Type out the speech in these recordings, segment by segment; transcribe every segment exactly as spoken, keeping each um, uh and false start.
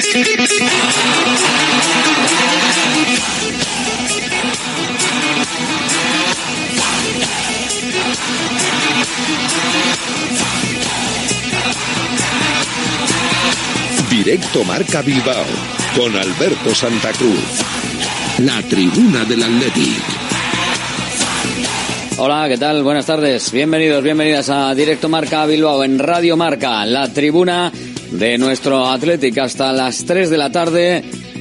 Directo Marca Bilbao, con Alberto Santa Cruz. La tribuna del Athletic. Hola, ¿qué tal? Buenas tardes. Bienvenidos, bienvenidas a Directo Marca Bilbao en Radio Marca, la tribuna de nuestro Athletic hasta las tres de la tarde.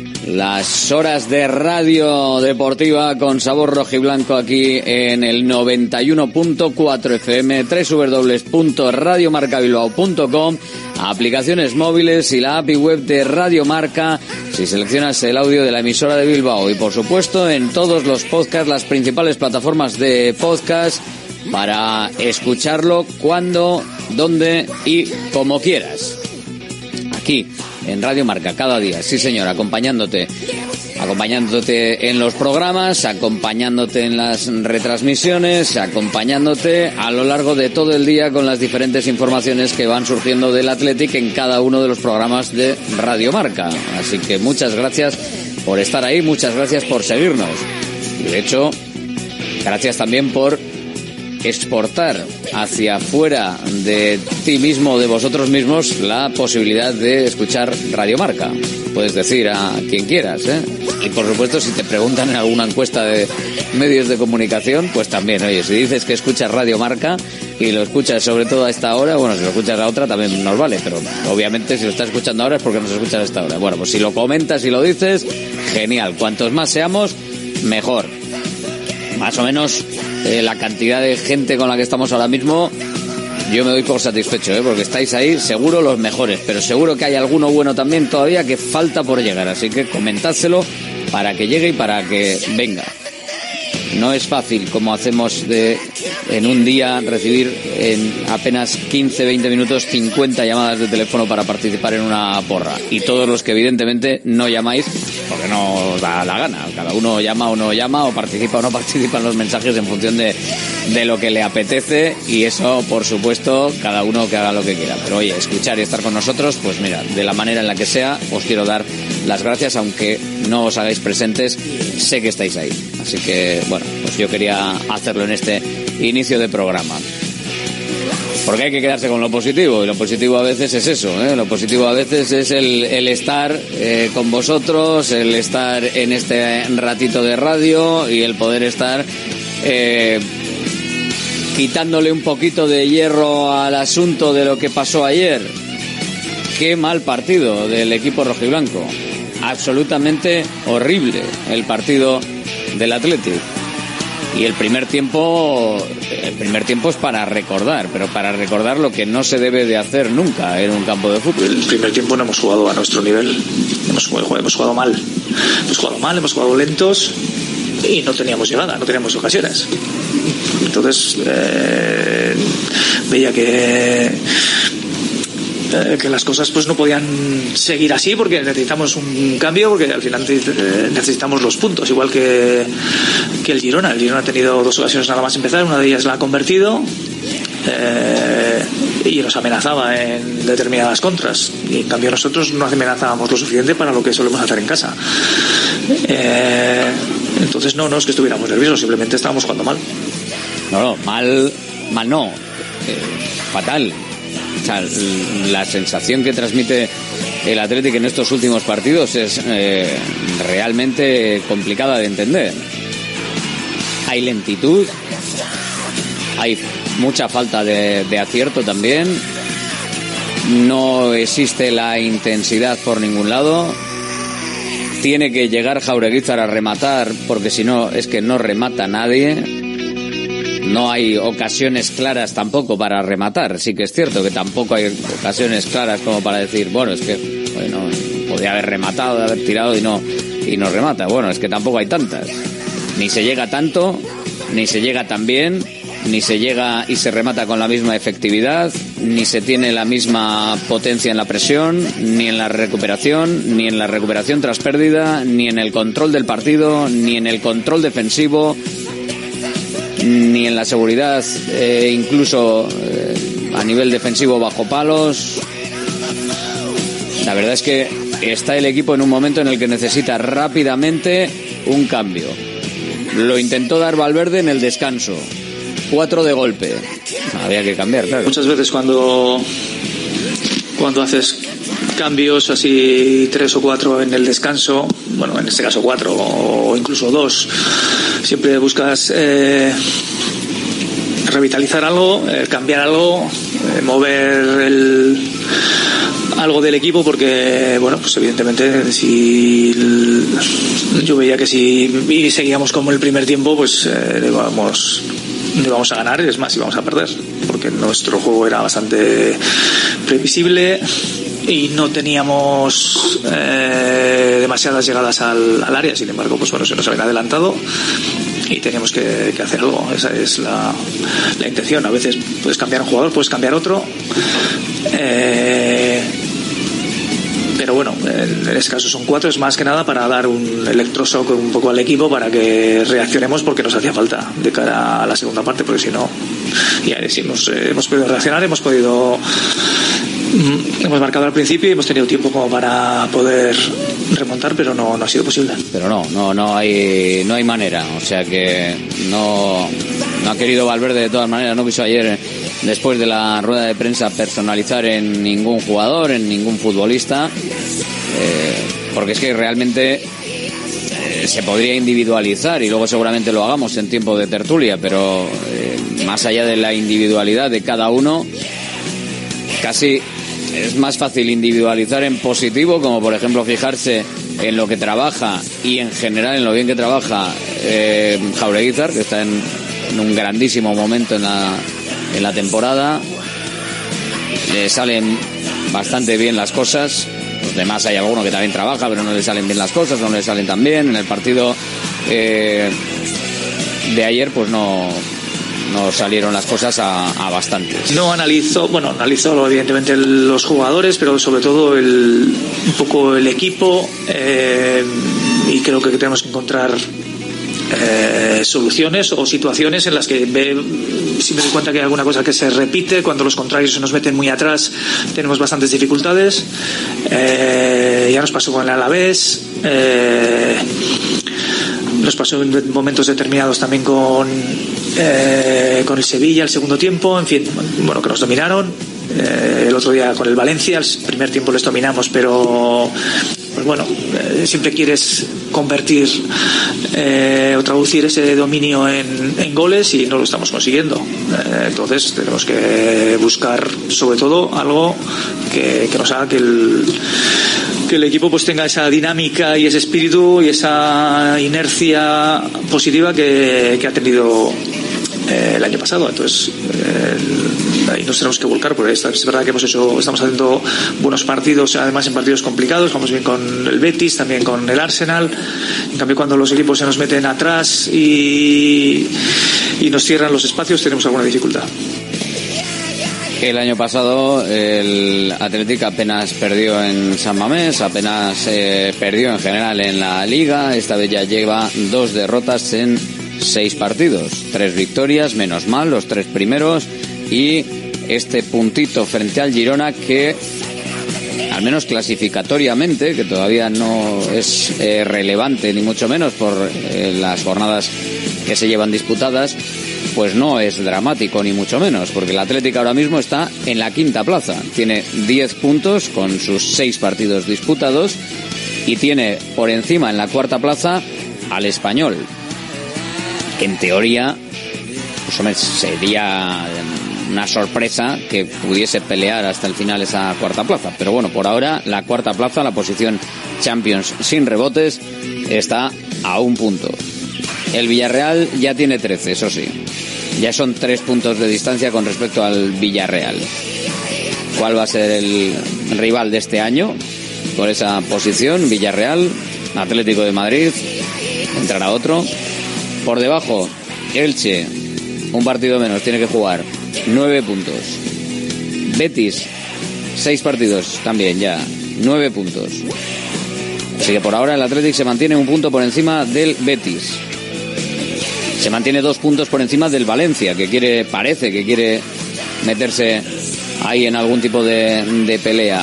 Las horas de radio deportiva con sabor rojiblanco aquí en el noventa y uno punto cuatro F M, doble u doble u doble u punto radio marca bilbao punto com, aplicaciones móviles y la A P I web de Radio Marca si seleccionas el audio de la emisora de Bilbao, y por supuesto en todos los podcasts, las principales plataformas de podcast, para escucharlo cuando, donde y como quieras. Aquí en Radio Marca, cada día, sí señor, acompañándote, acompañándote en los programas, acompañándote en las retransmisiones, acompañándote a lo largo de todo el día con las diferentes informaciones que van surgiendo del Athletic en cada uno de los programas de Radio Marca. Así que muchas gracias por estar ahí, muchas gracias por seguirnos. Y de hecho, gracias también por exportar hacia fuera de ti mismo, de vosotros mismos, la posibilidad de escuchar Radio Marca. Puedes decir a quien quieras, ¿eh? Y por supuesto, si te preguntan en alguna encuesta de medios de comunicación, pues también, oye, si dices que escuchas Radio Marca y lo escuchas sobre todo a esta hora, bueno, si lo escuchas a otra también nos vale, pero obviamente si lo estás escuchando ahora es porque nos escuchas a esta hora. Bueno, pues si lo comentas y lo dices, genial. Cuantos más seamos, mejor. Más o menos eh, la cantidad de gente con la que estamos ahora mismo, yo me doy por satisfecho, ¿eh? Porque estáis ahí seguro los mejores, pero seguro que hay alguno bueno también todavía que falta por llegar, así que comentádselo para que llegue y para que venga. No es fácil, como hacemos de en un día, recibir en apenas quince a veinte minutos cincuenta llamadas de teléfono para participar en una porra. Y todos los que evidentemente no llamáis, porque no os da la gana. Cada uno llama o no llama, o participa o no participa en los mensajes en función de, de lo que le apetece. Y eso, por supuesto, cada uno que haga lo que quiera. Pero oye, escuchar y estar con nosotros, pues mira, de la manera en la que sea, os quiero dar las gracias, aunque no os hagáis presentes, sé que estáis ahí. Así que, bueno, pues yo quería hacerlo en este inicio de programa. Porque hay que quedarse con lo positivo, y lo positivo a veces es eso, ¿eh? Lo positivo a veces es el, el estar eh, con vosotros, el estar en este ratito de radio y el poder estar eh, quitándole un poquito de hierro al asunto de lo que pasó ayer. Qué mal partido del equipo rojiblanco. Absolutamente horrible el partido del Athletic. Y el primer tiempo, el primer tiempo es para recordar, pero para recordar lo que no se debe de hacer nunca en un campo de fútbol. El primer tiempo no hemos jugado a nuestro nivel, hemos jugado, hemos jugado mal, hemos jugado mal, hemos jugado lentos y no teníamos llegada, no teníamos ocasiones. Entonces eh, veía que que las cosas pues no podían seguir así, porque necesitamos un cambio, porque al final necesitamos los puntos, igual que, que el Girona. El Girona ha tenido dos ocasiones nada más empezar, una de ellas la ha convertido eh, y nos amenazaba en determinadas contras, y en cambio nosotros no amenazábamos lo suficiente para lo que solemos hacer en casa. Eh, entonces no, no es que estuviéramos nerviosos, simplemente estábamos jugando mal. No, no, mal, mal no, eh, fatal. O sea, la sensación que transmite el Athletic en estos últimos partidos es eh, realmente complicada de entender. Hay lentitud, hay mucha falta de, de acierto también, no existe la intensidad por ningún lado. Tiene que llegar Jaureguizar a rematar, porque si no es que no remata nadie. No hay ocasiones claras tampoco para rematar. Sí que es cierto que tampoco hay ocasiones claras como para decir, bueno, es que bueno, podía haber rematado, haber tirado y no y no remata. Bueno, es que tampoco hay tantas. Ni se llega tanto, ni se llega tan bien, ni se llega y se remata con la misma efectividad, ni se tiene la misma potencia en la presión, ni en la recuperación, ni en la recuperación tras pérdida, ni en el control del partido, ni en el control defensivo, ni en la seguridad, eh, incluso eh, a nivel defensivo bajo palos. La verdad es que está el equipo en un momento en el que necesita rápidamente un cambio. Lo intentó dar Valverde en el descanso. Cuatro de golpe. Había que cambiar, claro. Muchas veces cuando, cuando haces cambios así tres o cuatro en el descanso, bueno, en este caso cuatro o incluso dos, siempre buscas eh, revitalizar algo, eh, cambiar algo, eh, mover el, algo del equipo, porque bueno, pues evidentemente si el, yo veía que si seguíamos como el primer tiempo, pues eh, le vamos no íbamos a ganar, es más, íbamos a perder, porque nuestro juego era bastante previsible y no teníamos eh, demasiadas llegadas al, al área. Sin embargo, pues bueno, se nos había adelantado y teníamos que, que hacer algo. Esa es la, la intención. A veces puedes cambiar un jugador, puedes cambiar otro, eh, pero bueno, en, en este caso son cuatro, es más que nada para dar un electroshock un poco al equipo, para que reaccionemos, porque nos hacía falta de cara a la segunda parte, porque si no, ya decimos, eh, hemos podido reaccionar, hemos podido hemos marcado al principio y hemos tenido tiempo como para poder remontar, pero no, no ha sido posible. Pero no, no, no hay, no hay manera. O sea que no, no ha querido Valverde de todas maneras, no quiso ayer, después de la rueda de prensa, personalizar en ningún jugador, en ningún futbolista, eh, porque es que realmente eh, se podría individualizar, y luego seguramente lo hagamos en tiempo de tertulia, pero eh, más allá de la individualidad de cada uno, casi es más fácil individualizar en positivo, como por ejemplo fijarse en lo que trabaja y en general en lo bien que trabaja eh, Jaureguizar, que está en, en un grandísimo momento en la, en la temporada. Le salen bastante bien las cosas. Los demás hay alguno que también trabaja, pero no le salen bien las cosas, no le salen tan bien. En el partido eh, de ayer, pues no... no salieron las cosas a, a bastantes. No analizó, bueno, analizó evidentemente los jugadores, pero sobre todo el, un poco el equipo, eh, y creo que tenemos que encontrar eh, soluciones o situaciones en las que ve, si me doy cuenta que hay alguna cosa que se repite, cuando los contrarios se nos meten muy atrás, tenemos bastantes dificultades. Eh, ya nos pasó con el Alavés, eh, nos pasó en momentos determinados también con eh, con el Sevilla el segundo tiempo, en fin, bueno, que nos dominaron. Eh, el otro día con el Valencia, el primer tiempo les dominamos, pero pues bueno, eh, siempre quieres convertir eh, o traducir ese dominio en, en goles, y no lo estamos consiguiendo. Eh, entonces tenemos que buscar sobre todo algo que, que nos haga que el que el equipo pues tenga esa dinámica y ese espíritu y esa inercia positiva que, que ha tenido eh, el año pasado. Entonces eh, ahí nos tenemos que volcar, porque es verdad que hemos hecho, estamos haciendo buenos partidos, además en partidos complicados, vamos bien con el Betis, también con el Arsenal. En cambio, cuando los equipos se nos meten atrás y, y nos cierran los espacios, tenemos alguna dificultad. El año pasado el Athletic apenas perdió en San Mamés, apenas eh, perdió en general en la Liga. Esta vez ya lleva dos derrotas en seis partidos, tres victorias, menos mal, los tres primeros, y este puntito frente al Girona, que al menos clasificatoriamente, que todavía no es eh, relevante ni mucho menos por eh, las jornadas que se llevan disputadas, pues no es dramático ni mucho menos, porque el Atlético ahora mismo está en la quinta plaza, tiene diez puntos con sus seis partidos disputados y tiene por encima en la cuarta plaza al Español. En teoría, pues hombre, sería una sorpresa que pudiese pelear hasta el final esa cuarta plaza, pero bueno, por ahora la cuarta plaza, la posición Champions sin rebotes, está a un punto. El Villarreal ya tiene trece, eso sí. Ya son tres puntos de distancia con respecto al Villarreal. ¿Cuál va a ser el rival de este año por esa posición? Villarreal, Atlético de Madrid, entrará otro. Por debajo, Elche, un partido menos, tiene que jugar, nueve puntos. Betis, seis partidos también ya, nueve puntos. Así que por ahora el Atlético se mantiene un punto por encima del Betis. Se mantiene dos puntos por encima del Valencia, que quiere, parece que quiere meterse ahí en algún tipo de, de pelea.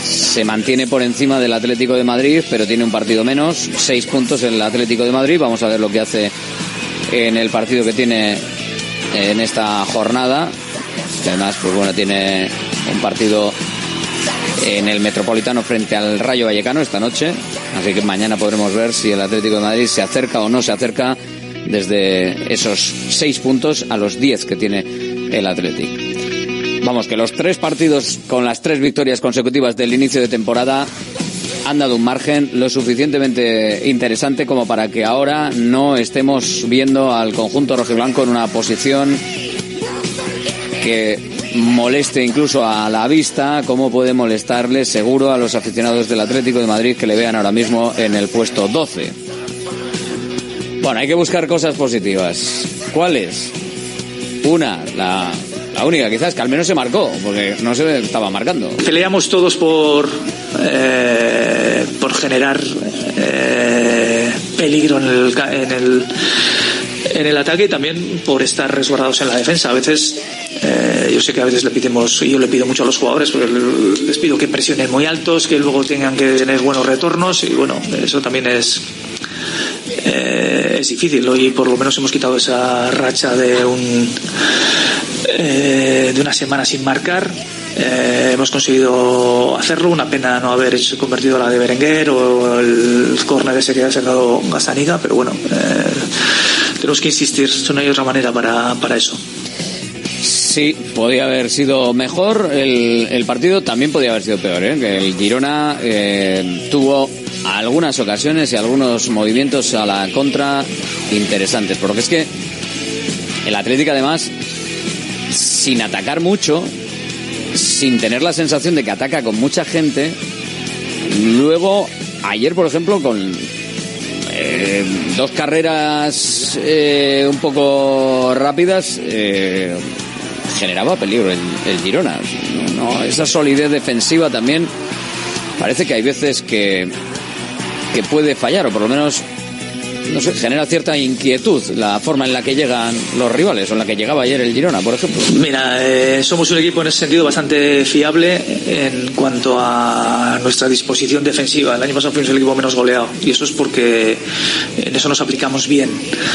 se mantiene por encima del Atlético de Madrid, pero tiene un partido menos, seis puntos el Atlético de Madrid. Vamos a ver lo que hace en el partido que tiene en esta jornada, que además pues bueno, tiene un partido en el Metropolitano frente al Rayo Vallecano esta noche, así que mañana podremos ver si el Atlético de Madrid se acerca o no se acerca desde esos seis puntos a los diez que tiene el Atlético. Vamos, que los tres partidos con las tres victorias consecutivas del inicio de temporada han dado un margen lo suficientemente interesante como para que ahora no estemos viendo al conjunto rojiblanco en una posición que moleste incluso a la vista, como puede molestarle seguro a los aficionados del Atlético de Madrid que le vean ahora mismo en el puesto doce. Bueno, hay que buscar cosas positivas. ¿Cuáles? Una, la, la única quizás, que al menos se marcó, porque no se estaba marcando. Peleamos todos por eh, por generar eh, peligro en el, en el en el ataque y también por estar resguardados en la defensa. A veces eh, yo sé que a veces le pidemos, y yo le pido mucho a los jugadores, porque les pido que presionen muy altos, que luego tengan que tener buenos retornos, y bueno, eso también es eh, es difícil. Hoy por lo menos hemos quitado esa racha de un eh, de una semana sin marcar. Eh, hemos conseguido hacerlo. Una pena no haber hecho, convertido la de Berenguer o el córner ese que ha sacado Gazzaniga, pero bueno, eh, tenemos que insistir, no hay otra manera para, para eso. Sí, podía haber sido mejor el, el partido, también podía haber sido peor, ¿eh? Que el Girona eh, tuvo algunas ocasiones y algunos movimientos a la contra interesantes, porque es que el Atlético además, sin atacar mucho, sin tener la sensación de que ataca con mucha gente, luego ayer por ejemplo con eh, dos carreras eh, un poco rápidas eh, generaba peligro el, el Girona, ¿no? Esa solidez defensiva también parece que hay veces que que puede fallar, o por lo menos no sé, genera cierta inquietud la forma en la que llegan los rivales, o en la que llegaba ayer el Girona, por ejemplo. Mira, eh, somos un equipo en ese sentido bastante fiable en cuanto a nuestra disposición defensiva. El año pasado fuimos el equipo menos goleado, y eso es porque en eso nos aplicamos bien.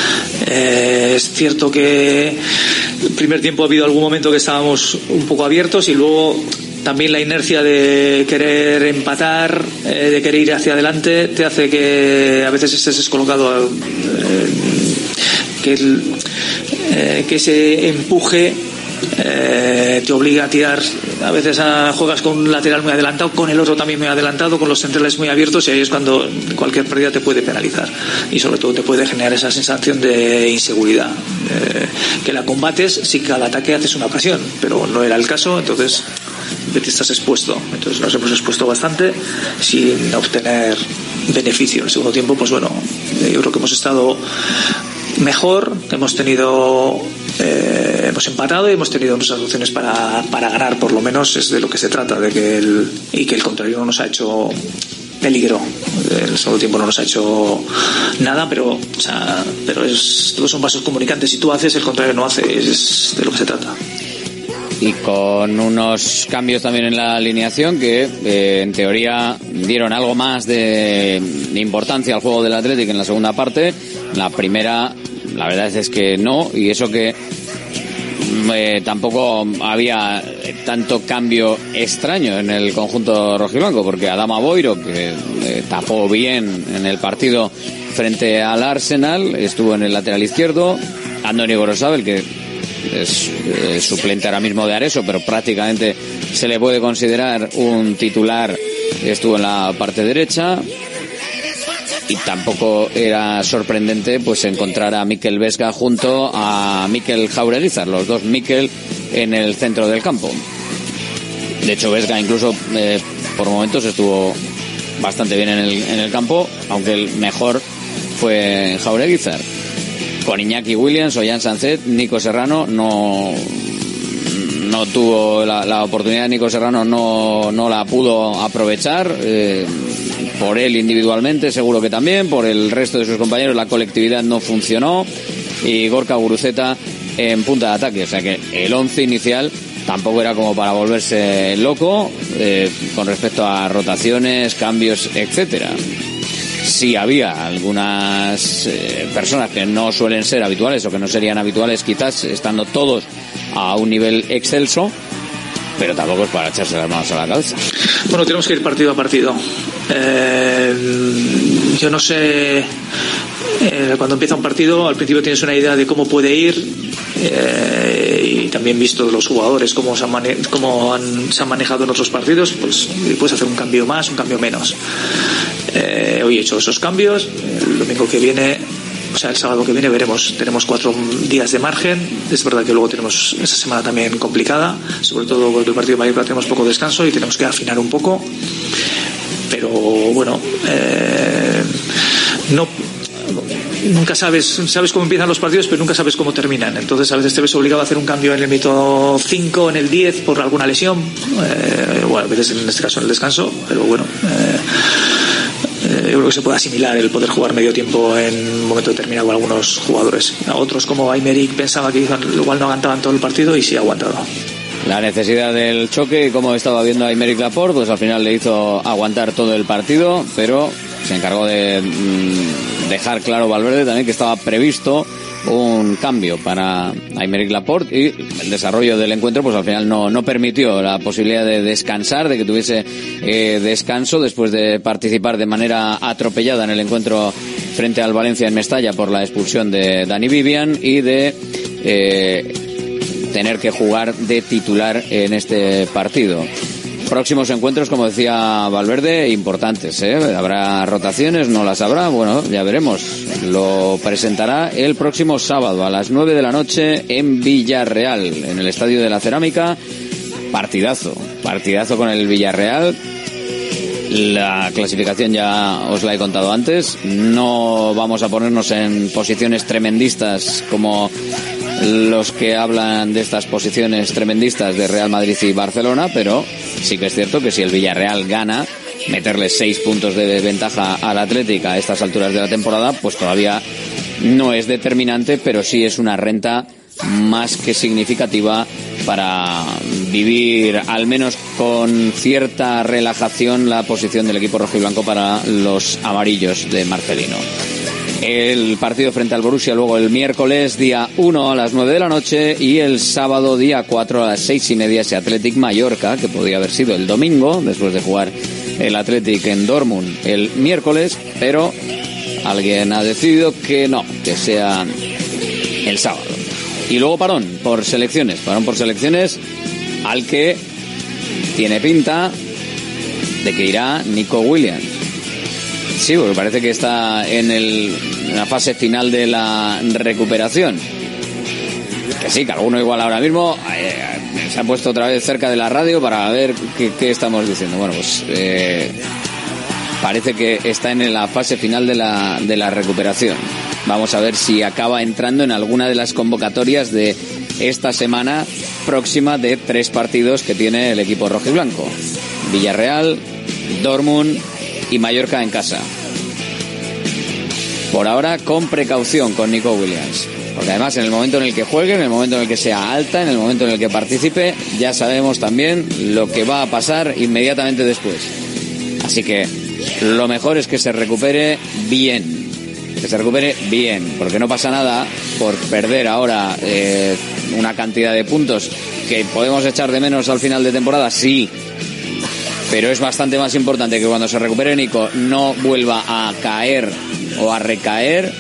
Eh, es cierto que el primer tiempo ha habido algún momento que estábamos un poco abiertos, y luego también la inercia de querer empatar, eh, de querer ir hacia adelante, te hace que a veces estés descolocado, eh, que, el, eh, que ese empuje eh, te obliga a tirar. A veces a, juegas con un lateral muy adelantado, con el otro también muy adelantado, con los centrales muy abiertos, y ahí es cuando cualquier pérdida te puede penalizar, y sobre todo te puede generar esa sensación de inseguridad, eh, que la combates si que al ataque haces una ocasión, pero no era el caso. Entonces te estás expuesto. Entonces nos hemos expuesto bastante sin obtener beneficio. En el segundo tiempo, pues bueno, yo creo que hemos estado mejor, hemos tenido eh, hemos empatado y hemos tenido nuestras opciones para, para ganar, por lo menos es de lo que se trata, de que el, y que el contrario no nos ha hecho peligro. El segundo tiempo no nos ha hecho nada, pero o sea, pero es, todos son vasos comunicantes. Si tú haces, el contrario no hace, es, es de lo que se trata. Y con unos cambios también en la alineación que eh, en teoría dieron algo más de, de importancia al juego del Atlético en la segunda parte. La primera, la verdad es que no, y eso que eh, tampoco había tanto cambio extraño en el conjunto rojiblanco, porque Adama Boiro, que eh, tapó bien en el partido frente al Arsenal, estuvo en el lateral izquierdo. Andoni Gorosabel, que es eh, suplente ahora mismo de Areso, pero prácticamente se le puede considerar un titular, estuvo en la parte derecha. Y tampoco era sorprendente pues encontrar a Mikel Vesga junto a Mikel Jaureguizar, los dos Mikel en el centro del campo. De hecho, Vesga incluso eh, por momentos estuvo bastante bien en el, en el campo, aunque el mejor fue Jaureguizar. Con Iñaki Williams, Ollán Sancet, Nico Serrano no no tuvo la, la oportunidad. Nico Serrano no, no la pudo aprovechar, eh, por él individualmente seguro que también, por el resto de sus compañeros la colectividad no funcionó, y Gorka Guruceta en punta de ataque, o sea que el once inicial tampoco era como para volverse loco eh, con respecto a rotaciones, cambios, etcétera. Sí había algunas eh, personas que no suelen ser habituales o que no serían habituales, quizás estando todos a un nivel excelso, pero tampoco es para echarse las manos a la cabeza. Bueno, tenemos que ir partido a partido. Eh, yo no sé, eh, cuando empieza un partido, al principio tienes una idea de cómo puede ir, eh, y también visto los jugadores cómo, se han, mane- cómo han, se han manejado en otros partidos, pues puedes hacer un cambio más, un cambio menos. Eh, hoy he hecho esos cambios. El domingo que viene, o sea, el sábado que viene veremos. Tenemos cuatro días de margen. Es verdad que luego tenemos esa semana también complicada, sobre todo porque el partido de Mallorca tenemos poco descanso y tenemos que afinar un poco. Pero bueno, eh, no, nunca sabes, sabes cómo empiezan los partidos, pero nunca sabes cómo terminan. Entonces a veces te ves obligado a hacer un cambio en el minuto cinco, en el diez, por alguna lesión. Eh, bueno, a veces en este caso en el descanso, pero bueno. Eh, yo creo que se puede asimilar el poder jugar medio tiempo en un momento determinado con algunos jugadores. A otros, como Aymeric, pensaba que igual no aguantaban todo el partido y sí ha aguantado. La necesidad del choque, como estaba viendo Aymeric Laporte, pues al final le hizo aguantar todo el partido, pero se encargó de mmm, dejar claro Valverde también que estaba previsto un cambio para Aymeric Laporte, y el desarrollo del encuentro pues al final no, no permitió la posibilidad de descansar, de que tuviese eh, descanso después de participar de manera atropellada en el encuentro frente al Valencia en Mestalla por la expulsión de Dani Vivian y de eh, tener que jugar de titular en este partido. Próximos encuentros, como decía Valverde, importantes, ¿eh? Habrá rotaciones, no las habrá, bueno, ya veremos. Lo presentará el próximo sábado a las nueve de la noche en Villarreal, en el Estadio de la Cerámica. Partidazo, partidazo con el Villarreal. La clasificación ya os la he contado antes. No vamos a ponernos en posiciones tremendistas como los que hablan de estas posiciones tremendistas de Real Madrid y Barcelona, pero sí que es cierto que si el Villarreal gana, meterle seis puntos de ventaja al Athletic a estas alturas de la temporada, pues todavía no es determinante, pero sí es una renta más que significativa para vivir al menos con cierta relajación la posición del equipo rojiblanco para los amarillos de Marcelino. El partido frente al Borussia luego el miércoles día uno a las nueve de la noche y el sábado día cuatro a las seis y media ese Athletic Mallorca, que podría haber sido el domingo después de jugar el Athletic en Dortmund el miércoles, pero alguien ha decidido que no, que sea el sábado. Y luego parón por selecciones, parón por selecciones al que tiene pinta de que irá Nico Williams. Sí, porque parece que está en, el, en la fase final de la recuperación. Que sí, que alguno igual ahora mismo eh, se ha puesto otra vez cerca de la radio para ver qué, qué estamos diciendo. Bueno, pues eh, parece que está en la fase final de la, de la recuperación. Vamos a ver si acaba entrando en alguna de las convocatorias de esta semana próxima de tres partidos que tiene el equipo rojiblanco. Villarreal, Dortmund y Mallorca en casa. Por ahora con precaución con Nico Williams, porque además en el momento en el que juegue, en el momento en el que sea alta, en el momento en el que participe, ya sabemos también lo que va a pasar inmediatamente después. Así que lo mejor es que se recupere bien, que se recupere bien, porque no pasa nada por perder ahora eh, una cantidad de puntos que podemos echar de menos al final de temporada, sí. Pero es bastante más importante que cuando se recupere Nico no vuelva a caer o a recaer,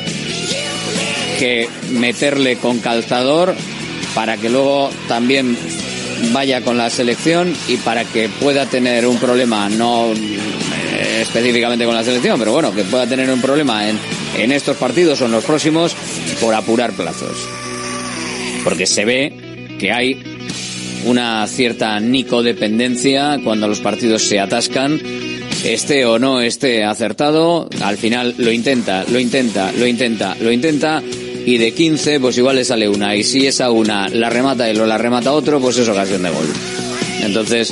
que meterle con calzador para que luego también vaya con la selección y para que pueda tener un problema, no eh, específicamente con la selección, pero bueno, que pueda tener un problema en, en estos partidos o en los próximos por apurar plazos. Porque se ve que hay una cierta Nico-dependencia cuando los partidos se atascan, esté o no esté acertado, al final lo intenta, lo intenta, lo intenta, lo intenta, y de quince pues igual le sale una, y si esa una la remata él o la remata otro, pues es ocasión de gol. Entonces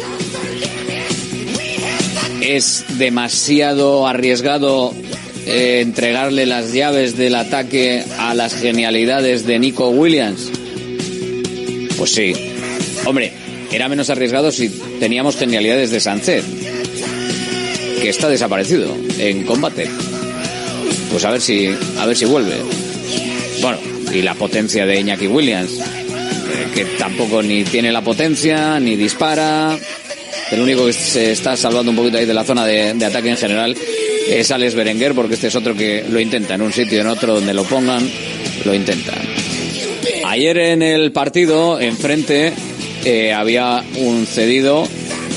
es demasiado arriesgado eh, entregarle las llaves del ataque a las genialidades de Nico Williams. Pues sí, Hombre, era menos arriesgado si teníamos genialidades de Sánchez, que está desaparecido en combate. Pues a ver si a ver si vuelve. Bueno, y la potencia de Iñaki Williams, eh, que tampoco ni tiene la potencia, ni dispara. El único que se está salvando un poquito ahí de la zona de, de ataque en general es Alex Berenguer, porque este es otro que lo intenta en un sitio y en otro, donde lo pongan, lo intenta. Ayer en el partido, enfrente, eh, había un cedido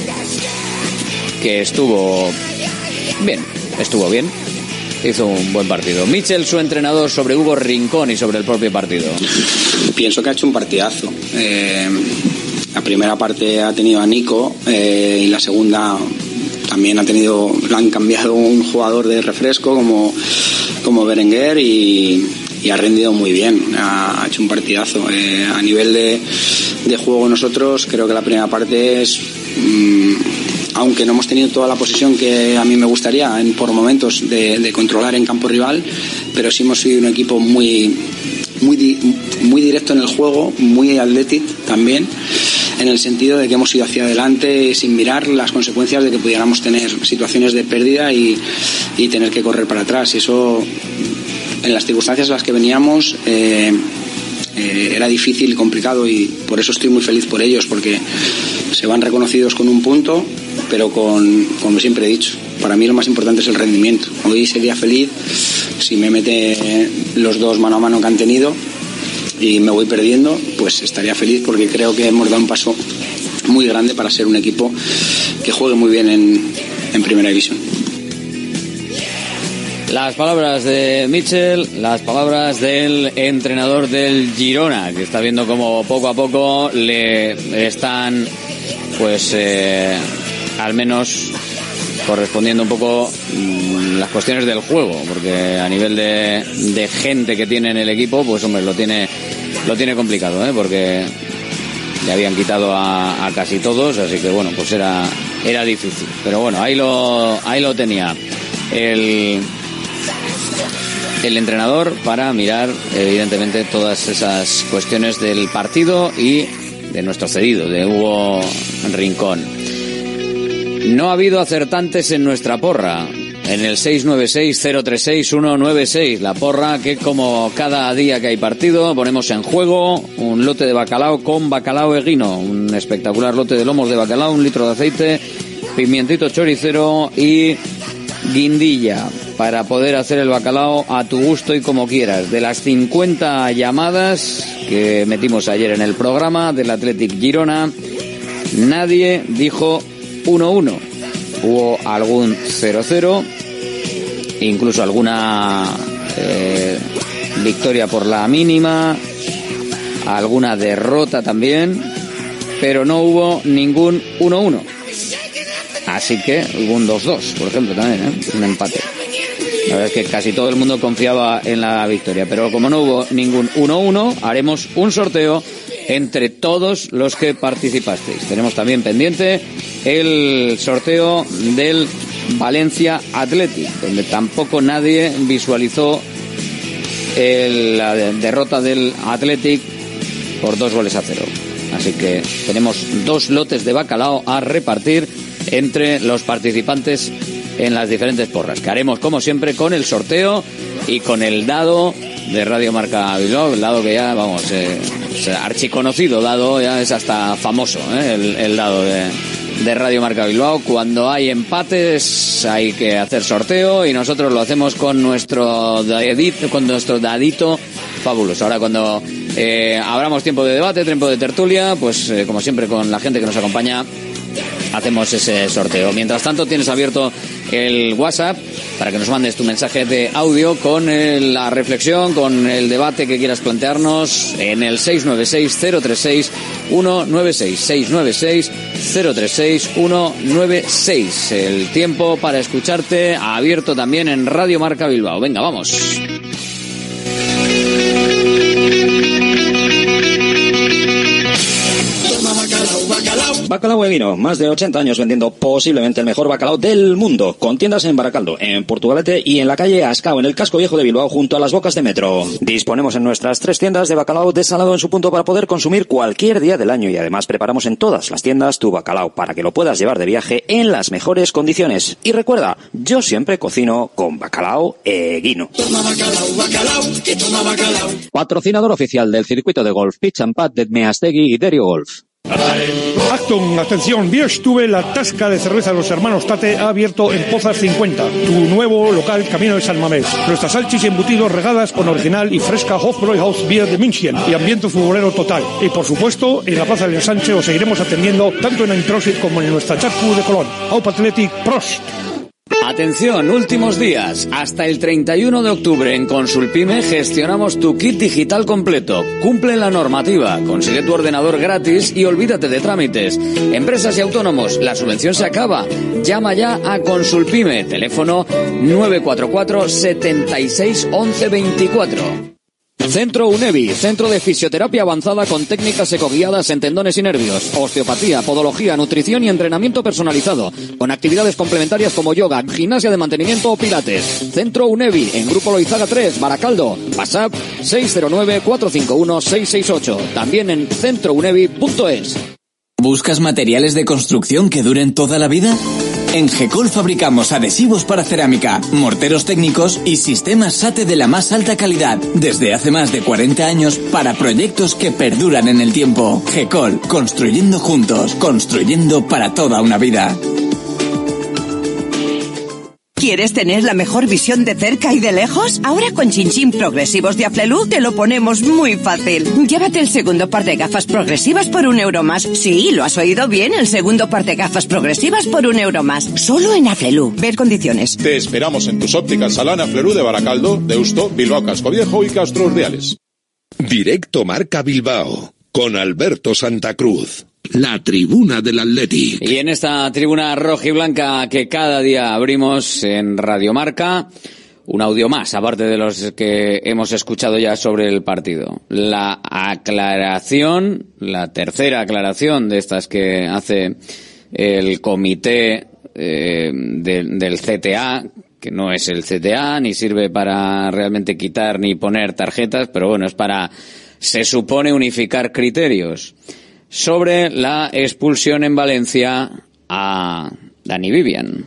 que estuvo bien, estuvo bien. Hizo un buen partido. Michel, su entrenador, sobre Hugo Rincón y sobre el propio partido. Pienso que ha hecho un partidazo. Eh, la primera parte ha tenido a Nico eh, y la segunda también ha tenido, le han cambiado un jugador de refresco como, como Berenguer y, y ha rendido muy bien. Ha, ha hecho un partidazo. Eh, a nivel de, de juego nosotros creo que la primera parte es... Mmm, aunque no hemos tenido toda la posesión que a mí me gustaría en, por momentos de, de controlar en campo rival, pero sí hemos sido un equipo muy, muy, muy directo en el juego, muy atlético también, en el sentido de que hemos ido hacia adelante sin mirar las consecuencias de que pudiéramos tener situaciones de pérdida y, y tener que correr para atrás. Y eso, en las circunstancias en las que veníamos, eh, eh, era difícil y complicado, y por eso estoy muy feliz por ellos, porque se van reconocidos con un punto, pero con, como siempre he dicho, para mí lo más importante es el rendimiento. Hoy sería feliz si me mete los dos mano a mano que han tenido y me voy perdiendo, pues estaría feliz, porque creo que hemos dado un paso muy grande para ser un equipo que juegue muy bien en, en Primera División. Las palabras de Michel, las palabras del entrenador del Girona, que está viendo cómo poco a poco le están, pues, eh, al menos correspondiendo un poco mmm, las cuestiones del juego, porque a nivel de, de gente que tiene en el equipo, pues hombre, lo tiene lo tiene complicado, ¿eh? Porque le habían quitado a, a casi todos, así que bueno, pues era era difícil, pero bueno, ahí lo ahí lo tenía el el entrenador para mirar evidentemente todas esas cuestiones del partido y de nuestro cedido, de Hugo Rincón. No ha habido acertantes en nuestra porra, en el seis nueve seis, cero tres seis, uno nueve seis, la porra que, como cada día que hay partido, ponemos en juego un lote de bacalao con bacalao eguino, un espectacular lote de lomos de bacalao, un litro de aceite, pimientito choricero y guindilla, para poder hacer el bacalao a tu gusto y como quieras. De las cincuenta llamadas que metimos ayer en el programa del Athletic Girona, nadie dijo uno uno. Hubo algún cero cero, incluso alguna eh, victoria por la mínima, alguna derrota también, pero no hubo ningún uno uno. Así que hubo un dos dos, por ejemplo, también, ¿eh? Un empate. La verdad es que casi todo el mundo confiaba en la victoria, pero como no hubo ningún uno uno, haremos un sorteo entre todos los que participasteis. Tenemos también pendiente el sorteo del Valencia Athletic, donde tampoco nadie visualizó el, la derrota del Athletic por dos goles a cero. Así que tenemos dos lotes de bacalao a repartir entre los participantes en las diferentes porras, que haremos como siempre con el sorteo y con el dado de Radio Marca Bilbao, el dado que ya, vamos, eh, archiconocido dado, ya es hasta famoso, eh, el, el dado de, de Radio Marca Bilbao. Cuando hay empates hay que hacer sorteo y nosotros lo hacemos con nuestro dadito, con nuestro dadito fabuloso. Ahora, cuando eh, abramos tiempo de debate, tiempo de tertulia, pues eh, como siempre con la gente que nos acompaña, hacemos ese sorteo. Mientras tanto, tienes abierto el WhatsApp para que nos mandes tu mensaje de audio con el, la reflexión, con el debate que quieras plantearnos en el seis nueve seis, cero tres seis, uno nueve seis, seis nueve seis, cero tres seis, uno nueve seis. El tiempo para escucharte abierto también en Radio Marca Bilbao. Venga, vamos. Toma bacalao, bacalao, Bacalao Eguino, más de ochenta años vendiendo posiblemente el mejor bacalao del mundo, con tiendas en Baracaldo, en Portugalete y en la calle Ascao, en el casco viejo de Bilbao, junto a las bocas de metro. Disponemos en nuestras tres tiendas de bacalao desalado en su punto para poder consumir cualquier día del año, y además preparamos en todas las tiendas tu bacalao para que lo puedas llevar de viaje en las mejores condiciones. Y recuerda, yo siempre cocino con Bacalao Eguino. Toma bacalao, bacalao, que toma bacalao. Patrocinador oficial del circuito de golf Pitch and Pad de Meastegui y Derio Golf. Acton, atención, Bierstube, la tasca de cerveza de los hermanos Tate ha abierto en Pozas cincuenta, tu nuevo local camino de San Mamés. Nuestras salchis y embutidos regadas con original y fresca Hofbräuhaus Bier de München y ambiente futbolero total. Y por supuesto, en la Plaza del Ensanche os seguiremos atendiendo tanto en Aintrosit como en nuestra Charcu de Colón. Aup Athletic, Prost. Atención, últimos días. Hasta el treinta y uno de octubre en Consulpime gestionamos tu kit digital completo. Cumple la normativa, consigue tu ordenador gratis y olvídate de trámites. Empresas y autónomos, la subvención se acaba. Llama ya a Consulpime, teléfono nueve cuatro cuatro, setenta y seis, once veinticuatro. Centro UNEVI, centro de fisioterapia avanzada con técnicas ecoguiadas en tendones y nervios, osteopatía, podología, nutrición y entrenamiento personalizado, con actividades complementarias como yoga, gimnasia de mantenimiento o pilates. Centro UNEVI, en Grupo Loizaga tres, Baracaldo. WhatsApp seis cero nueve, cuatro cinco uno, seis seis ocho. También en centro unevi punto es. ¿Buscas materiales de construcción que duren toda la vida? En Gecol fabricamos adhesivos para cerámica, morteros técnicos y sistemas SATE de la más alta calidad, desde hace más de cuarenta años para proyectos que perduran en el tiempo. Gecol, construyendo juntos, construyendo para toda una vida. ¿Quieres tener la mejor visión de cerca y de lejos? Ahora con Chinchín Progresivos de Aflelu te lo ponemos muy fácil. Llévate el segundo par de gafas progresivas por un euro más. Sí, lo has oído bien, el segundo par de gafas progresivas por un euro más. Solo en Aflelu. Ver condiciones. Te esperamos en tus ópticas Salana Aflelu de Baracaldo, Deusto, Bilbao Casco Viejo y Castro Urdiales. Directo Marca Bilbao, con Alberto Santa Cruz. La tribuna del Atleti. Y en esta tribuna rojiblanca que cada día abrimos en Radio Marca, un audio más, aparte de los que hemos escuchado ya sobre el partido. La aclaración, la tercera aclaración de estas que hace el comité eh, de, del C T A, que no es el C T A, ni sirve para realmente quitar ni poner tarjetas, pero bueno, es para, se supone, unificar criterios sobre la expulsión en Valencia a Dani Vivian.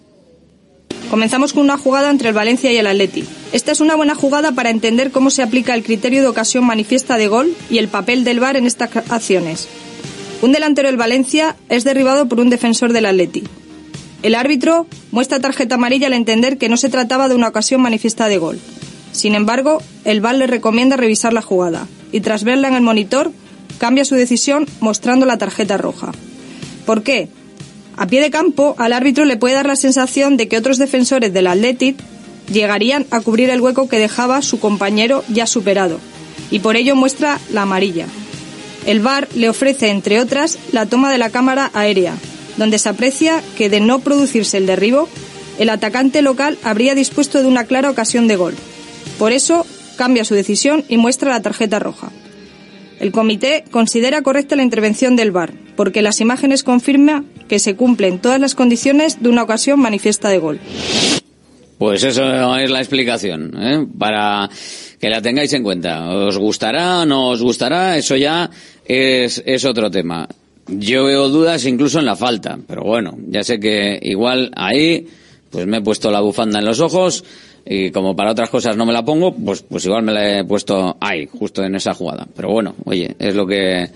Comenzamos con una jugada entre el Valencia y el Atleti. Esta es una buena jugada para entender cómo se aplica el criterio de ocasión manifiesta de gol y el papel del V A R en estas acciones. Un delantero del Valencia es derribado por un defensor del Atleti. El árbitro muestra tarjeta amarilla al entender que no se trataba de una ocasión manifiesta de gol. Sin embargo, el V A R le recomienda revisar la jugada y tras verla en el monitor cambia su decisión mostrando la tarjeta roja. ¿Por qué? A pie de campo, al árbitro le puede dar la sensación de que otros defensores del Athletic llegarían a cubrir el hueco que dejaba su compañero ya superado, y por ello muestra la amarilla. El V A R le ofrece, entre otras, la toma de la cámara aérea, donde se aprecia que de no producirse el derribo, el atacante local habría dispuesto de una clara ocasión de gol. Por eso, cambia su decisión y muestra la tarjeta roja. El comité considera correcta la intervención del V A R, porque las imágenes confirman que se cumplen todas las condiciones de una ocasión manifiesta de gol. Pues eso es la explicación, ¿eh? Para que la tengáis en cuenta. ¿Os gustará, no os gustará? Eso ya es, es otro tema. Yo veo dudas incluso en la falta, pero bueno, ya sé que igual ahí pues me he puesto la bufanda en los ojos y como para otras cosas no me la pongo, pues pues igual me la he puesto ahí, justo en esa jugada. Pero bueno, oye, es lo que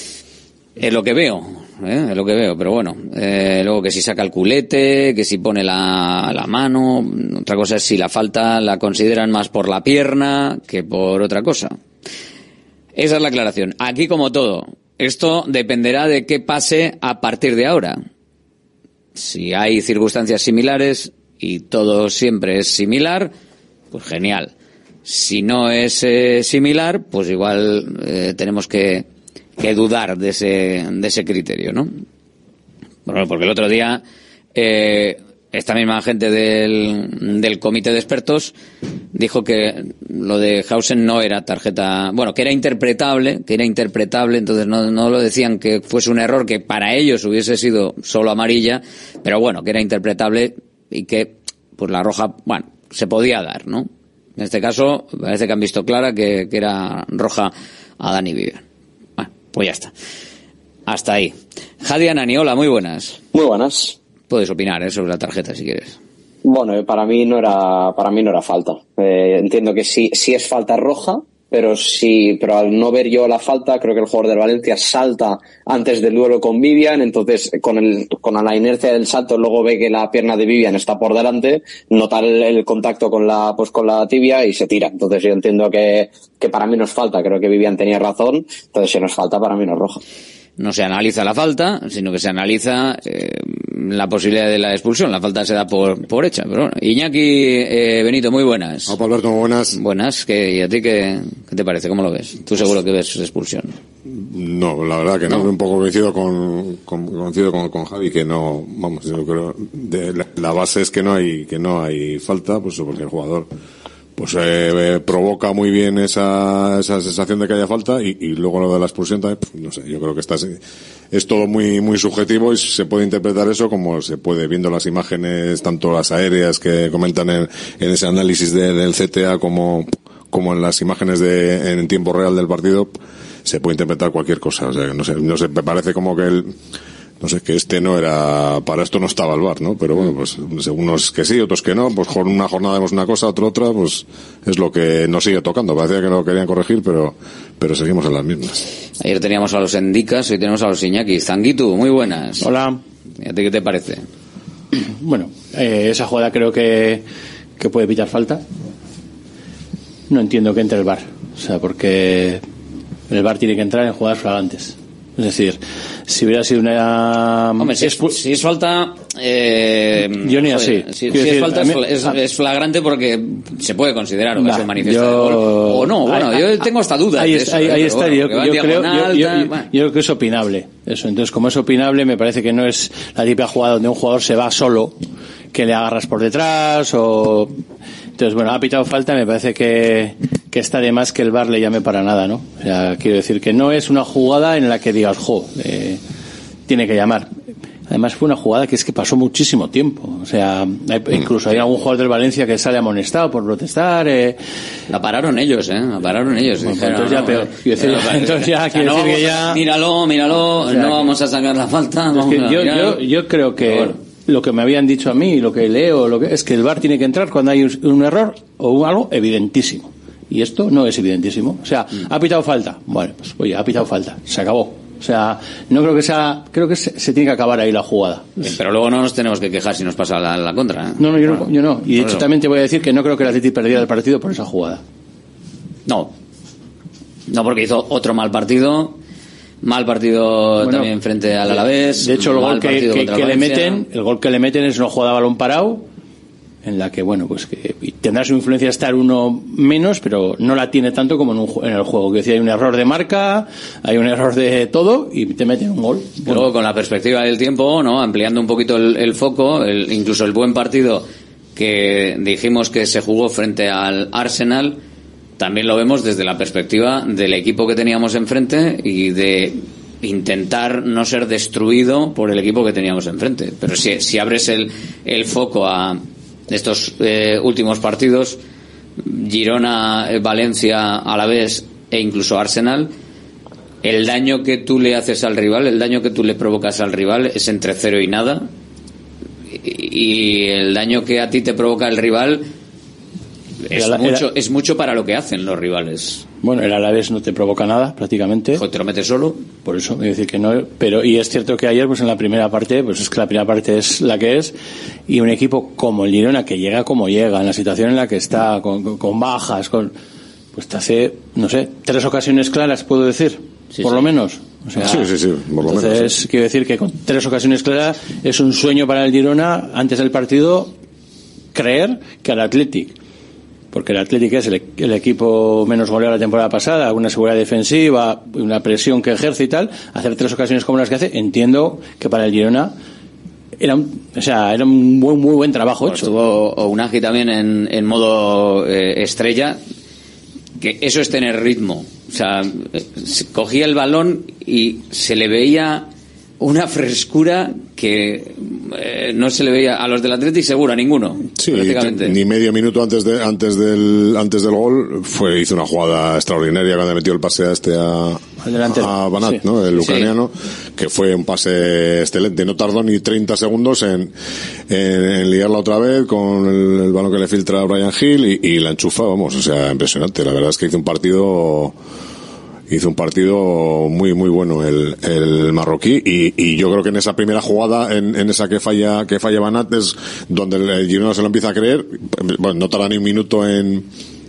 es lo que veo, ¿eh? Es lo que veo, pero bueno, eh, luego que si saca el culete, que si pone la, la mano, otra cosa es si la falta la consideran más por la pierna que por otra cosa. Esa es la aclaración. Aquí como todo, esto dependerá de qué pase a partir de ahora. Si hay circunstancias similares y todo siempre es similar, pues genial. Si no es eh, similar, pues igual eh, tenemos que, que dudar de ese, de ese criterio, ¿no? Bueno, porque el otro día eh, esta misma gente del, del comité de expertos dijo que lo de Hausen no era tarjeta, bueno, que era interpretable, que era interpretable, entonces no, no lo decían que fuese un error que para ellos hubiese sido solo amarilla, pero bueno, que era interpretable y que, pues la roja, bueno, se podía dar, ¿no? En este caso, parece que han visto clara que, que era roja a Dani Vivian. Bueno, pues ya está. Hasta ahí. Jadi Anani, hola, muy buenas. Muy buenas. Puedes opinar, ¿eh?, sobre la tarjeta si quieres. Bueno, para mí no era, para mí no era falta. Eh, entiendo que sí, sí es falta roja, pero sí, pero al no ver yo la falta, creo que el jugador del Valencia salta antes del duelo con Vivian, entonces con el, con la inercia del salto luego ve que la pierna de Vivian está por delante, nota el, el contacto con la, pues con la tibia y se tira. Entonces yo entiendo que, que para mí no es falta, creo que Vivian tenía razón, entonces si no es falta, para mí no es roja. No se analiza la falta, sino que se analiza eh, la posibilidad de la expulsión. La falta se da por, por hecha. Pero bueno, Iñaki eh, Benito, muy buenas. Hola, Alberto, muy buenas. Buenas, ¿qué, ¿y a ti qué, qué te parece? ¿Cómo lo ves? Tú seguro que ves expulsión. No, la verdad que no. no. Un poco coincido con, con, coincido con, con Javi, que no, vamos, yo creo, de, la, la base es que no hay, que no hay falta, pues porque el jugador pues eh, provoca muy bien esa esa sensación de que haya falta y, y luego lo de la expulsión también, pues, no sé, yo creo que está es todo muy muy subjetivo y se puede interpretar eso como se puede viendo las imágenes, tanto las aéreas que comentan en, en ese análisis de, del C T A como como en las imágenes de en tiempo real del partido, se puede interpretar cualquier cosa. O sea, no sé, no sé, me parece como que el no sé, que este no era, para esto no estaba el V A R, ¿no? Pero bueno, pues unos que sí, otros que no, pues una jornada vemos una cosa, otra otra, pues es lo que nos sigue tocando. Parecía que lo querían corregir, pero pero seguimos en las mismas. Ayer teníamos a los Endicas, hoy tenemos a los Iñaki. Zanguitu, muy buenas. Hola. ¿Y a ti qué te parece? Bueno, eh, esa jugada creo que, que puede evitar falta. No entiendo que entre el V A R. O sea, porque el V A R tiene que entrar en jugadas flagrantes. Es decir, si hubiera sido una... Hombre, si es, si es falta... Eh, yo ni así. Si, si decir, es falta mí, es, es flagrante porque se puede considerar ocasión manifiesta yo, de gol. O no, bueno, hay, yo tengo esta duda. Ahí, de eso, ahí, ahí está, bueno, yo, yo, creo, alta, yo, yo, bueno. yo creo que es opinable. Eso, entonces como es opinable me parece que no es la típica jugada donde un jugador se va solo, que le agarras por detrás o... Entonces, bueno, ha pitado falta, me parece que, que está de más que el V A R le llame para nada, ¿no? O sea, quiero decir que no es una jugada en la que digas, jo, eh, tiene que llamar. Además fue una jugada que es que pasó muchísimo tiempo. O sea, hay, incluso hay algún jugador del Valencia que sale amonestado por protestar. Eh. La pararon ellos, ¿eh? La pararon ellos. Bueno, dijeron, entonces ya no, peor. Quiero decir, no, entonces ya, o sea, quiero no decir que a, ya... Míralo, míralo, o sea, no que, vamos a sacar la falta. Es que yo, yo, yo creo que... Bueno, lo que me habían dicho a mí, lo que leo, lo que es que el V A R tiene que entrar cuando hay un, un error o un, algo evidentísimo. Y esto no es evidentísimo. O sea, mm. ha pitado falta. Bueno, pues oye, ha pitado falta. Se acabó. O sea, no creo que sea, creo que se, se tiene que acabar ahí la jugada. Pero luego no nos tenemos que quejar si nos pasa la, la contra. ¿eh? No, no, yo no, yo no. Y de hecho también te voy a decir que no creo que el Atleti perdiera el partido por esa jugada. No. No, porque hizo otro mal partido. Mal partido bueno, también frente al Alavés. De hecho, el gol que, que, que le meten, el gol que le meten es una jugada a balón parado, en la que, bueno, pues que tendrá su influencia estar uno menos, pero no la tiene tanto como en, un, en el juego. Que decía, hay un error de marca, hay un error de todo, y te meten un gol. Bueno. Luego, con la perspectiva del tiempo, ¿no? Ampliando un poquito el, el foco, el, incluso el buen partido que dijimos que se jugó frente al Arsenal, también lo vemos desde la perspectiva del equipo que teníamos enfrente y de intentar no ser destruido por el equipo que teníamos enfrente. Pero si, si abres el, el foco a estos eh, últimos partidos, Girona, Valencia, Alavés e incluso Arsenal, el daño que tú le haces al rival, el daño que tú le provocas al rival es entre cero y nada, y el daño que a ti te provoca el rival es era, mucho era, es mucho para lo que hacen los rivales. Bueno, el Alavés no te provoca nada prácticamente. Te lo metes solo. Por eso, es decir que no, pero y es cierto que ayer pues en la primera parte, pues es que la primera parte es la que es, y un equipo como el Girona que llega como llega, en la situación en la que está, con, con, con bajas, con pues te hace, no sé, tres ocasiones claras, puedo decir, sí, por sí. lo menos. O sea, sí, sí, sí, por lo entonces menos, sí. quiero decir que con tres ocasiones claras es un sueño para el Girona antes del partido creer que al Athletic, porque el Athletic es el, el equipo menos goleado la temporada pasada, una seguridad defensiva, una presión que ejerce y tal, hacer tres ocasiones como las que hace, entiendo que para el Girona era un, o sea, era un muy, muy buen trabajo pues hecho. Estuvo Unagi también en, en modo eh, estrella, que eso es tener ritmo. O sea, cogía el balón y se le veía una frescura que eh, no se le veía a los del Atleti seguro, a ninguno. Sí, prácticamente. Ni medio minuto antes de antes del antes del gol fue hizo una jugada extraordinaria cuando metió el pase a este a, a Banat, sí. ¿no? El ucraniano, sí. Que fue un pase excelente. No tardó ni treinta segundos en, en, en liarla otra vez con el, el balón que le filtra a Brian Hill y, y la enchufa, vamos, o sea, impresionante. La verdad es que hizo un partido hizo un partido muy muy bueno el, el marroquí y, y yo creo que en esa primera jugada en, en esa que falla que falla Banat es donde el Girona se lo empieza a creer. Bueno, no tarda ni un minuto en,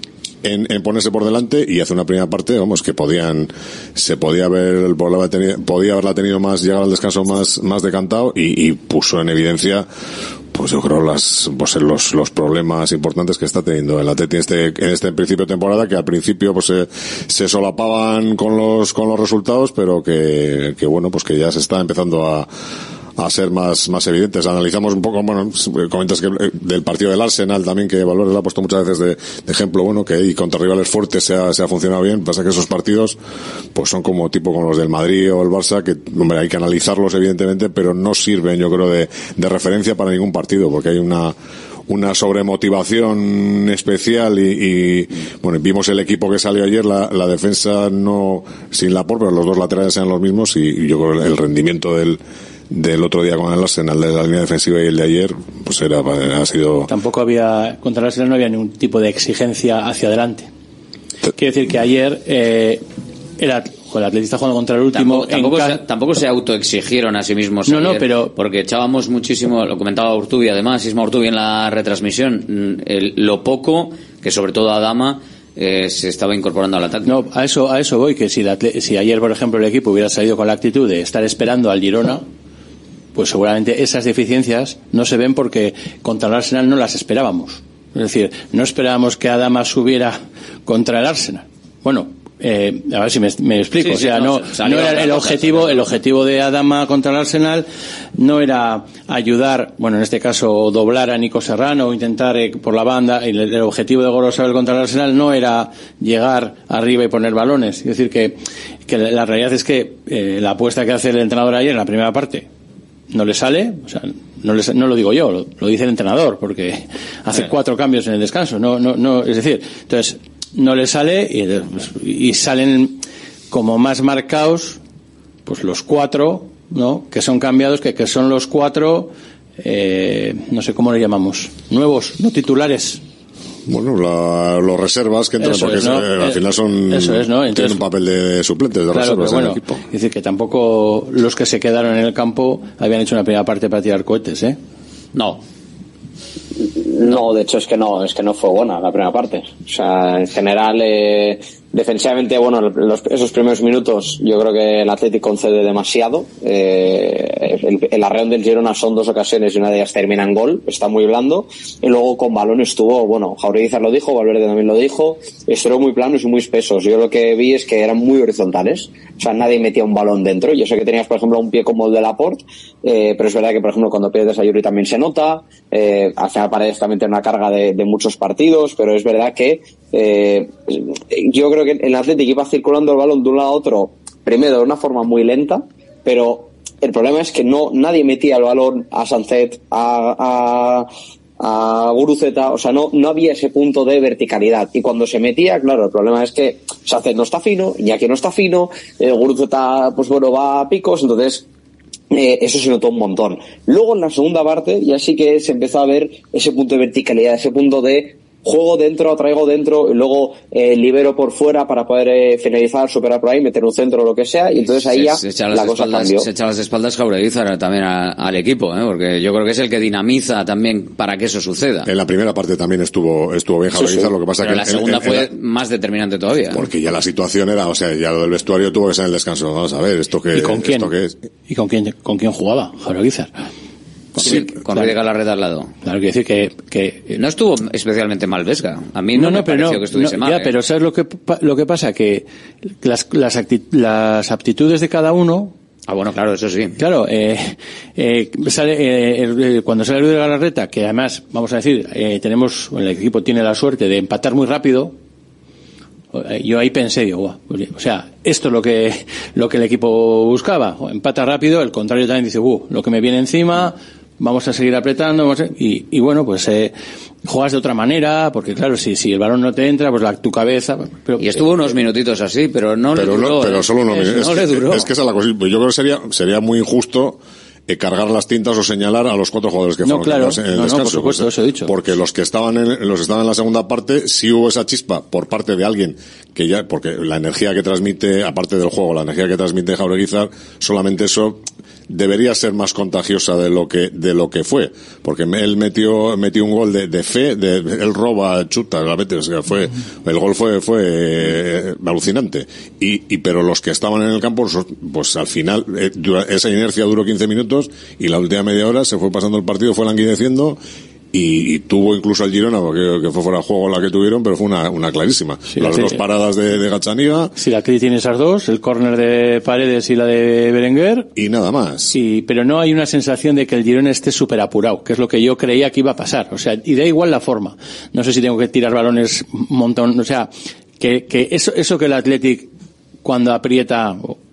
en en ponerse por delante y hace una primera parte, vamos, que podían se podía haber podía haberla tenido más, llegar al descanso más más decantado y, y puso en evidencia, pues yo creo las pues los los problemas importantes que está teniendo el Atleti en este en este principio de temporada, que al principio pues se, se solapaban con los con los resultados, pero que que bueno, pues que ya se está empezando a a ser más más evidentes. Analizamos un poco, bueno, comentas que del partido del Arsenal también, que Valverde lo ha puesto muchas veces de, de ejemplo, bueno, que ahí contra rivales fuertes se ha, se ha funcionado bien. Pasa que esos partidos pues son como tipo con los del Madrid o el Barça, que hombre, hay que analizarlos evidentemente, pero no sirven, yo creo, de, de referencia para ningún partido, porque hay una una sobremotivación especial y, y bueno, vimos el equipo que salió ayer, la, la defensa no sin Laporte, pero los dos laterales sean los mismos y, y yo creo que el rendimiento del del otro día con el Arsenal, de la línea defensiva, y el de ayer, pues era, ha sido... Tampoco había, contra el Arsenal no había ningún tipo de exigencia hacia adelante. Quiero decir que ayer eh, era, el Atletista jugando contra el último... Tampoco, tampoco, ca- se, tampoco se autoexigieron a sí mismos no, ayer, no, pero... porque echábamos muchísimo, lo comentaba Urtubi además, Isma Urtubi en la retransmisión, el, lo poco que sobre todo Adama eh, se estaba incorporando al ataque. No, a eso, a eso voy, que si, la, si ayer, por ejemplo, el equipo hubiera salido con la actitud de estar esperando al Girona, pues seguramente esas deficiencias no se ven porque contra el Arsenal no las esperábamos. Es decir, no esperábamos que Adama subiera contra el Arsenal. Bueno, eh, a ver si me, me explico. Sí, o sea, sí, no, no, no era el objetivo, el objetivo de Adama contra el Arsenal no era ayudar, bueno, en este caso doblar a Nico Serrano o intentar eh, por la banda. El, el objetivo de Gorosabel contra el Arsenal no era llegar arriba y poner balones. Es decir, que, que la realidad es que eh, la apuesta que hace el entrenador ayer en la primera parte no le sale, o sea, no, le, no lo digo yo, lo, lo dice el entrenador, porque hace eh. cuatro cambios en el descanso, no, no, no, es decir, entonces no le sale y, y salen como más marcados, pues los cuatro, ¿no? Que son cambiados, que, que son los cuatro, eh, no sé cómo le llamamos, nuevos, no titulares. Bueno, la, los reservas que entran, eso porque es, ¿no? eh, al final son eso es, ¿no? Entonces, tienen un papel de suplentes, de claro, reservas bueno, en el equipo. Es decir, que tampoco los que se quedaron en el campo habían hecho una primera parte para tirar cohetes, ¿eh? No. No, de hecho es que no, es que no fue buena la primera parte. O sea, en general, eh, defensivamente, bueno, los, esos primeros minutos yo creo que el Atlético concede demasiado. Eh, el, el arreón del Girona son dos ocasiones y una de ellas termina en gol, está muy blando. Y luego con balón estuvo, bueno, Jauregui lo dijo, Valverde también lo dijo, estuvieron muy planos y muy espesos. Yo lo que vi es que eran muy horizontales. O sea, nadie metía un balón dentro. Yo sé que tenías, por ejemplo, un pie como el de Laporte, eh, pero es verdad que, por ejemplo, cuando pierdes a Yuri también se nota. Eh, al final Paredes también tiene una carga de, de muchos partidos, pero es verdad que eh, yo creo que el Atlético iba circulando el balón de un lado a otro, primero de una forma muy lenta, pero el problema es que no nadie metía el balón a Sancet, a, a, a Guruceta, o sea, no, no había ese punto de verticalidad. Y cuando se metía, claro, el problema es que Sancet no está fino, Iñaki no está fino, eh, Guruceta, pues bueno, va a picos, entonces Eh, eso se notó un montón. Luego en la segunda parte ya sí que se empezó a ver ese punto de verticalidad, ese punto de juego dentro, traigo dentro y luego eh, libero por fuera para poder eh, finalizar, superar por ahí, meter un centro o lo que sea, y entonces ahí se, ya se la cosa cambió. Se echa las espaldas Jauregui también a, al equipo, ¿eh? Porque yo creo que es el que dinamiza también para que eso suceda. En la primera parte también estuvo estuvo bien Jauregui, sí, sí. Lo que pasa Pero que la en, segunda en, fue en la, más determinante todavía. Porque ya la situación era, o sea, ya lo del vestuario tuvo que ser en el descanso. Vamos a ver, esto que ¿Y con quién? Esto que es. ¿Y con quién con quién jugaba Jauregui? Sí, con Ruiz de Galarreta al lado. Claro, quiero decir que, que no estuvo especialmente mal Vesga. A mí no, no, no me pareció no, que estuviese no, mal. Ya, ¿eh? pero ¿sabes lo que lo que pasa? Que las las, acti- las aptitudes de cada uno Ah, bueno, claro, eso sí. Claro, eh, eh, sale, eh, el, cuando sale Luis Galarreta, que además, vamos a decir, eh, tenemos, el equipo tiene la suerte de empatar muy rápido. Yo ahí pensé, digo, wow, o sea, esto es lo que lo que el equipo buscaba, empata rápido, el contrario también dice, uh, lo que me viene encima, vamos a seguir apretando, vamos a... y, y bueno, pues eh, juegas de otra manera, porque claro, si si el balón no te entra, pues la, tu cabeza... Pero, y estuvo eh, unos minutitos así, pero no pero le duró. No, pero solo unos minutos. No le duró. Es que esa es la cosa. Yo creo que sería, sería muy injusto Eh, cargar las tintas o señalar a los cuatro jugadores que no, fueron claro. en el no, descanso. No, por supuesto, pues, eso he dicho. Porque los que estaban en, los estaban en la segunda parte, sí hubo esa chispa por parte de alguien que ya, porque la energía que transmite, aparte del juego, la energía que transmite Jaureguizar, solamente eso debería ser más contagiosa de lo que de lo que fue, porque él metió metió un gol de, de fe, de, él roba, chuta, la mete, o sea, fue el gol fue fue eh, alucinante y, y pero los que estaban en el campo pues al final eh, dura, esa inercia duró quince minutos y la última media hora se fue pasando el partido, fue languideciendo. Y, y tuvo incluso al Girona, porque que fue fuera de juego la que tuvieron, pero fue una, una clarísima. Sí, las sí, dos paradas de, de Gazzaniga. Sí, la Cri tiene esas dos, el córner de Paredes y la de Berenguer. Y nada más. Sí, pero no hay una sensación de que el Girona esté súper apurado, que es lo que yo creía que iba a pasar. O sea, y da igual la forma. No sé si tengo que tirar balones un montón, o sea, que, que eso, eso que el Athletic, cuando aprieta,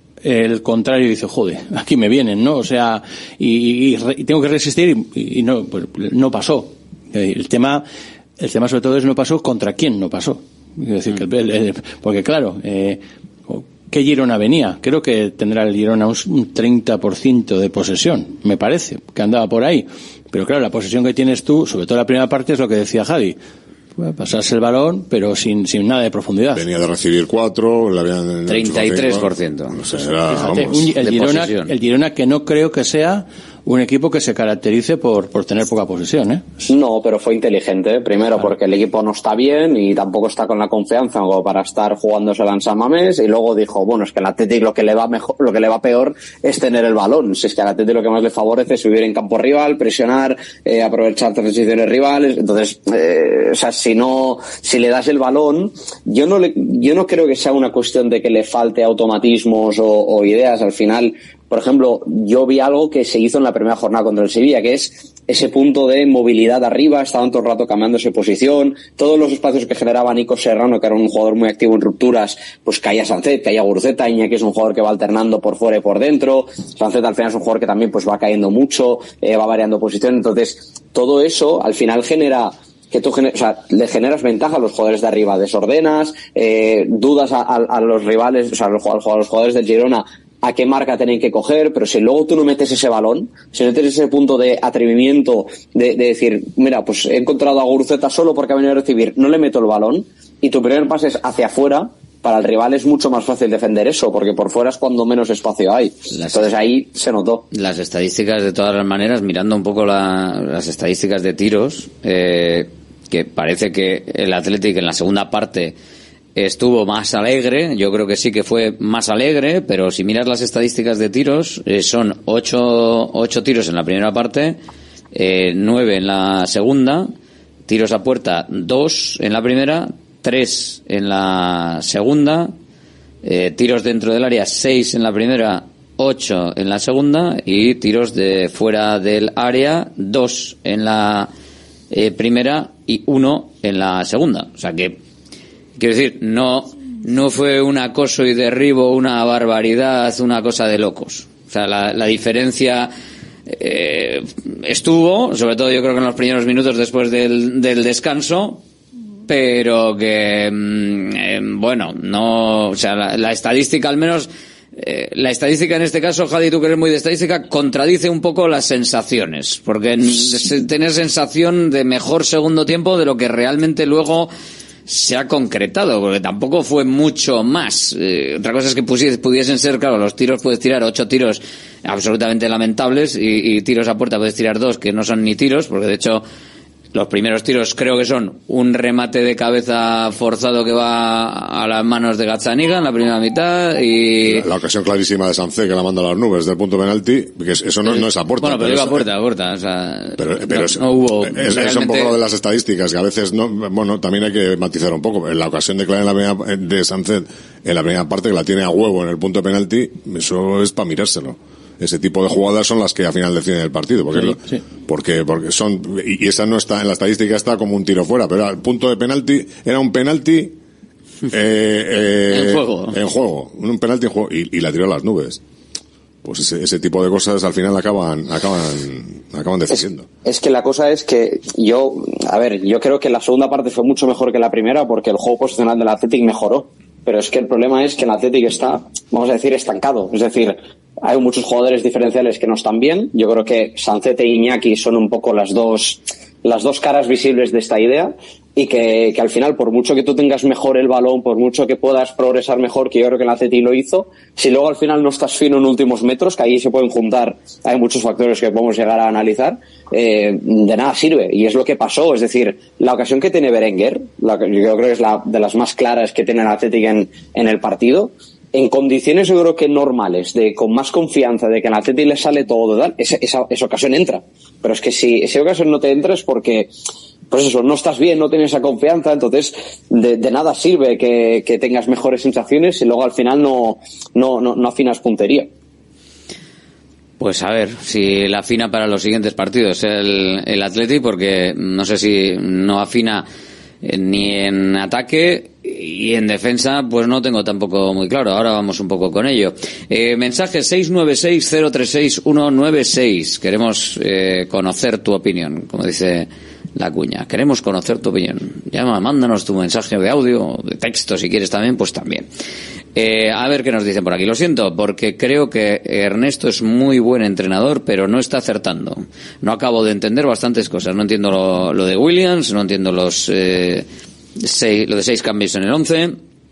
el contrario dice, joder, aquí me vienen, ¿no? O sea, y, y, y tengo que resistir y, y no, pues, no pasó. El tema, el tema sobre todo es no pasó contra quién no pasó. Es decir, que el, el, porque claro, eh, ¿qué Girona venía? Creo que tendrá el Girona un, un treinta por ciento de posesión, me parece, que andaba por ahí. Pero claro, la posesión que tienes tú, sobre todo la primera parte, es lo que decía Javi. Pasarse el balón, pero sin sin nada de profundidad. Venía de recibir cuatro, le habían treinta y tres por ciento. O sea, era, Fíjate, vamos, un, el, Girona, posesión. el Girona que no creo que sea un equipo que se caracterice por, por tener poca posesión, ¿eh? No, pero fue inteligente. Primero, claro, porque el equipo no está bien y tampoco está con la confianza como para estar jugándose en San Mamés. Y luego dijo, bueno, es que al Athletic lo que le va mejor, lo que le va peor es tener el balón. Si es que al Athletic lo que más le favorece es subir en campo rival, presionar, eh, aprovechar transiciones rivales. Entonces, eh, o sea, si no, si le das el balón, yo no le, yo no creo que sea una cuestión de que le falte automatismos o, o ideas. Al final, por ejemplo, yo vi algo que se hizo en la primera jornada contra el Sevilla, que es ese punto de movilidad arriba, estaban todo el rato cambiándose posición, todos los espacios que generaba Nico Serrano, que era un jugador muy activo en rupturas, pues caía Sancet, caía Guruceta, Iñaki es un jugador que va alternando por fuera y por dentro, Sancet al final es un jugador que también pues va cayendo mucho, eh, va variando posición, entonces todo eso al final genera que tú gener, o sea, le generas ventaja a los jugadores de arriba, desordenas, eh, dudas a, a, a los rivales, o sea, a los, a los jugadores del Girona, a qué marca tienen que coger, pero si luego tú no metes ese balón, si no metes ese punto de atrevimiento de, de decir, mira, pues he encontrado a Guruceta solo porque ha venido a recibir, no le meto el balón, y tu primer pase es hacia afuera, para el rival es mucho más fácil defender eso, porque por fuera es cuando menos espacio hay. Las, Entonces ahí se notó. Las estadísticas, de todas las maneras, mirando un poco la, las estadísticas de tiros, eh, que parece que el Athletic en la segunda parte estuvo más alegre, yo creo que sí que fue más alegre, pero si miras las estadísticas de tiros, eh, son ocho, ocho tiros en la primera parte, eh, nueve en la segunda, tiros a puerta dos en la primera, tres en la segunda, eh, tiros dentro del área seis en la primera, ocho en la segunda y tiros de fuera del área dos en la eh, primera y uno en la segunda. O sea que quiero decir, no no fue un acoso y derribo, una barbaridad, una cosa de locos. O sea, la, la diferencia eh, estuvo, sobre todo yo creo que en los primeros minutos después del, del descanso, pero que, eh, bueno, no, o sea, la, la estadística al menos, eh, la estadística en este caso, Jadi, tú que eres muy de estadística, contradice un poco las sensaciones, porque tener sensación de mejor segundo tiempo de lo que realmente luego se ha concretado, porque tampoco fue mucho más. Eh, otra cosa es que pusies, pudiesen ser, claro, los tiros puedes tirar ocho tiros absolutamente lamentables y, y tiros a puerta puedes tirar dos que no son ni tiros, porque de hecho Los primeros tiros creo que son un remate de cabeza forzado que va a las manos de Gazzaniga en la primera mitad y... La, la ocasión clarísima de Sancé que la manda a las nubes del punto penalti, que eso no, no es a puerta. Bueno, pero, pero iba a puerta, es, a puerta, o sea... Pero, pero no, es, no hubo... Es, realmente... es un poco lo de las estadísticas, que a veces no... Bueno, también hay que matizar un poco. En la ocasión de, en la primera, de Sancé, en la primera parte, que la tiene a huevo en el punto penalti, eso es para mirárselo. Ese tipo de jugadas son las que al final deciden el partido, porque, sí, sí. porque, porque son, y esa no está, en la estadística está como un tiro fuera, pero al punto de penalti, era un penalti, eh, eh, en juego. En juego, un penalti en juego, y, y la tiró a las nubes. Pues ese, ese tipo de cosas al final acaban, acaban, acaban decidiendo. Es, es que la cosa es que yo, a ver, yo creo que la segunda parte fue mucho mejor que la primera porque el juego posicional del Athletic mejoró. Pero es que el problema es que el Athletic está, vamos a decir, estancado. Es decir, hay muchos jugadores diferenciales que no están bien. Yo creo que Sancete y Iñaki son un poco las dos, las dos caras visibles de esta idea. Y que, que al final, por mucho que tú tengas mejor el balón, por mucho que puedas progresar mejor, que yo creo que el Athletic lo hizo, si luego al final no estás fino en últimos metros, que ahí se pueden juntar, hay muchos factores que podemos llegar a analizar, eh, de nada sirve. Y es lo que pasó. Es decir, la ocasión que tiene Berenguer, la que yo creo que es la de las más claras que tiene el Athletic en, en el partido, en condiciones yo creo que normales, de con más confianza, de que al Athletic le sale todo, tal, esa, esa, esa ocasión entra. Pero es que si esa ocasión no te entra es porque, pues eso, no estás bien, no tienes esa confianza, entonces de, de nada sirve que, que tengas mejores sensaciones y luego al final no, no, no, no afinas puntería. Pues a ver, si la afina para los siguientes partidos el, el Athletic, porque no sé si no afina ni en ataque y en defensa, pues no tengo tampoco muy claro. Ahora vamos un poco con ello. Eh, mensaje seis nueve seis cero tres seis uno nueve seis. Queremos eh, conocer tu opinión, como dice la cuña. Queremos conocer tu opinión. Llama, mándanos tu mensaje de audio, de texto, si quieres también, pues también. Eh, a ver qué nos dicen por aquí. Lo siento, porque creo que Ernesto es muy buen entrenador, pero no está acertando. No acabo de entender bastantes cosas. No entiendo lo, lo de Williams, no entiendo los eh, seis, lo de seis cambios en el once.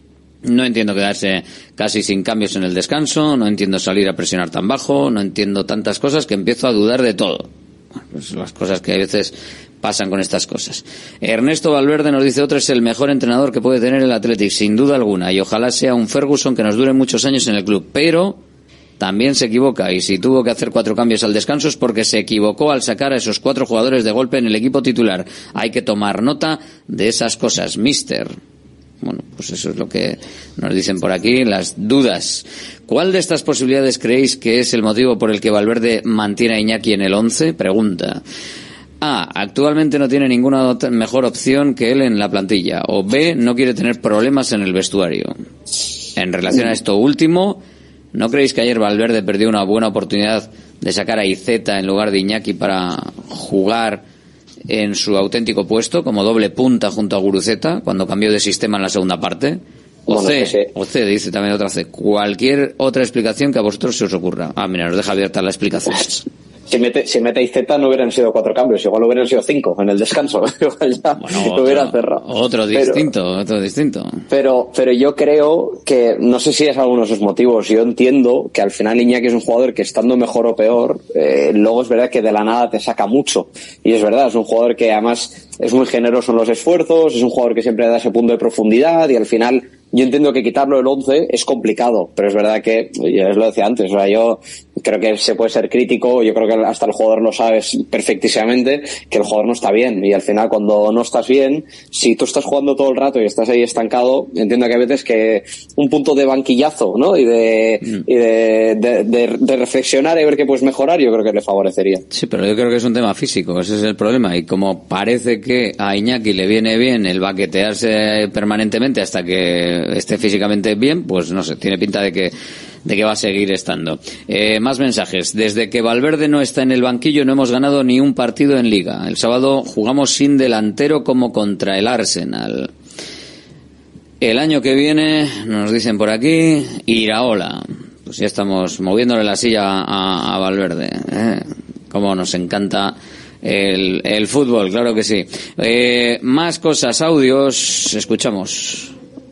No entiendo quedarse casi sin cambios en el descanso. No entiendo salir a presionar tan bajo. No entiendo tantas cosas que empiezo a dudar de todo. Bueno, pues las cosas que a veces pasan con estas cosas. Ernesto Valverde nos dice: otro es el mejor entrenador que puede tener el Athletic, sin duda alguna, y ojalá sea un Ferguson que nos dure muchos años en el club, pero también se equivoca, y si tuvo que hacer cuatro cambios al descanso es porque se equivocó al sacar a esos cuatro jugadores de golpe en el equipo titular. Hay que tomar nota de esas cosas, mister. Bueno, pues eso es lo que nos dicen por aquí, las dudas. ¿Cuál de estas posibilidades creéis que es el motivo por el que Valverde mantiene a Iñaki en el once? Pregunta. A. Actualmente no tiene ninguna mejor opción que él en la plantilla. O B. No quiere tener problemas en el vestuario. En relación a esto último, ¿no creéis que ayer Valverde perdió una buena oportunidad de sacar a Iceta en lugar de Iñaki para jugar en su auténtico puesto como doble punta junto a Guruceta cuando cambió de sistema en la segunda parte? O Bueno, C, que sí. o C, dice también otra C. Cualquier otra explicación que a vosotros se os ocurra. Ah, mira, nos deja abierta la explicación. Si mete, si mete Iceta no hubieran sido cuatro cambios, igual hubieran sido cinco en el descanso. Igual ya Bueno, lo otro, hubiera cerrado. otro Pero- distinto, otro distinto. Pero, pero yo creo que, no sé si es alguno de esos motivos, yo entiendo que al final Iñaki es un jugador que estando mejor o peor, eh, luego es verdad que de la nada te saca mucho. Y es verdad, es un jugador que además es muy generoso en los esfuerzos, es un jugador que siempre da ese punto de profundidad y al final yo entiendo que quitarlo del once es complicado, pero es verdad que, ya os lo decía antes, o sea, yo creo que se puede ser crítico, yo creo que hasta el jugador lo sabe perfectísimamente, que el jugador no está bien, y al final cuando no estás bien, si tú estás jugando todo el rato y estás ahí estancado, entiendo que a veces que un punto de banquillazo, ¿no? Y de, mm. y de, de, de, de reflexionar y ver qué puedes mejorar, yo creo que le favorecería. Sí, pero yo creo que es un tema físico, ese es el problema, y como parece que a Iñaki le viene bien el baquetearse permanentemente hasta que esté físicamente bien, pues no sé, tiene pinta de que de que va a seguir estando. Eh, más mensajes. Desde que Valverde no está en el banquillo no hemos ganado ni un partido en Liga. El sábado jugamos sin delantero como contra el Arsenal. El año que viene, nos dicen por aquí, Iraola. Pues ya estamos moviéndole la silla a, a Valverde. ¿eh? Como nos encanta el, el fútbol, claro que sí. Eh, más cosas, audios, escuchamos.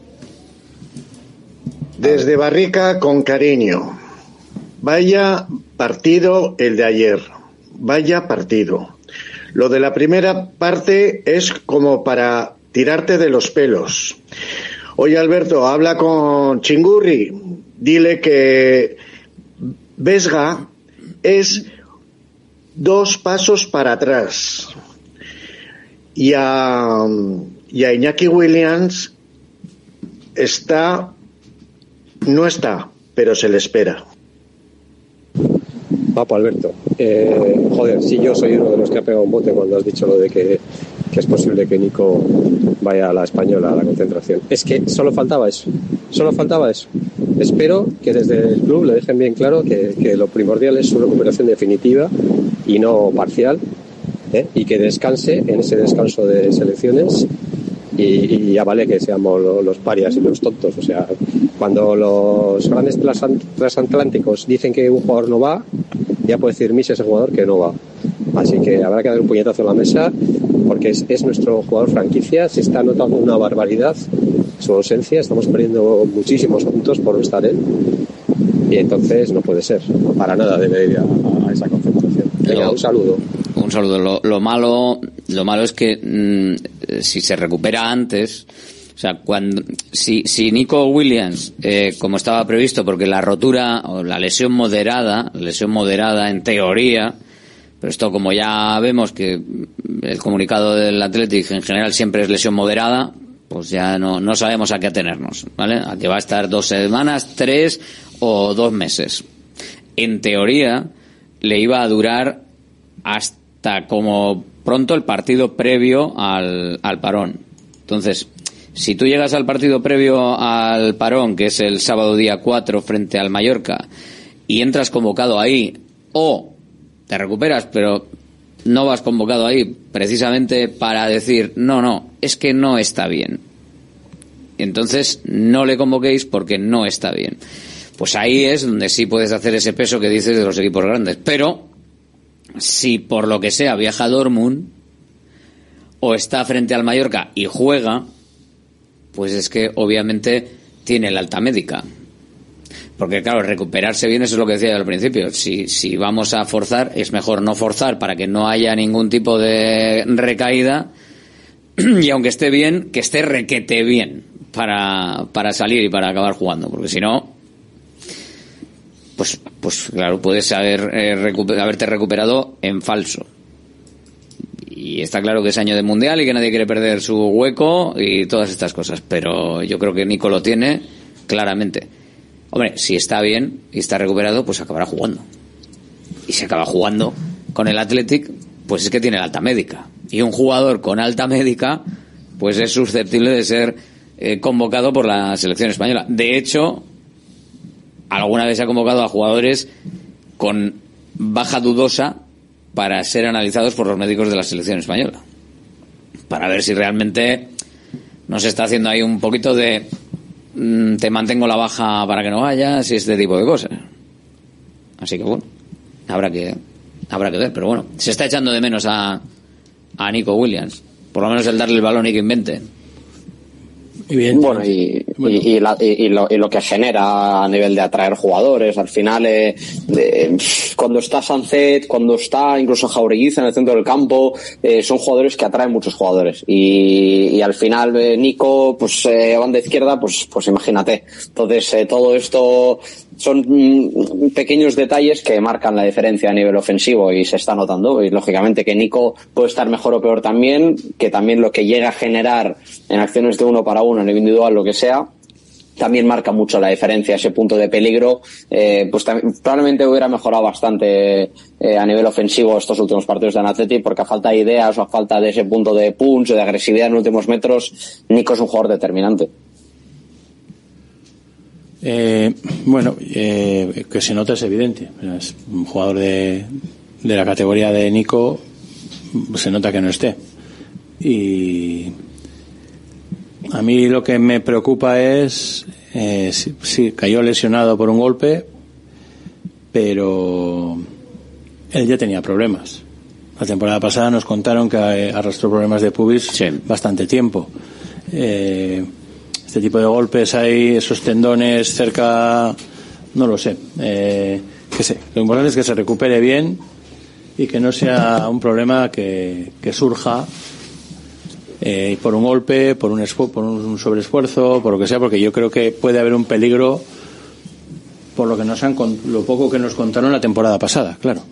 Desde Barrica, con cariño. Vaya partido el de ayer. Vaya partido. Lo de la primera parte es como para tirarte de los pelos. Oye, Alberto, habla con Chingurri, dile que Vesga es dos pasos para atrás. Y a, y a Iñaki Williams está, no está, pero se le espera. Papo Alberto, eh, joder, sí, yo soy uno de los que ha pegado un bote cuando has dicho lo de que, que es posible que Nico vaya a la Española a la concentración. Es que solo faltaba eso, solo faltaba eso. Espero que desde el club le dejen bien claro que, que lo primordial es su recuperación definitiva y no parcial, ¿eh? Y que descanse en ese descanso de selecciones y, y ya vale que seamos los parias y los tontos. O sea, cuando los grandes transatlánticos dicen que un jugador no va, ya puede decir Miss ese jugador que no va. Así que habrá que dar un puñetazo en la mesa porque es, es nuestro jugador franquicia, se está notando una barbaridad su ausencia, estamos perdiendo muchísimos puntos por no estar él y entonces no puede ser, para nada debe ir a, a esa concentración. Venga, un saludo. Un saludo. Lo, lo malo, lo malo es que mmm, si se recupera antes, o sea, cuando si si Nico Williams, eh, como estaba previsto, porque la rotura o la lesión moderada, lesión moderada en teoría, pero esto como ya vemos que el comunicado del Athletic en general siempre es lesión moderada, pues ya no no sabemos a qué atenernos, ¿vale? A que va a estar dos semanas, tres o dos meses. En teoría le iba a durar hasta como pronto el partido previo al, al parón. Entonces, si tú llegas al partido previo al parón, que es el sábado día cuatro frente al Mallorca, y entras convocado ahí, o te recuperas, pero no vas convocado ahí precisamente para decir, no, no, es que no está bien. Entonces, no le convoquéis porque no está bien. Pues ahí es donde sí puedes hacer ese peso que dices de los equipos grandes. Pero, si por lo que sea viaja a Dortmund, o está frente al Mallorca y juega, pues es que obviamente tiene el alta médica. Porque claro, recuperarse bien, eso es lo que decía yo al principio. Si, si vamos a forzar, es mejor no forzar para que no haya ningún tipo de recaída. Y aunque esté bien, que esté requete bien para, para salir y para acabar jugando. Porque si no, pues, pues claro, puedes haber, eh, recuper, haberte recuperado en falso. Y está claro que es año de mundial y que nadie quiere perder su hueco y todas estas cosas. Pero yo creo que Nico lo tiene claramente. Hombre, si está bien y está recuperado, pues acabará jugando. Y si acaba jugando con el Athletic, pues es que tiene la alta médica. Y un jugador con alta médica, pues es susceptible de ser eh, convocado por la selección española. De hecho, alguna vez se ha convocado a jugadores con baja dudosa para ser analizados por los médicos de la selección española. Para ver si realmente no se está haciendo ahí un poquito de te mantengo la baja para que no vayas y este tipo de cosas. Así que bueno, habrá que habrá que ver, pero bueno, se está echando de menos a a Nico Williams, por lo menos el darle el balón y que invente. Bueno, y, bueno. y, y, la, y, y, lo, y lo que genera a nivel de atraer jugadores, al final, eh, de, cuando está Sancet, cuando está incluso Jaureguiza en el centro del campo, eh, son jugadores que atraen muchos jugadores. Y, y al final, eh, Nico, pues, eh, banda izquierda, pues, pues imagínate. Entonces, eh, todo esto son mm, pequeños detalles que marcan la diferencia a nivel ofensivo y se está notando. Y lógicamente que Nico puede estar mejor o peor también, que también lo que llega a generar en acciones de uno para uno, en el individual, lo que sea, también marca mucho la diferencia. Ese punto de peligro, eh, pues también, probablemente hubiera mejorado bastante eh, a nivel ofensivo estos últimos partidos de Athletic, porque a falta de ideas o a falta de ese punto de punch, de agresividad en los últimos metros, Nico es un jugador determinante. Eh, bueno, eh, que se nota es evidente. Es un jugador de, de la categoría de Nico, se nota que no esté. Y a mí lo que me preocupa es, eh, sí, sí, cayó lesionado por un golpe, pero él ya tenía problemas. La temporada pasada nos contaron que arrastró problemas de pubis sí. bastante tiempo. Eh, este tipo de golpes hay, esos tendones cerca, no lo sé. Eh, que sé. Lo importante es que se recupere bien y que no sea un problema que, que surja eh, por un golpe, por un, esfu- por un sobreesfuerzo, por lo que sea, porque yo creo que puede haber un peligro por lo que nos han con- lo poco que nos contaron la temporada pasada, claro.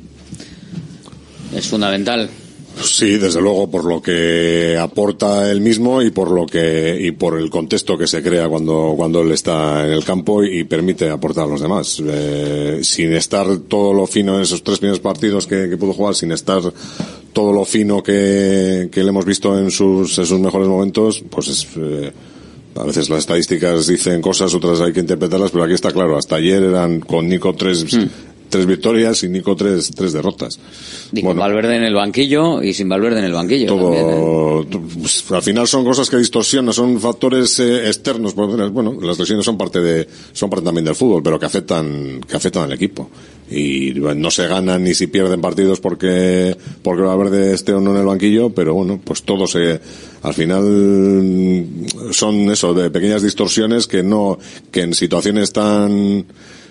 Es fundamental. Sí, desde luego, por lo que aporta él mismo y por lo que y por el contexto que se crea cuando cuando él está en el campo y permite aportar a los demás. Eh, sin estar todo lo fino en esos tres primeros partidos que, que pudo jugar, sin estar todo lo fino que, que le hemos visto en sus en sus mejores momentos, pues es, eh, a veces las estadísticas dicen cosas, otras hay que interpretarlas, pero aquí está claro. Hasta ayer eran con Nico tres mm. tres victorias y Nico tres tres derrotas. Y con bueno, Valverde en el banquillo y sin Valverde en el banquillo. Todo, también, ¿eh? Pues, al final son cosas que distorsionan, son factores eh, externos. Bueno, las lesiones son parte de, son parte también del fútbol, pero que afectan, que afectan al equipo. Y bueno, no se ganan ni si pierden partidos porque, porque Valverde esté o no en el banquillo, pero bueno, pues todo se, al final son eso, de pequeñas distorsiones que no, que en situaciones tan,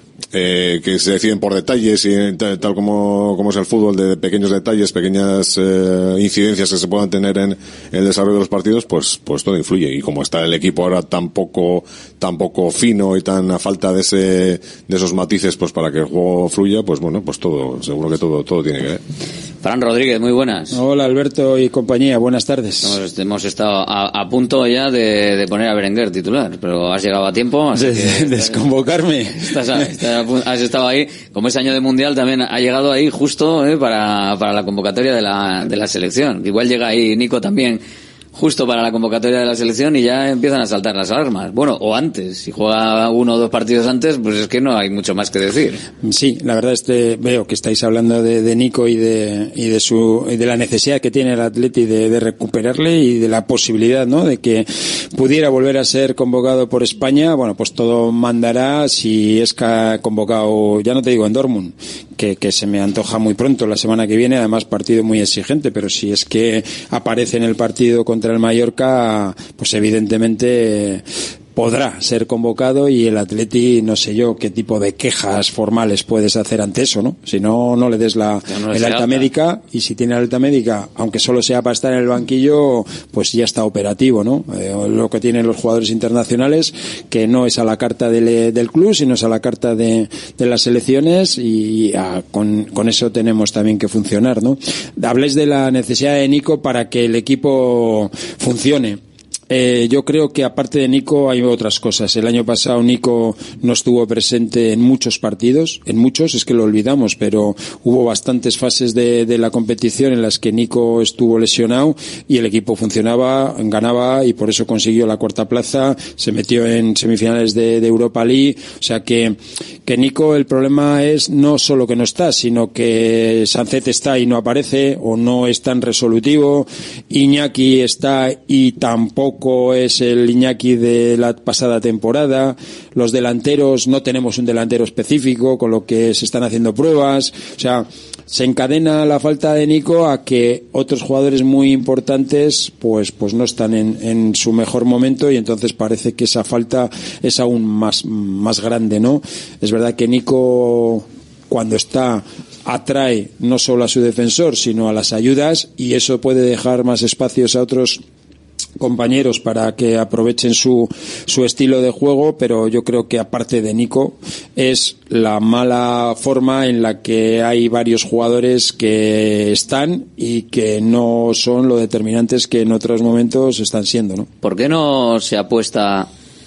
Eh, que se deciden por detalles y tal, tal como, como es el fútbol, de pequeños detalles, pequeñas eh, incidencias que se puedan tener en, en el desarrollo de los partidos, pues pues todo influye. Y como está el equipo ahora tan poco, tan poco fino y tan a falta de ese de esos matices, pues para que el juego fluya, pues bueno, pues todo, seguro que todo todo tiene que ver. Fran Rodríguez, muy buenas. Hola Alberto y compañía, buenas tardes. Hemos, hemos estado a, a punto ya de, de poner a Berenguer titular, pero has llegado a tiempo. Así Des, que desconvocarme. Estás, estás, has estado ahí, como es año de mundial, también ha llegado ahí justo eh, para, para la convocatoria de la, de la selección. Igual llega ahí Nico también justo para la convocatoria de la selección y ya empiezan a saltar las alarmas. Bueno, o antes, si juega uno o dos partidos antes, pues es que no hay mucho más que decir. Sí, la verdad este veo que estáis hablando de, de Nico y de y de su y de la necesidad que tiene el Atleti de, de recuperarle y de la posibilidad, ¿no?, de que pudiera volver a ser convocado por España. Bueno, pues todo mandará si es convocado, ya no te digo en Dortmund, que, que se me antoja muy pronto la semana que viene, además partido muy exigente, pero si es que aparece en el partido contra el Mallorca, pues evidentemente podrá ser convocado y el Atleti, no sé yo qué tipo de quejas formales puedes hacer ante eso, ¿no? Si no, no le des la no el alta, alta médica, y si tiene alta médica, aunque solo sea para estar en el banquillo, pues ya está operativo, ¿no? Eh, lo que tienen los jugadores internacionales, que no es a la carta del, del club, sino es a la carta de, de las selecciones, y a, con, con eso tenemos también que funcionar, ¿no? Habléis de la necesidad de Nico para que el equipo funcione. Eh, yo creo que aparte de Nico hay otras cosas. El año pasado Nico no estuvo presente en muchos partidos, en muchos, es que lo olvidamos, pero hubo bastantes fases de, de la competición en las que Nico estuvo lesionado y el equipo funcionaba, ganaba y por eso consiguió la cuarta plaza, se metió en semifinales de, de Europa League. O sea que, que Nico, el problema es no solo que no está, sino que Sancet está y no aparece, o no es tan resolutivo, Iñaki está y tampoco es el Iñaki de la pasada temporada, los delanteros, no tenemos un delantero específico, con lo que se están haciendo pruebas. O sea, se encadena la falta de Nico a que otros jugadores muy importantes pues pues no están en, en su mejor momento, y entonces parece que esa falta es aún más, más grande, ¿no? Es verdad que Nico, cuando está, atrae no solo a su defensor, sino a las ayudas, y eso puede dejar más espacios a otros compañeros para que aprovechen su, su estilo de juego, pero yo creo que aparte de Nico es la mala forma en la que hay varios jugadores que están y que no son lo determinantes que en otros momentos están siendo, ¿no? ¿Por qué no se apuesta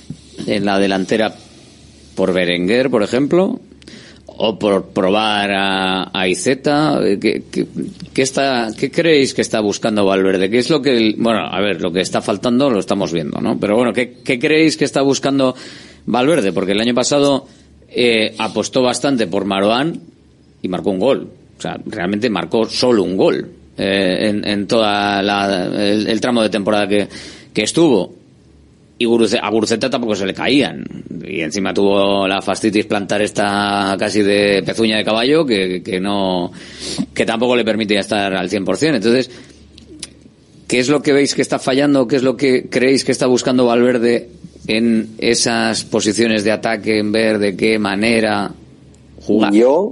en la delantera por Berenguer, por ejemplo? O por probar a, a Izeta. ¿Qué, qué, qué está, ¿Qué creéis que está buscando Valverde? ¿Qué es lo que, bueno, a ver, lo que está faltando lo estamos viendo, ¿no? Pero bueno, ¿qué, qué creéis que está buscando Valverde? Porque el año pasado eh, apostó bastante por Marouane y marcó un gol. O sea, realmente marcó solo un gol eh, en, en toda la, el, el tramo de temporada que, que estuvo. Y a Guruceta tampoco se le caían, y encima tuvo la fastitis plantar esta casi de pezuña de caballo que, que no, que tampoco le permitía estar al cien por ciento. Entonces, ¿qué es lo que veis que está fallando? ¿Qué es lo que creéis que está buscando Valverde en esas posiciones de ataque, en ver de qué manera jugar? Yo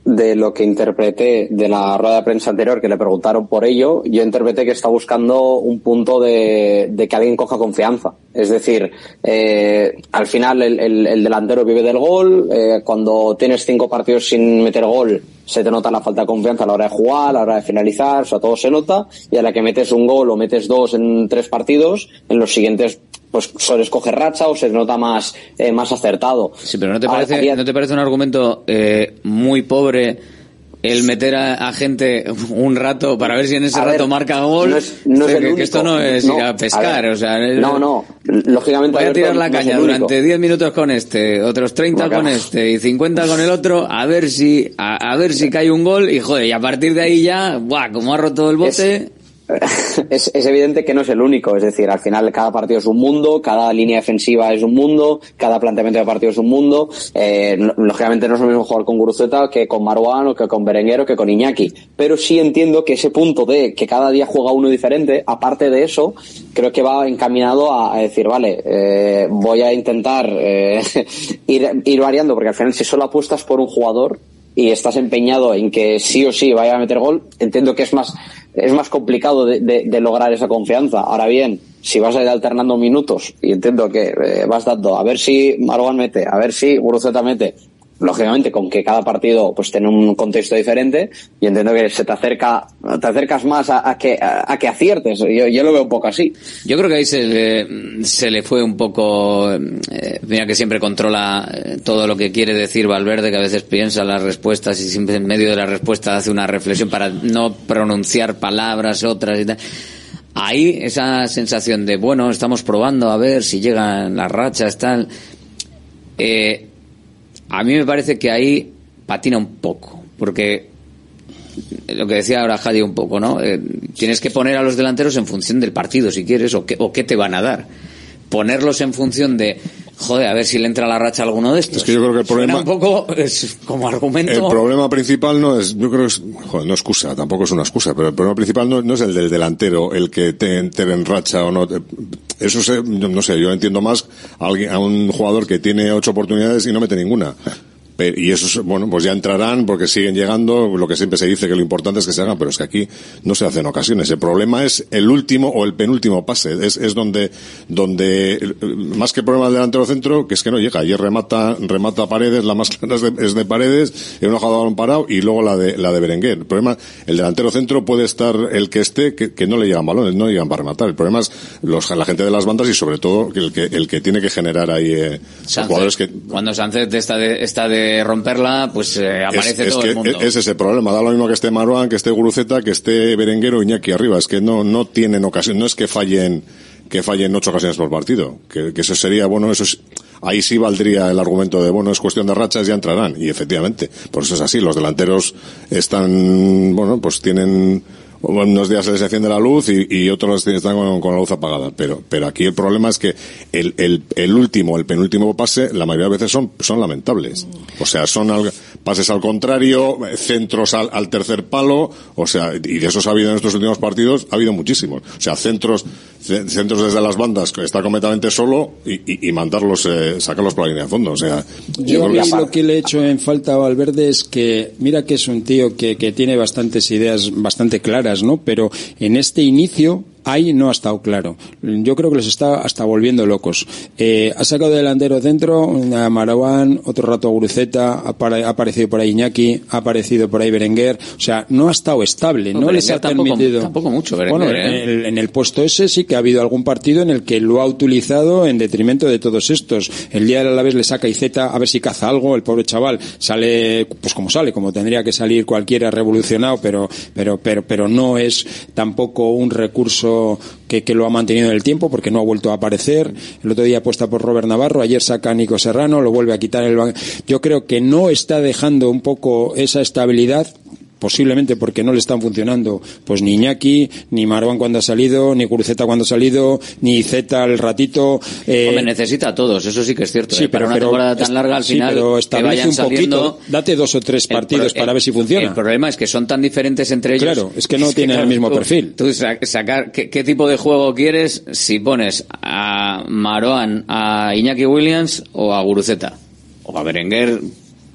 de lo que interpreté de la rueda de prensa anterior, que le preguntaron por ello, yo interpreté que está buscando un punto de, de que alguien coja confianza. Es decir, eh, al final el, el, el delantero vive del gol, eh, cuando tienes cinco partidos sin meter gol, se te nota la falta de confianza a la hora de jugar, a la hora de finalizar, o sea, todo se nota, y a la que metes un gol o metes dos en tres partidos, en los siguientes pues sueles coger racha o se nota más eh, más acertado. Sí, pero ¿no te parece, había... ¿no te parece un argumento eh, muy pobre el meter a, a gente un rato para ver si en ese a rato ver, marca gol? No es, no es que, el único. Que esto no es no, ir a pescar, a o sea... Es, no, no, lógicamente... Voy a tirar la caña no durante diez minutos con este, otros treinta Acá. con este y cincuenta con el otro, a ver si a, a ver si cae un gol y joder, y a partir de ahí ya, buah, como ha roto el bote... Es... Es, es evidente que no es el único, es decir, al final cada partido es un mundo, cada línea defensiva es un mundo, cada planteamiento de partido es un mundo, eh, lógicamente no es lo mismo jugar con Guruceta que con Marouane o que con Berenguer o que con Iñaki, pero sí entiendo que ese punto de que cada día juega uno diferente, aparte de eso, creo que va encaminado a, a decir, vale, eh, voy a intentar eh, ir, ir variando, porque al final si solo apuestas por un jugador y estás empeñado en que sí o sí vaya a meter gol, entiendo que es más es más complicado de, de, de lograr esa confianza. Ahora bien, si vas a ir alternando minutos, y entiendo que eh, vas dando a ver si Marouane mete, a ver si Guruceta mete, lógicamente con que cada partido pues tiene un contexto diferente, y entiendo que se te acerca te acercas más a, a que a, a que aciertes. Yo, yo lo veo un poco así. Yo creo que ahí se le, se le fue un poco eh, mira que siempre controla eh, todo lo que quiere decir Valverde, que a veces piensa las respuestas y siempre en medio de la respuesta hace una reflexión para no pronunciar palabras otras y tal. Ahí esa sensación de bueno, estamos probando a ver si llegan las rachas tal, eh a mí me parece que ahí patina un poco, porque lo que decía ahora Jadi un poco, ¿no? Eh, tienes que poner a los delanteros en función del partido, si quieres, o qué, o qué te van a dar. Ponerlos en función de, joder, a ver si le entra la racha a alguno de estos. Es que yo creo que el problema... Suena un poco es como argumento... El problema principal no es, yo creo que es, joder, no excusa, tampoco es una excusa, pero el problema principal no, no es el del delantero, el que te, te en racha o no. Eso se, no sé, yo entiendo más a, alguien, a un jugador que tiene ocho oportunidades y no mete ninguna. Y esos, bueno, pues ya entrarán porque siguen llegando, lo que siempre se dice que lo importante es que se hagan, pero es que aquí no se hacen ocasiones. El problema es el último o el penúltimo pase, es, es donde, donde, más que el problema del delantero centro, que es que no llega, ayer remata, remata Paredes, la más clara es de, es de Paredes, en una jugada balón parado, y luego la de, la de Berenguer. El problema, el delantero centro puede estar el que esté, que, que no le llegan balones, no llegan para rematar. El problema es los, la gente de las bandas y sobre todo el que, el que tiene que generar ahí, eh, los jugadores que... Cuando Sánchez está de, está de romperla, pues eh, aparece es, es todo que el mundo. Es ese problema, da lo mismo que esté Marouane, que esté Guruceta, que esté Berenguer o Iñaki arriba, es que no no tienen ocasión, no es que fallen que fallen ocho ocasiones por partido, que, que eso sería, bueno, eso es, ahí sí valdría el argumento de, bueno, es cuestión de rachas, ya entrarán, y efectivamente, por eso es así, los delanteros están, bueno, pues tienen unos días se les enciende la luz y, y otros están con, con la luz apagada, pero pero aquí el problema es que el, el, el último, el penúltimo pase, la mayoría de veces son son lamentables, o sea, son al, pases al contrario, centros al, al tercer palo, o sea, y de esos ha habido en estos últimos partidos, ha habido muchísimos, o sea, centros centros desde las bandas, que está completamente solo, y, y, y mandarlos, eh, sacarlos por la línea de fondo, o sea, yo, yo creo que lo que le he hecho en falta a Valverde es que, mira que es un tío que, que tiene bastantes ideas bastante claras, ¿no? Pero en este inicio ahí no ha estado claro. Yo creo que los está hasta volviendo locos. Eh, ha sacado de delantero centro a Marouane, otro rato a Guruceta, ha, para, ha aparecido por ahí Iñaki, ha aparecido por ahí Berenguer. O sea, no ha estado estable. No, no les ha tampoco, permitido. Tampoco mucho, Berenguer. Bueno, ¿eh? en, el, en el puesto ese sí que ha habido algún partido en el que lo ha utilizado en detrimento de todos estos. El día del Alavés le saca Iceta a ver si caza algo. El pobre chaval sale, pues como sale, como tendría que salir cualquiera revolucionado, pero, pero, pero, pero no es tampoco un recurso Que, que lo ha mantenido en el tiempo porque no ha vuelto a aparecer. El otro día apuesta por Robert Navarro, ayer saca a Nico Serrano, lo vuelve a quitar el ban... Yo creo que no está dejando un poco esa estabilidad, posiblemente porque no le están funcionando pues ni Iñaki, ni Marouane cuando ha salido, ni Guruceta cuando ha salido, ni Zeta al ratito. Eh... Hombre, necesita a todos, eso sí que es cierto. Sí, eh, pero, para una pero, temporada tan larga al sí, final pero que vayan un saliendo, poquito, date dos o tres partidos pro, para el, ver si funciona. El problema es que son tan diferentes entre ellos. Claro, es que no es tienen que, claro, el mismo tú, perfil. Tú sacar ¿qué, qué tipo de juego quieres si pones a Marouane, a Iñaki Williams o a Guruceta o a Berenguer,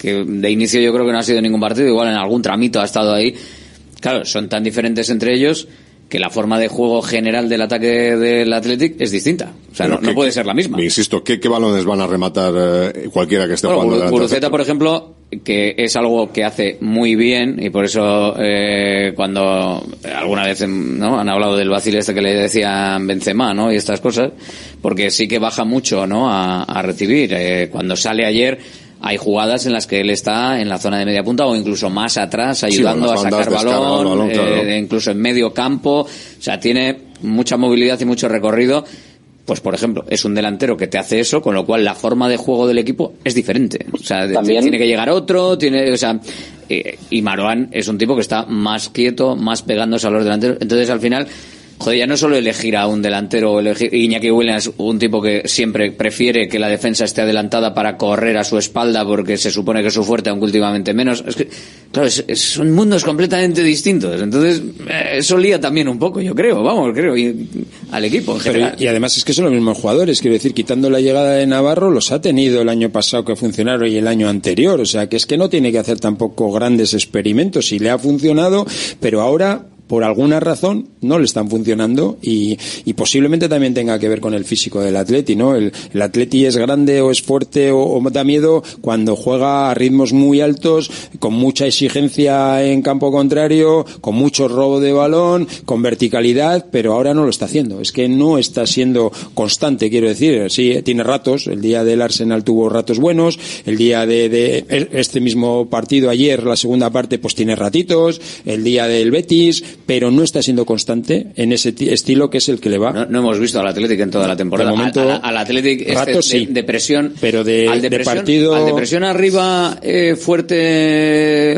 que de inicio yo creo que no ha sido ningún partido, igual en algún tramito ha estado ahí. Claro, son tan diferentes entre ellos que la forma de juego general del ataque del Athletic es distinta. O sea, no, no puede ser la misma. Insisto, ¿qué, qué balones van a rematar eh, cualquiera que esté bueno, jugando? Guruceta, por ejemplo, que es algo que hace muy bien, y por eso eh, cuando alguna vez, ¿no?, han hablado del vacile este que le decían Benzema, ¿no?, y estas cosas, porque sí que baja mucho, ¿no?, a, a recibir. Eh, cuando sale ayer, hay jugadas en las que él está en la zona de media punta o incluso más atrás ayudando sí, a sacar balón, balón eh, claro. incluso en medio campo. O sea, tiene mucha movilidad y mucho recorrido. Pues, por ejemplo, es un delantero que te hace eso, con lo cual la forma de juego del equipo es diferente. O sea, ¿también? Tiene que llegar otro, tiene, o sea, eh, y Marouane es un tipo que está más quieto, más pegándose a los delanteros. Entonces, al final, joder, ya no solo elegir a un delantero o elegir Iñaki Williams, un tipo que siempre prefiere que la defensa esté adelantada para correr a su espalda porque se supone que es su fuerte, aunque últimamente menos. Es que, claro, es, es, son mundos completamente distintos. Entonces, eh, eso lía también un poco, yo creo, vamos, creo, y, al equipo en general. Pero, y además es que son los mismos jugadores, quiero decir, quitando la llegada de Navarro, los ha tenido el año pasado que funcionaron y el año anterior. O sea, que es que no tiene que hacer tampoco grandes experimentos. Y le ha funcionado, pero ahora, por alguna razón, no le están funcionando y, y posiblemente también tenga que ver con el físico del Atleti, ¿no? El, el Atleti es grande o es fuerte o, o da miedo cuando juega a ritmos muy altos, con mucha exigencia en campo contrario, con mucho robo de balón, con verticalidad, pero ahora no lo está haciendo. Es que no está siendo constante, quiero decir. Sí, tiene ratos. El día del Arsenal tuvo ratos buenos. El día de, de este mismo partido ayer, la segunda parte, pues tiene ratitos. El día del Betis, pero no está siendo constante en ese t- estilo que es el que le va. No, no hemos visto al Athletic en toda la temporada. De momento, al, al Athletic rato, este, sí. de, de presión, pero de, al de, de presión, partido, al de presión arriba eh, fuerte.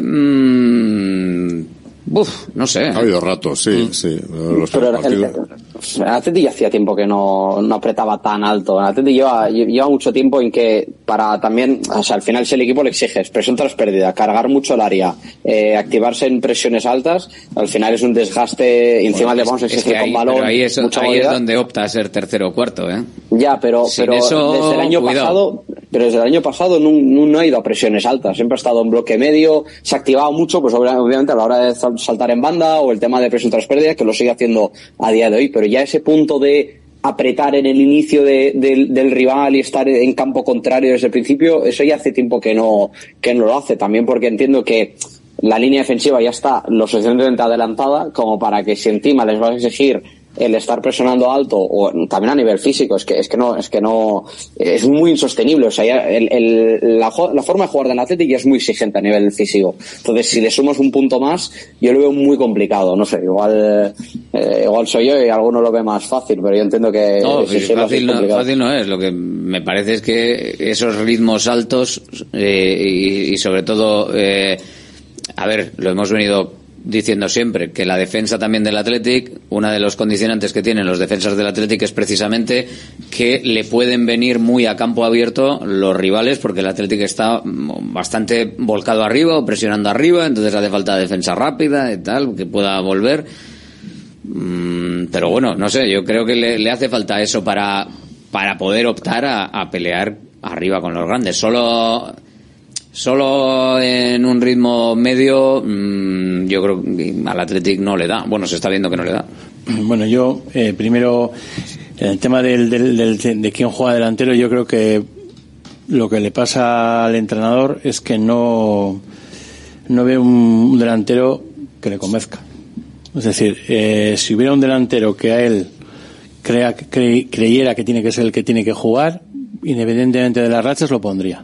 Mmm, uf, no sé. Ha habido ratos, sí, mm. sí. Los pero el, el Atleti ya hacía tiempo que no, no apretaba tan alto. El Atleti lleva, lleva mucho tiempo en que para también, o sea, al final si el equipo le exiges presión tras pérdida, cargar mucho el área, eh, activarse en presiones altas, al final es un desgaste y encima bueno, le vamos a exigir es que ahí, con balón. Pero ahí, es, ahí es donde opta a ser tercero o cuarto, ¿eh? Ya, pero, pero eso, desde el año cuidado. pasado, pero desde el año pasado no, no, no ha ido a presiones altas, siempre ha estado en bloque medio, se ha activado mucho, pues obviamente a la hora de saltar en banda o el tema de presión tras pérdida, que lo sigue haciendo a día de hoy, pero ya ese punto de apretar en el inicio de, de, del rival y estar en campo contrario desde el principio, eso ya hace tiempo que no, que no lo hace, también porque entiendo que la línea defensiva ya está lo suficientemente adelantada como para que si encima les vas a exigir el estar presionando alto o también a nivel físico, es que es que no es que no es muy insostenible. O sea, ya el, el, la, la forma de jugar del Athletic ya es muy exigente a nivel físico. Entonces, si le sumas un punto más, yo lo veo muy complicado. No sé, igual eh, igual soy yo y alguno lo ve más fácil, pero yo entiendo que no, sí, fácil, no, fácil no es. Lo que me parece es que esos ritmos altos eh, y, y sobre todo eh, a ver, lo hemos venido diciendo siempre, que la defensa también del Athletic, una de los condicionantes que tienen los defensas del Athletic es precisamente que le pueden venir muy a campo abierto los rivales, porque el Athletic está bastante volcado arriba o presionando arriba, entonces hace falta defensa rápida y tal, que pueda volver. Mm, pero bueno, no sé, yo creo que le, le hace falta eso para, para poder optar a, a pelear arriba con los grandes. Solo... Solo en un ritmo medio, mmm, yo creo que al Athletic no le da. Bueno, se está viendo que no le da. Bueno, yo eh, primero, el tema del, del, del, de quién juega delantero, yo creo que lo que le pasa al entrenador es que no, no ve un delantero que le convenzca. Es decir, eh, si hubiera un delantero que a él crea, cre, creyera que tiene que ser el que tiene que jugar, independientemente de las rachas, lo pondría.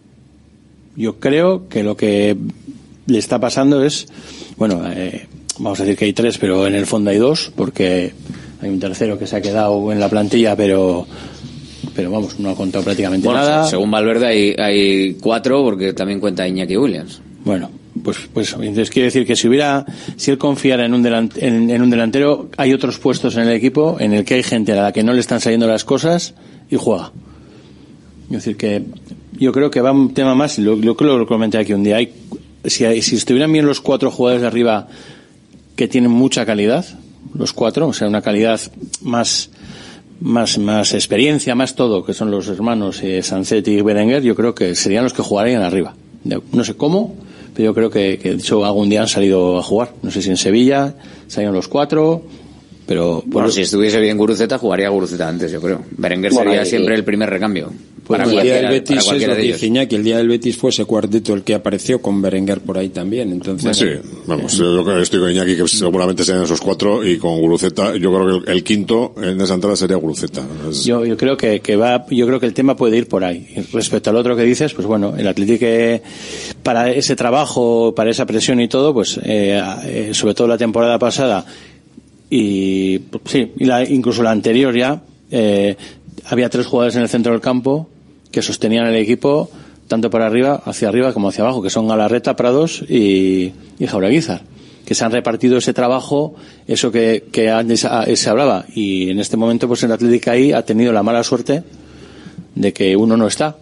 Yo creo que lo que le está pasando es, bueno, eh, vamos a decir que hay tres, pero en el fondo hay dos, porque hay un tercero que se ha quedado en la plantilla, pero pero vamos, no ha contado prácticamente bueno, nada. Según Valverde hay, hay cuatro, porque también cuenta Iñaki Williams. Bueno, pues pues entonces quiere decir que si hubiera, si él confiara en un delant, en, en un delantero, hay otros puestos en el equipo en el que hay gente a la que no le están saliendo las cosas y juega. Es decir que yo creo que va un tema más, lo, lo creo que lo comenté aquí un día. Hay, si, hay, si estuvieran bien los cuatro jugadores de arriba que tienen mucha calidad, los cuatro, o sea, una calidad más, más, más experiencia, más todo, que son los hermanos eh, Sanzet y Berenguer, yo creo que serían los que jugarían arriba. no sé cómo, pero yo creo que, que de hecho algún día han salido a jugar. No sé si en Sevilla salieron los cuatro, pero... Bueno, si estuviese bien Guruceta, jugaría Guruceta antes, yo creo. Berenguer Bueno, sería y- siempre el primer recambio. Pues para el día cualquiera, del Betis para es cualquiera lo de que ellos. dice Iñaki, el día del Betis fue ese cuarteto el que apareció con Berenguer por ahí también, entonces... Sí, vamos, yo creo que estoy con Iñaki que seguramente sean esos cuatro y con Guruceta, yo creo que el, el quinto en esa entrada sería Guruceta. Es- Yo, yo creo que, que va, yo creo que el tema puede ir por ahí. Y respecto al otro que dices, pues bueno, el Atlético eh, para ese trabajo, para esa presión y todo, pues eh, eh, sobre todo la temporada pasada y pues, sí, y la, incluso la anterior ya, eh, había tres jugadores en el centro del campo que sostenían el equipo tanto para arriba, hacia arriba como hacia abajo, que son Galarreta, Prados y, y Jaureguizar, que se han repartido ese trabajo, eso que, que antes ah, se hablaba, y en este momento pues el Atlético ahí ha tenido la mala suerte de que uno no está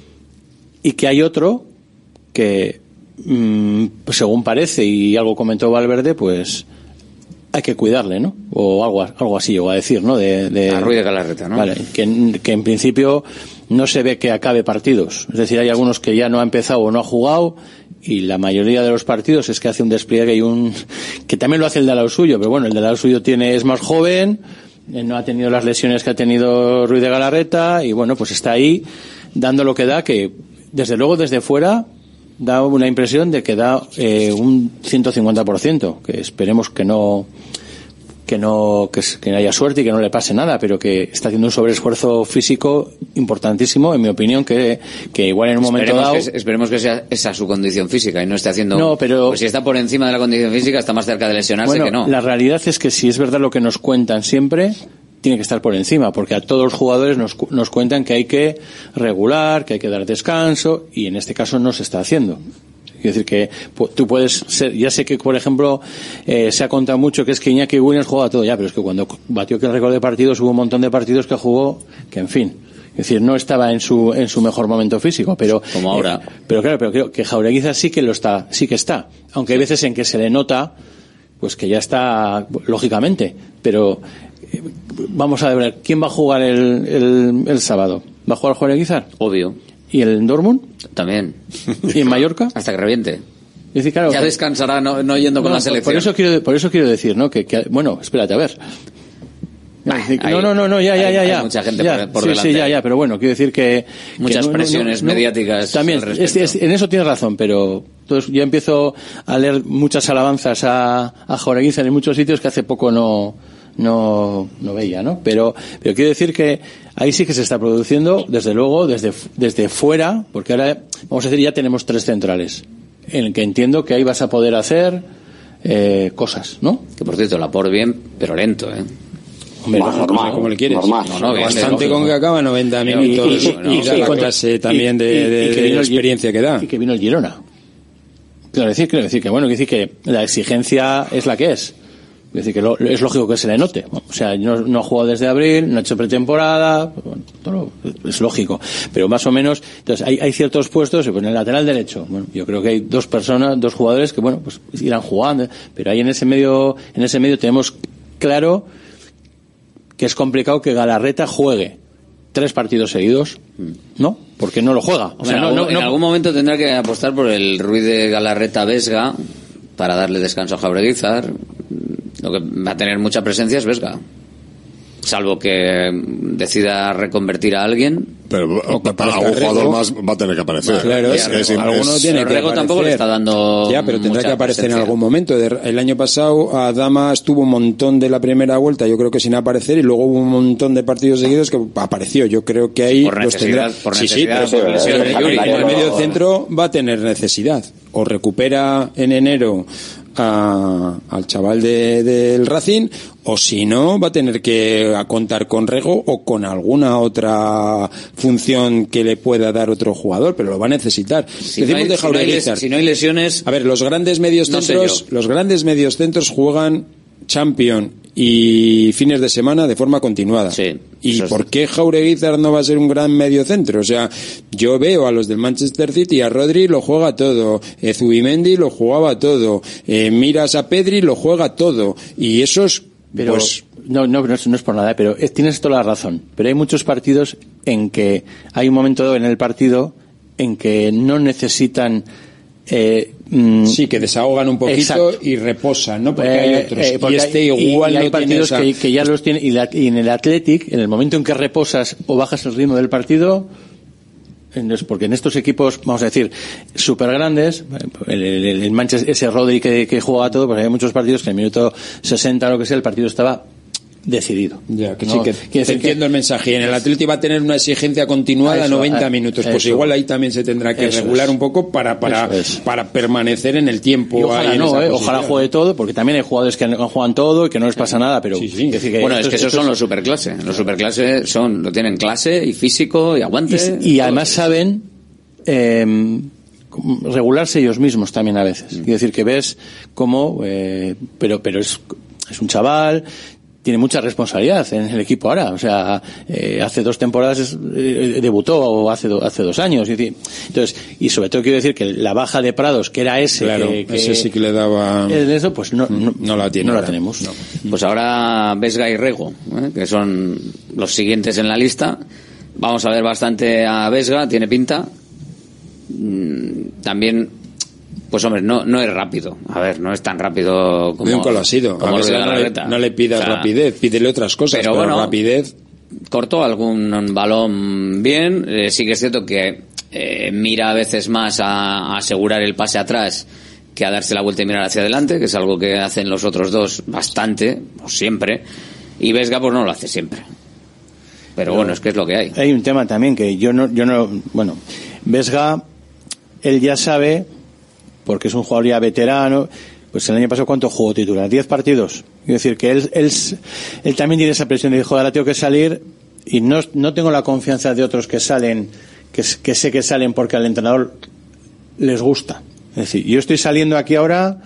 y que hay otro que mmm, según parece y algo comentó Valverde, pues hay que cuidarle, ¿no? O algo, algo así, o a decir, ¿no? De, de... A Ruiz de Galarreta, ¿no? Vale, que, en- que en principio no se ve que acabe partidos. Es decir, hay algunos que ya no ha empezado o no ha jugado, y la mayoría de los partidos es que hace un despliegue y un... que también lo hace el de lado suyo, pero bueno, el de lado suyo tiene, es más joven, eh, no ha tenido las lesiones que ha tenido Ruiz de Galarreta, y bueno, pues está ahí dando lo que da, que desde luego desde fuera da una impresión de que da eh, un ciento cincuenta por ciento, que esperemos que no que no que, que haya suerte y que no le pase nada, pero que está haciendo un sobreesfuerzo físico importantísimo, en mi opinión, que, que igual en un momento Esperemos dado... que, esperemos que sea esa su condición física y no esté haciendo... No, pero- Pues si está por encima de la condición física, está más cerca de lesionarse Bueno, que no. la realidad es que si es verdad lo que nos cuentan siempre, tiene que estar por encima, porque a todos los jugadores nos, cu- nos cuentan que hay que regular, que hay que dar descanso, y en este caso no se está haciendo. Quiero decir que pu- tú puedes ser, ya sé que por ejemplo eh, se ha contado mucho que es que Iñaki Williams juega todo ya, pero es que cuando batió que el récord de partidos hubo un montón de partidos que jugó que en fin, es decir, no estaba en su en su mejor momento físico, pero Como ahora. eh, pero claro, pero creo que Jaureguizar sí que lo está, sí que está, aunque hay veces en que se le nota pues que ya está lógicamente, pero eh, vamos a ver quién va a jugar el, el, el sábado. ¿Va a jugar Jaureguizar? Obvio. ¿Y el Dortmund? También. ¿Y en Mallorca? Hasta que reviente. Es decir, claro, Ya descansará no, no yendo con no, la selección. Por eso quiero, por eso quiero decir, ¿no? Que, que bueno, espérate, a ver. hay- no, no, no, no, ya, ya, hay- ya, hay ya. mucha gente Ya, por- por sí, delante. Sí, ya, ya, pero bueno, quiero decir que... Muchas que no- no- presiones no- no- mediáticas También, al es- respecto. es- en eso tienes razón, pero entonces yo empiezo a leer muchas alabanzas a, a Jaureguizar en muchos sitios que hace poco no, no, no veía, ¿no? Pero, pero quiero decir que ahí sí que se está produciendo, desde luego, desde, desde fuera, porque ahora, vamos a decir, ya tenemos tres centrales, en el que entiendo que ahí vas a poder hacer eh, cosas, ¿no? Que por cierto, la por bien, pero lento, ¿eh? Hombre, Más no, normal, como le quieres. normal. No, no, bien, Bastante lógico. con que acaba noventa Y- minutos y- y, y- y- da y- la y- clase y- también de, y- y de- que de vino el- experiencia que da. Y que vino el Girona. Quiero decir, quiero decir que, bueno, quiero decir que la exigencia es la que es. Quiero decir que lo- es lógico que se le note. O sea, no, no ha jugado desde abril, no ha hecho pretemporada, pues bueno, todo es lógico. Pero más o menos, entonces hay, hay ciertos puestos, pues en el lateral derecho, bueno, yo creo que hay dos personas, dos jugadores que, bueno, pues irán jugando, pero ahí en ese medio, en ese medio tenemos claro que es complicado que Galarreta juegue tres partidos seguidos, ¿no? Porque no lo juega. O Hombre, sea, en, no, algún, no, en no- algún momento tendrá que apostar por el Ruiz de Galarreta Vesga para darle descanso a Jaureguizar. Lo que va a tener mucha presencia es Vesga. Salvo que decida reconvertir a alguien. Pero que aparezca algún jugador Rego. más va a tener que aparecer. Claro, es, es- es- alguno es- tiene Pero que Rego tampoco le aparecer. está dando Ya, pero tendrá mucha que aparecer presencia. en algún momento. De- El año pasado Adama estuvo un montón de la primera vuelta, yo creo que sin aparecer, y luego hubo un montón de partidos seguidos que apareció. Yo creo que ahí Por los necesidad, tendrá. por Sí, sí, necesidad, pero- por lesión de pero Yuri. en el Pero- medio centro va a tener necesidad. O recupera en enero a- al chaval de- del Racing, o si no va a tener que a contar con Rego o con alguna otra función que le pueda dar otro jugador, pero lo va a necesitar. Si Decimos no, hay, de si, no hay, Jaureguizar. les- si no hay lesiones, A ver, los grandes medios No sé centros, yo. los grandes medios centros juegan Champions y fines de semana de forma continuada. Sí, ¿Y eso es- por qué Jaureguizar no va a ser un gran medio centro? O sea, yo veo a los del Manchester City, a Rodri lo juega todo, eh, Zubimendi lo jugaba todo, eh, miras a Pedri lo juega todo, y esos, Pero pues, no, no, no es, no es por nada, pero es- tienes toda la razón. Pero hay muchos partidos en que hay un momento en el partido en que no necesitan eh, mm, sí, que desahogan un poquito. Exacto. Y reposan, ¿no? Porque eh, hay otros eh, porque y este hay, igual y, y no hay partidos esa... que, que ya los tienen y, la, y en el Athletic, en el momento en que reposas o bajas el ritmo del partido, porque en estos equipos, vamos a decir, súper grandes, el, el, el Manchester, ese Rodri que, que juega todo, pues hay muchos partidos que en el minuto sesenta o lo que sea, el partido estaba decidido. Ya, que no, sí, que, que entiendo que, el mensaje. Y en el Atleti va a tener una exigencia continuada a noventa minutos. Pues eso, igual ahí también se tendrá que regular es. un poco para para para permanecer en el tiempo. Y ojalá ahí no, en eh, ojalá juegue todo, porque también hay jugadores que juegan todo y que no les pasa nada, pero sí, sí. Decir que bueno, es que esos son los superclase. Los superclase son, lo tienen clase y físico y aguante. Y, y además saben eh, regularse ellos mismos también a veces. Mm. Quiero decir que ves cómo, eh, pero pero es es un chaval, tiene mucha responsabilidad en el equipo ahora, o sea, eh, hace dos temporadas eh, debutó o hace do, hace dos años, y, entonces y sobre todo quiero decir que la baja de Prados, que era ese, claro, que, que ese sí que le daba eso, pues no no, no la tiene, no la tenemos. No. Pues ahora Vesga y Rego, ¿eh? que son los siguientes en la lista. Vamos a ver bastante a Vesga, tiene pinta. Mm, también. Pues hombre, no no es rápido. A ver, no es tan rápido como... Nunca lo ha sido. Como a ver, no, le, no le pidas o sea, rapidez, pídele otras cosas, pero, pero bueno, rapidez... Cortó algún balón bien. Eh, sí que es cierto que eh, mira a veces más a, a asegurar el pase atrás que a darse la vuelta y mirar hacia adelante, que es algo que hacen los otros dos bastante, o siempre. Y Vesga pues no lo hace siempre. Pero, pero bueno, es que es lo que hay. Hay un tema también que yo no... yo no bueno, Vesga, él ya sabe... porque es un jugador ya veterano, pues el año pasado ¿cuánto jugó titular? ¿diez partidos? Quiero decir que él, él, él también tiene esa presión de joder, ahora tengo que salir y no, no tengo la confianza de otros que salen, que, que sé que salen porque al entrenador les gusta. Es decir, yo estoy saliendo aquí ahora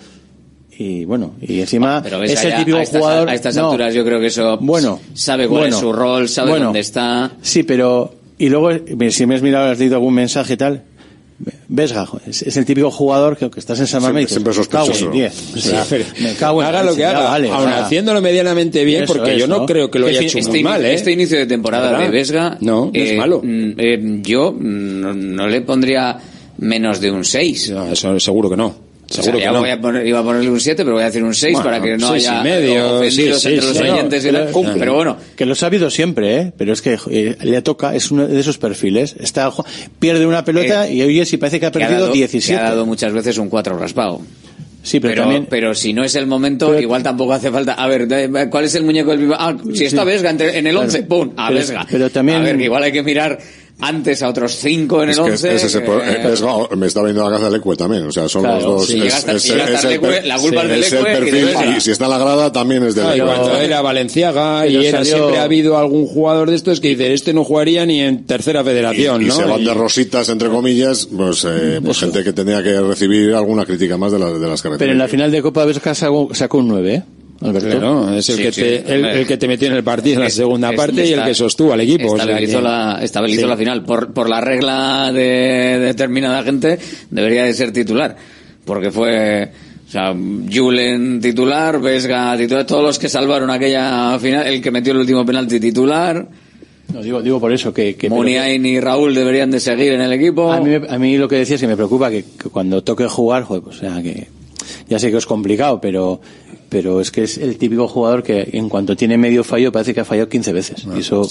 y bueno, y encima bueno, es el típico a estas, jugador... A estas no, alturas yo creo que eso bueno, sabe cuál bueno, es su rol, sabe bueno, dónde está... Sí, pero... Y luego, si me has mirado, has leído algún mensaje y tal... Vesga, es, es el típico jugador que, que estás en San Mamés siempre, siempre sospechoso. O sea, me cago en haga lo que haga, vale, aun o sea, haciéndolo medianamente bien, porque es, yo no, no creo que lo haya hecho este, muy mal, ¿eh? Este inicio de temporada ¿verdad? de Vesga no, no eh, es malo. Eh, yo no, no le pondría menos de un seis. No, eso seguro que no. Seguro o sea, que no. voy a poner, iba a ponerle un siete, pero voy a decir un seis bueno, para que no haya medio, ofendidos sí, entre sí, los sí, oyentes. no, y la, pero, pero bueno. Que lo ha habido siempre, ¿eh? Pero es que eh, le toca, es uno de esos perfiles. Está pierde una pelota eh, y oye, si parece que ha perdido que ha dado, diecisiete. Que ha dado muchas veces un cuatro raspado. Sí, pero, pero, también, pero si no es el momento, pero, igual tampoco hace falta. A ver, ¿cuál es el muñeco del Bilbao? Ah, si está sí, Vesga entre, en el once, claro, pum, a pero, Vesga. Pero también, a ver, que igual hay que mirar antes a otros cinco en el once. Es que ese, eh, es, no, me está viendo la casa de Lecue también, o sea, son claro, los dos. Si es, es, es, es Lecue, el, la culpa sí, es de Lecue. Es el perfil, y, y si está en la grada también es de Lecue. Cuando era Valenciaga y era, salió... siempre ha habido algún jugador de estos que dice, este no jugaría ni en tercera federación, y, ¿no? Y se van de rositas, entre comillas, pues, eh, pues gente que tenía que recibir alguna crítica más de, la, de las características. Pero en la final de Copa Vesga sacó, sacó un nueve, ¿eh? Alberto. Claro, es el, sí, que sí, te, el, el que te metió en el partido en la segunda es, parte es, y el que sostuvo al equipo. Estabilizó, o sea que, la, estabilizó sí. la final. Por, por la regla de determinada gente, debería de ser titular. Porque fue, o sea, Julen titular, Vesga titular, todos los que salvaron aquella final, el que metió el último penalti titular. No, digo, digo por eso que, que Muniain y Raúl deberían de seguir en el equipo. A mí, a mí lo que decía es que me preocupa que, que cuando toque jugar, joder, pues, o sea, que ya sé que es complicado, pero pero es que es el típico jugador que en cuanto tiene medio fallo parece que ha fallado quince veces. No, y eso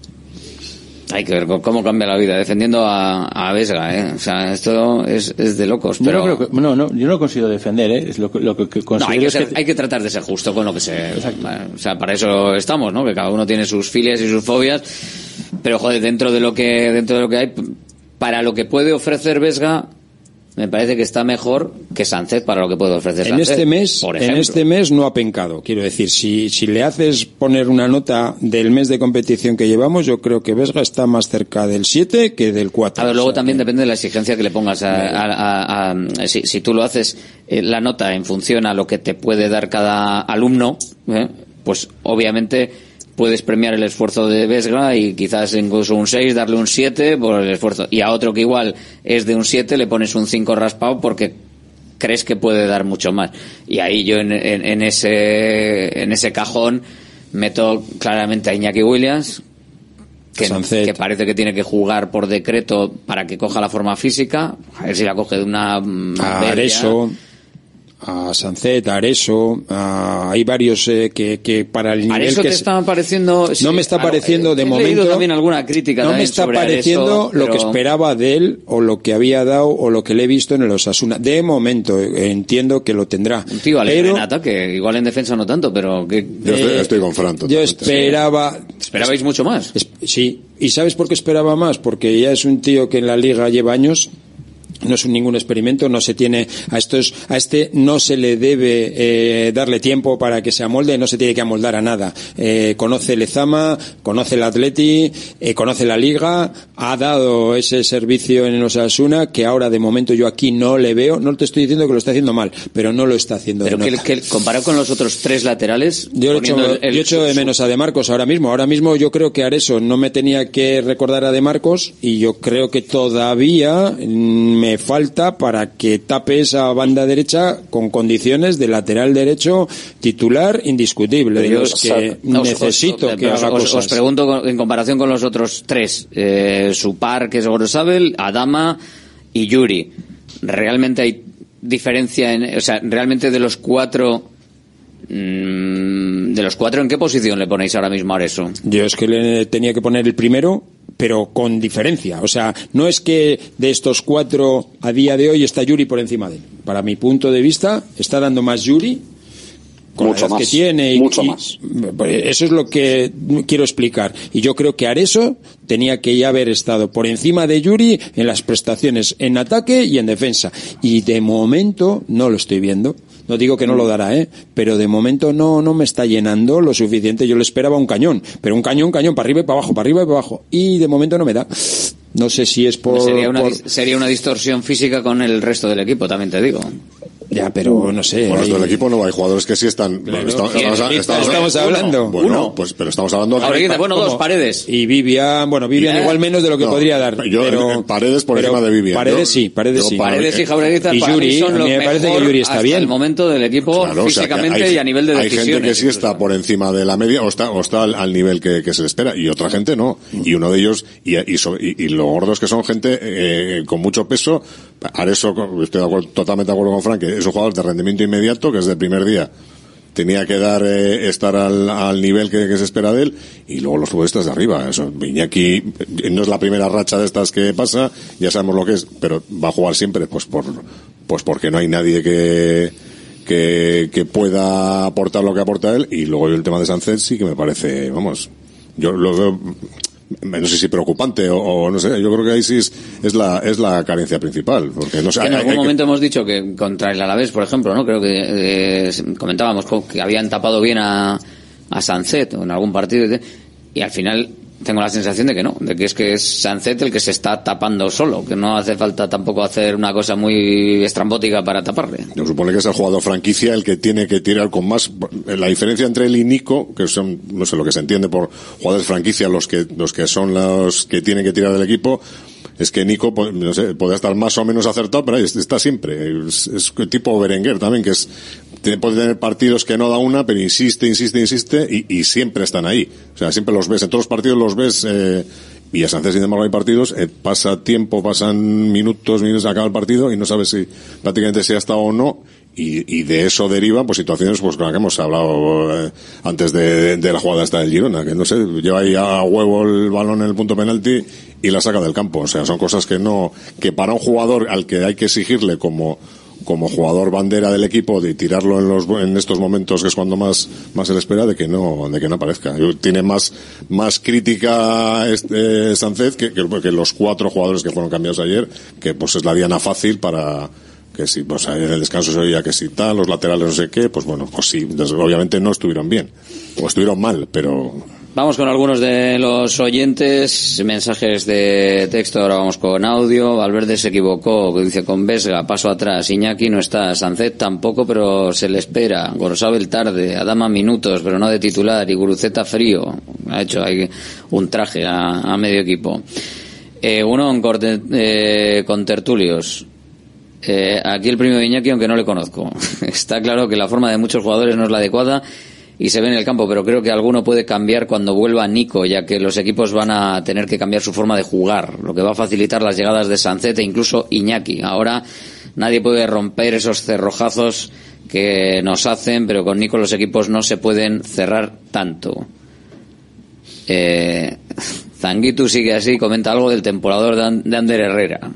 hay que ver cómo cambia la vida defendiendo a, a Vesga, ¿eh? O sea, esto es, es de locos. Pero... Yo no, creo que, no, no, yo no consigo defender, ¿eh? Es lo, lo que considero no, hay que, ser, es que... hay que tratar de ser justo con lo que se... O sea, para eso estamos, ¿no? Que cada uno tiene sus filias y sus fobias. Pero, joder, dentro de lo que, dentro de lo que hay, para lo que puede ofrecer Vesga, me parece que está mejor que Sánchez para lo que puede ofrecer en Sánchez. Este mes, por en este mes no ha pencado. Quiero decir, si, si le haces poner una nota del mes de competición que llevamos, yo creo que Vesga está más cerca del siete que del cuatro. A ver, luego o sea, también que... depende de la exigencia que le pongas a, a, a, a, a si, si tú lo haces eh, la nota en función a lo que te puede dar cada alumno, ¿eh? Pues obviamente puedes premiar el esfuerzo de Vesga y quizás incluso un seis, darle un siete por el esfuerzo. Y a otro que igual es de un siete le pones un cinco raspado porque crees que puede dar mucho más. Y ahí yo en, en, en ese en ese cajón meto claramente a Iñaki Williams, que, que parece que tiene que jugar por decreto para que coja la forma física, a ver si la coge de una a Areso, a Sancet, a Areso, a, hay varios eh, que, que para el nivel Areso que te es, está pareciendo no sí, me está claro, pareciendo he, de he momento leído también alguna crítica no me está pareciendo Areso, lo pero... que esperaba de él o lo que había dado o lo que le he visto en el Osasuna. De momento eh, entiendo que lo tendrá. Un tío alegre pero en ataque, igual en defensa no tanto, pero que yo estoy, eh, estoy con Fran yo esperaba esperabais mucho más. es, sí, y ¿sabes por qué esperaba más? Porque ya es un tío que en la liga lleva años. No es un, ningún experimento, no se tiene a estos a este no se le debe eh, darle tiempo para que se amolde, no se tiene que amoldar a nada. Eh, conoce Lezama, conoce el Atleti, eh, conoce la Liga, ha dado ese servicio en el Osasuna que ahora de momento yo aquí no le veo. No te estoy diciendo que lo está haciendo mal, pero no lo está haciendo. Pero de que, que comparado con los otros tres laterales, yo echo, el, el, yo echo de menos a De Marcos ahora mismo. Ahora mismo yo creo que Areso no me tenía que recordar a De Marcos y yo creo que todavía me falta para que tape esa banda derecha con condiciones de lateral derecho titular indiscutible, de los que no, necesito os, os, que haga os, cosas. Os pregunto en comparación con los otros tres, eh, Supar, que es Gorosabel, Adama y Yuri, ¿realmente hay diferencia en, o sea, realmente de los cuatro mmm, de los cuatro en qué posición le ponéis ahora mismo a Areso? Yo es que le tenía que poner el primero, pero con diferencia. O sea, no es que de estos cuatro a día de hoy está Yuri por encima de él. Para mi punto de vista, está dando más Yuri con mucho la edad más, que tiene. Y, mucho y, más. Eso es lo que quiero explicar. Y yo creo que Areso tenía que ya haber estado por encima de Yuri en las prestaciones en ataque y en defensa. Y de momento no lo estoy viendo. No digo que no lo dará, ¿eh? Pero de momento no, no me está llenando lo suficiente. Yo le esperaba un cañón, pero un cañón, cañón, para arriba y para abajo, para arriba y para abajo. Y de momento no me da. No sé si es por... Sería una, por... sería una distorsión física con el resto del equipo, también te digo. Ya, pero no sé. Con hay... el del equipo no hay jugadores que sí están. Claro, estamos, ¿quién, estamos, estamos, estamos hablando? Bueno, uno. Pues, pero estamos hablando de. Ahora, bueno, dos, Paredes. Y Vivian, bueno, Vivian ¿Ya? igual menos de lo que no, podría dar. Yo, pero, Paredes por pero encima de Vivian. Paredes yo, sí, Paredes yo sí. Paredes y Jaureguizar y para Yuri, mí son a los mí me parece mejor que Yuri está hasta bien. el momento del equipo, claro, físicamente, o sea, hay, y a nivel de hay decisiones. Hay gente que sí está por encima de la media o está, o está al, al nivel que, que se le espera y otra gente no. Y uno de ellos, y, y, so, y, y lo gordo es que son gente eh, con mucho peso. Areso, estoy de acuerdo, totalmente de acuerdo con Frank, que es un jugador de rendimiento inmediato, que desde el primer día tenía que dar eh, estar al, al nivel que, que se espera de él, y luego los futbolistas de arriba. Eso, Iñaki no es la primera racha de estas que pasa, ya sabemos lo que es, pero va a jugar siempre, pues por pues porque no hay nadie que que, que pueda aportar lo que aporta él. Y luego el tema de Sánchez sí que me parece, vamos, yo lo veo, no sé si preocupante o, o no sé, yo creo que ahí sí es, es la es la carencia principal, porque no sé, que en hay, algún hay momento que... hemos dicho que contra el Alavés, por ejemplo, no creo que eh, comentábamos que habían tapado bien a a Sancet en algún partido y al final tengo la sensación de que no, de que es que es Sancet el que se está tapando solo, que no hace falta tampoco hacer una cosa muy estrambótica para taparle. Yo supone que es el jugador franquicia el que tiene que tirar con más. La diferencia entre él y Nico, que son, no sé lo que se entiende por jugadores franquicia, los que los que son los que tienen que tirar del equipo, es que Nico, no sé, puede estar más o menos acertado, pero ahí está siempre. Es, es tipo Berenguer también, que es puede tener partidos que no da una, pero insiste, insiste, insiste, y, y siempre están ahí. O sea, siempre los ves, en todos los partidos los ves, eh, y a Sánchez, sin embargo, hay partidos, eh, pasa tiempo, pasan minutos, minutos, acaba el partido, y no sabes si prácticamente si ha estado o no, y, y de eso derivan, pues situaciones, pues con las que hemos hablado eh, antes de, de, de la jugada esta del Girona, que no sé, lleva ahí a huevo el balón en el punto penalti, y la saca del campo. O sea, son cosas que no, que para un jugador al que hay que exigirle como, como jugador bandera del equipo, de tirarlo en los, en estos momentos que es cuando más, más se le espera, de que no, de que no aparezca. Tiene más, más crítica este, Sánchez que, que, que los cuatro jugadores que fueron cambiados ayer, que pues es la diana fácil para, que si, pues en el descanso se oía que si tal, los laterales no sé qué, pues bueno, pues sí, obviamente no estuvieron bien, o estuvieron mal, pero... Vamos con algunos de los oyentes, mensajes de texto, ahora vamos con audio. Valverde se equivocó, dice con Vesga, paso atrás, Iñaki no está, Sancet tampoco, pero se le espera, Gorosabel tarde, Adama minutos, pero no de titular, y Guruceta frío, ha hecho ahí un traje a, a medio equipo. Eh, uno en corte, eh, con tertulios. Eh, aquí el premio de Iñaki, aunque no le conozco. Está claro que la forma de muchos jugadores no es la adecuada y se ve en el campo, pero creo que alguno puede cambiar cuando vuelva Nico, ya que los equipos van a tener que cambiar su forma de jugar, lo que va a facilitar las llegadas de Sancet e incluso Iñaki. Ahora nadie puede romper esos cerrojazos que nos hacen, pero con Nico los equipos no se pueden cerrar tanto. Eh, Zanguitu sigue así, comenta algo del temporador de, de Ander Herrera.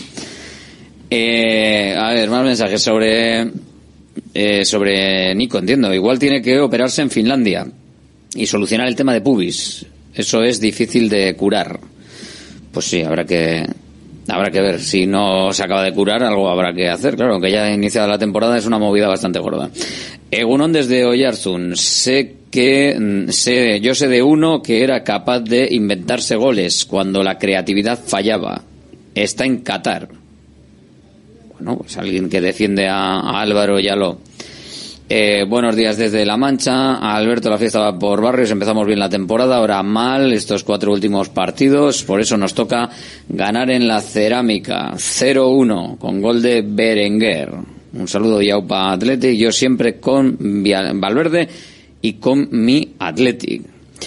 Eh, a ver, más mensajes sobre eh, sobre Nico, entiendo. Igual tiene que operarse en Finlandia y solucionar el tema de pubis. Eso es difícil de curar. Pues sí, habrá que habrá que ver. Si no se acaba de curar, algo habrá que hacer. Claro, aunque ya iniciada la temporada es una movida bastante gorda. Egunon desde Oyarzun. Sé que sé, yo sé de uno que era capaz de inventarse goles cuando la creatividad fallaba. Está en Qatar. Bueno, pues alguien que defiende a, a Álvaro Yaló. Eh, buenos días desde La Mancha. A Alberto, la fiesta va por barrios. Empezamos bien la temporada, ahora mal estos cuatro últimos partidos. Por eso nos toca ganar en la Cerámica. cero uno con gol de Berenguer. Un saludo de Yaupa Athletic. Yo siempre con Valverde y con mi Athletic.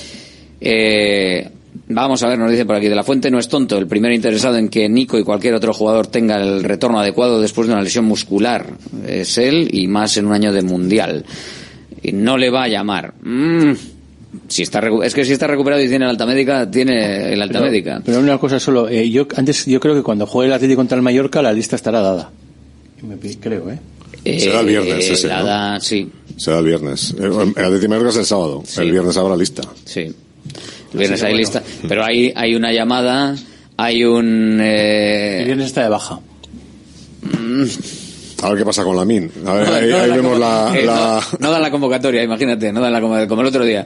Eh, vamos a ver, nos dice por aquí, de la Fuente no es tonto. El primer interesado en que Nico y cualquier otro jugador tenga el retorno adecuado después de una lesión muscular es él, y más en un año de mundial. Y no le va a llamar. Mm, si está recu- es que si está recuperado y tiene el alta médica, tiene el alta pero, médica. Pero una cosa solo, eh, yo antes yo creo que cuando juegue el Atlético contra el Mallorca la lista estará dada. Me, creo, ¿eh? eh Será el viernes ese, la ¿no? da, sí. Será el viernes. El Atlético Mallorca es el sábado. Sí. El viernes habrá lista. Sí. El viernes hay bueno. lista. Pero hay, hay una llamada, hay un... Eh... El viernes está de baja. Mm. A ver qué pasa con la Min. A ver, no, ahí, no ahí vemos la... Eh, la... No, no dan la convocatoria, imagínate, no dan la convocatoria, como el otro día.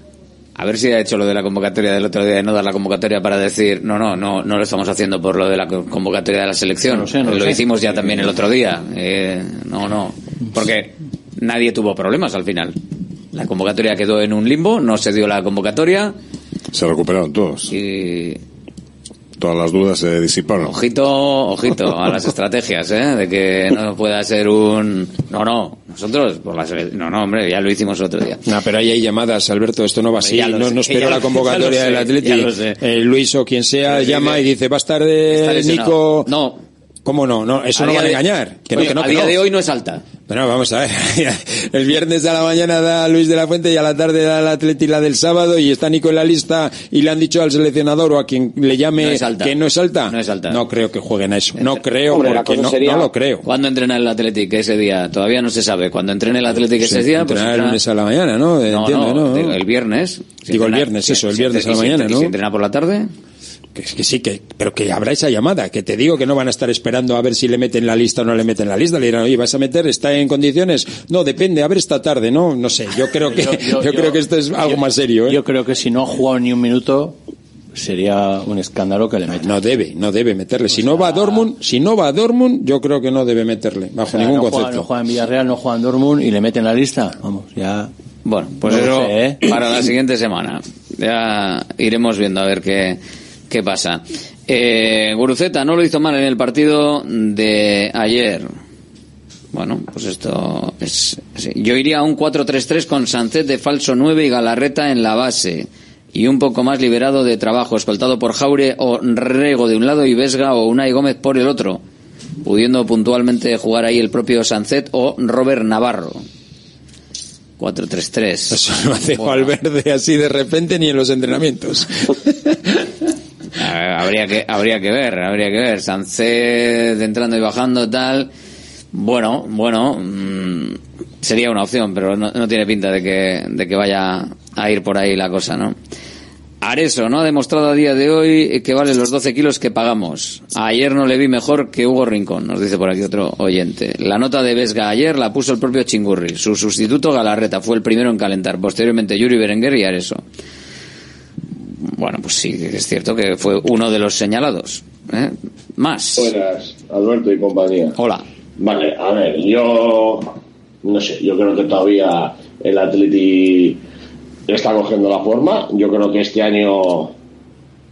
A ver si ha hecho lo de la convocatoria del otro día, de no dar la convocatoria para decir, no, no, no, no lo estamos haciendo por lo de la convocatoria de la selección. No sé, no lo sé. Hicimos ya también el otro día. Eh, no, no. Porque nadie tuvo problemas al final. La convocatoria quedó en un limbo, no se dio la convocatoria. Se recuperaron todos. Y... todas las dudas se disiparon. Ojito, ojito a las estrategias, ¿eh? De que no pueda ser un... No, no, nosotros, por las... No, no, hombre, ya lo hicimos el otro día. No, pero ahí hay llamadas, Alberto, esto no va así. No, no espero la convocatoria del Atlético. Eh, Luis o quien sea sí, llama sí, y dice, va a estar de Nico... No. ¿Cómo no? No, eso no va a engañar. Que no, oye, que no, a que día no. de hoy no es alta. Bueno, vamos a ver. El viernes a la mañana da Luis de la Fuente y a la tarde da el Atleti la del sábado y está Nico en la lista y le han dicho al seleccionador o a quien le llame no es alta. que no es alta. No es alta. No creo que jueguen a eso. No creo Hombre, porque no, sería... no lo creo. ¿Cuándo entrena el Athletic ese día? Todavía no se sabe. Cuando entrene el Athletic ese pues día... Pues entrena el lunes a la mañana, ¿no? No, Entiendo, no, ¿no? el viernes. Si digo entrena, el viernes, eso, el viernes si, a la mañana, si, ¿no? ¿Y si entrena por la tarde? Que, que sí, que, pero que habrá esa llamada, que te digo que no van a estar esperando a ver si le meten la lista o no le meten la lista, le dirán, oye, ¿vas a meter? ¿Está en condiciones? No, depende, a ver esta tarde, ¿no? No sé, yo creo que, yo, yo, yo creo que esto es algo yo, más serio, ¿eh? Yo creo que si no ha jugado ni un minuto, sería un escándalo que le metan. No debe, no debe meterle. Si o sea, no va a Dortmund, si no va a Dortmund, yo creo que no debe meterle, bajo o sea, ningún no concepto. Juega, no juega en Villarreal, no juega en Dortmund y le meten la lista, vamos, ya... Bueno, pues no eso sé, ¿eh? Para la siguiente semana. Ya iremos viendo a ver qué, qué pasa. Eh, Guruceta no lo hizo mal en el partido de ayer. Bueno, pues esto es... Sí. Yo iría a un cuatro tres tres con Sancet de falso nueve y Galarreta en la base. Y un poco más liberado de trabajo, escoltado por Jaure o Rego de un lado y Vesga o Unai Gómez por el otro, pudiendo puntualmente jugar ahí el propio Sancet o Robert Navarro. cuatro tres tres. Eso no hace bueno. Valverde así de repente ni en los entrenamientos. habría que habría que ver, habría que ver. Sancet entrando y bajando tal. Bueno, bueno, mmm, sería una opción, pero no, no tiene pinta de que de que vaya a ir por ahí la cosa, ¿no? Areso, ¿no? Ha demostrado a día de hoy que vale los doce kilos que pagamos. Ayer no le vi mejor que Hugo Rincón, nos dice por aquí otro oyente. La nota de Vesga ayer la puso el propio Chingurri. Su sustituto Galarreta fue el primero en calentar. Posteriormente Yuri Berenguer y Areso. Bueno, pues sí, es cierto que fue uno de los señalados. ¿eh? Más. Buenas, Alberto y compañía. Hola. Vale, a ver, yo... No sé, yo creo que todavía el Atleti... está cogiendo la forma. Yo creo que este año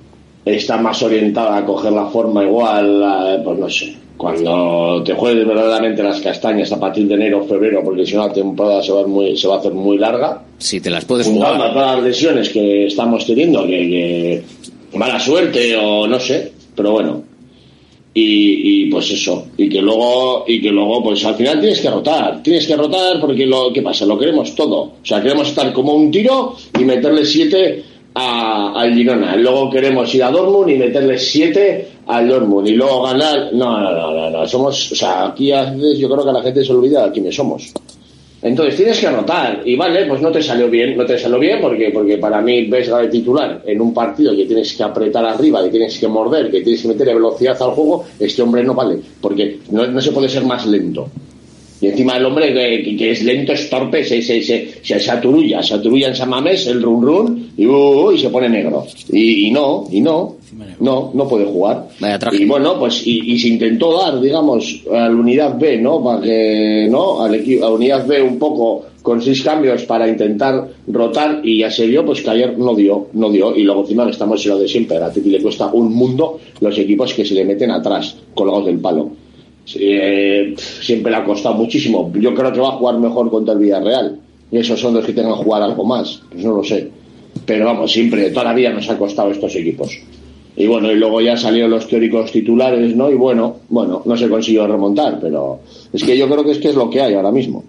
está más orientada a coger la forma igual, a, pues no sé, cuando te juegues verdaderamente las castañas a partir de enero o febrero, porque si no la temporada se va, muy, se va a hacer muy larga. Si te las puedes jugar. jugar. Todas las lesiones que estamos teniendo, que, que mala suerte o no sé, pero bueno. Y, y pues eso, y que luego y que luego pues al final tienes que rotar, tienes que rotar porque lo ¿qué pasa? Lo queremos todo, o sea, queremos estar como un tiro y meterle siete a, al Girona, luego queremos ir a Dortmund y meterle siete al Dortmund y luego ganar. No, no, no, no, no, somos, o sea, aquí a veces yo creo que la gente se olvida de quiénes somos. Entonces tienes que anotar y vale, pues no te salió bien, no te salió bien porque porque para mí Vesga de titular en un partido que tienes que apretar arriba, que tienes que morder, que tienes que meterle velocidad al juego, este hombre no vale, porque no, no se puede ser más lento. Y encima el hombre que, que es lento, es torpe, se, se, se, se, se aturulla, se aturulla en San Mamés, el run run, y, uh, y se pone negro. Y, y no, y no, no, no puede jugar. Y bueno, pues, y, y se intentó dar, digamos, a la unidad B, ¿no? Para que, ¿no? Al equipo, a la unidad B un poco con seis cambios para intentar rotar, y ya se vio, pues que ayer no dio, no dio, y luego encima estamos en lo de siempre. A Teti le cuesta un mundo los equipos que se le meten atrás, colgados del palo. Eh, siempre le ha costado muchísimo. Yo creo que va a jugar mejor contra el Villarreal, y esos son los que tengan que jugar algo más, pues no lo sé, pero vamos, siempre, toda la vida nos ha costado estos equipos. Y bueno, y luego ya salieron los teóricos titulares, ¿no? Y bueno, bueno, no se consiguió remontar, pero es que yo creo que es que es lo que hay ahora mismo.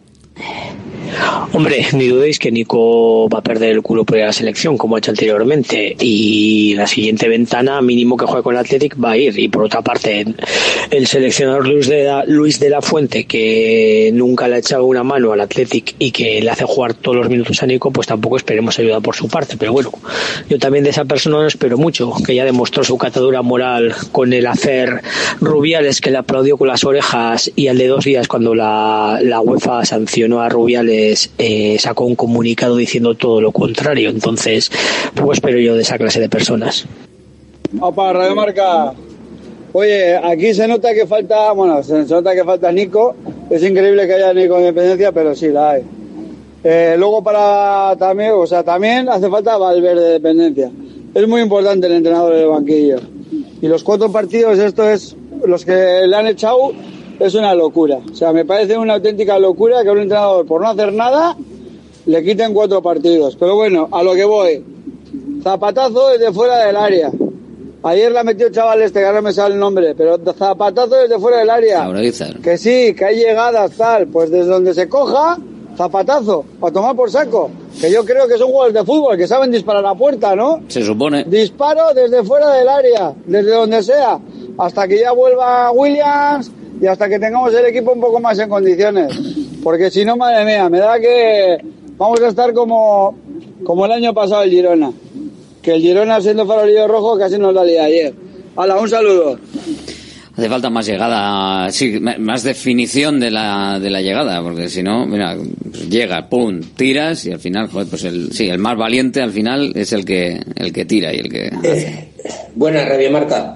Hombre, ni dudéis que Nico va a perder el culo por ir a la selección, como ha hecho anteriormente, y la siguiente ventana, mínimo que juegue con el Athletic, va a ir. Y por otra parte, el seleccionador Luis de la, Luis de la Fuente, que nunca le ha echado una mano al Athletic y que le hace jugar todos los minutos a Nico, pues tampoco esperemos ayuda por su parte. Pero bueno, yo también de esa persona no espero mucho, que ya demostró su catadura moral con el hacer Rubiales, que le aplaudió con las orejas, y al de dos días, cuando la, la UEFA sancionó a Rubiales, Eh, sacó un comunicado diciendo todo lo contrario. Entonces, pues espero yo de esa clase de personas. Opa, Radio Marca. Oye, aquí se nota que falta, bueno, se nota que falta Nico. Es increíble que haya Nico en Independencia, pero sí la hay. Eh, luego para también, o sea, también hace falta Valverde de Dependencia. Es muy importante el entrenador del banquillo. Y los cuatro partidos, esto es, los que le han echado, es una locura. O sea, me parece una auténtica locura que un entrenador, por no hacer nada, le quiten cuatro partidos. Pero bueno, a lo que voy. Zapatazo desde fuera del área. Ayer la metió el chaval este, que ahora me sale el nombre, pero zapatazo desde fuera del área. Que sí, que hay llegadas, tal. Pues desde donde se coja, zapatazo, para tomar por saco. Que yo creo que son jugadores de fútbol, que saben disparar a puerta, ¿no? Se supone. Disparo desde fuera del área, desde donde sea, hasta que ya vuelva Williams y hasta que tengamos el equipo un poco más en condiciones. Porque si no, madre mía, me da que vamos a estar como, como el año pasado el Girona. Que el Girona, siendo farolillo rojo, casi nos la lié ayer. Hala, un saludo. Hace falta más llegada, sí, más definición de la de la llegada, porque si no, mira, pues llega, pum, tiras y al final, joder, pues el sí, el más valiente al final es el que el que tira y el que eh, buena Radio Marca.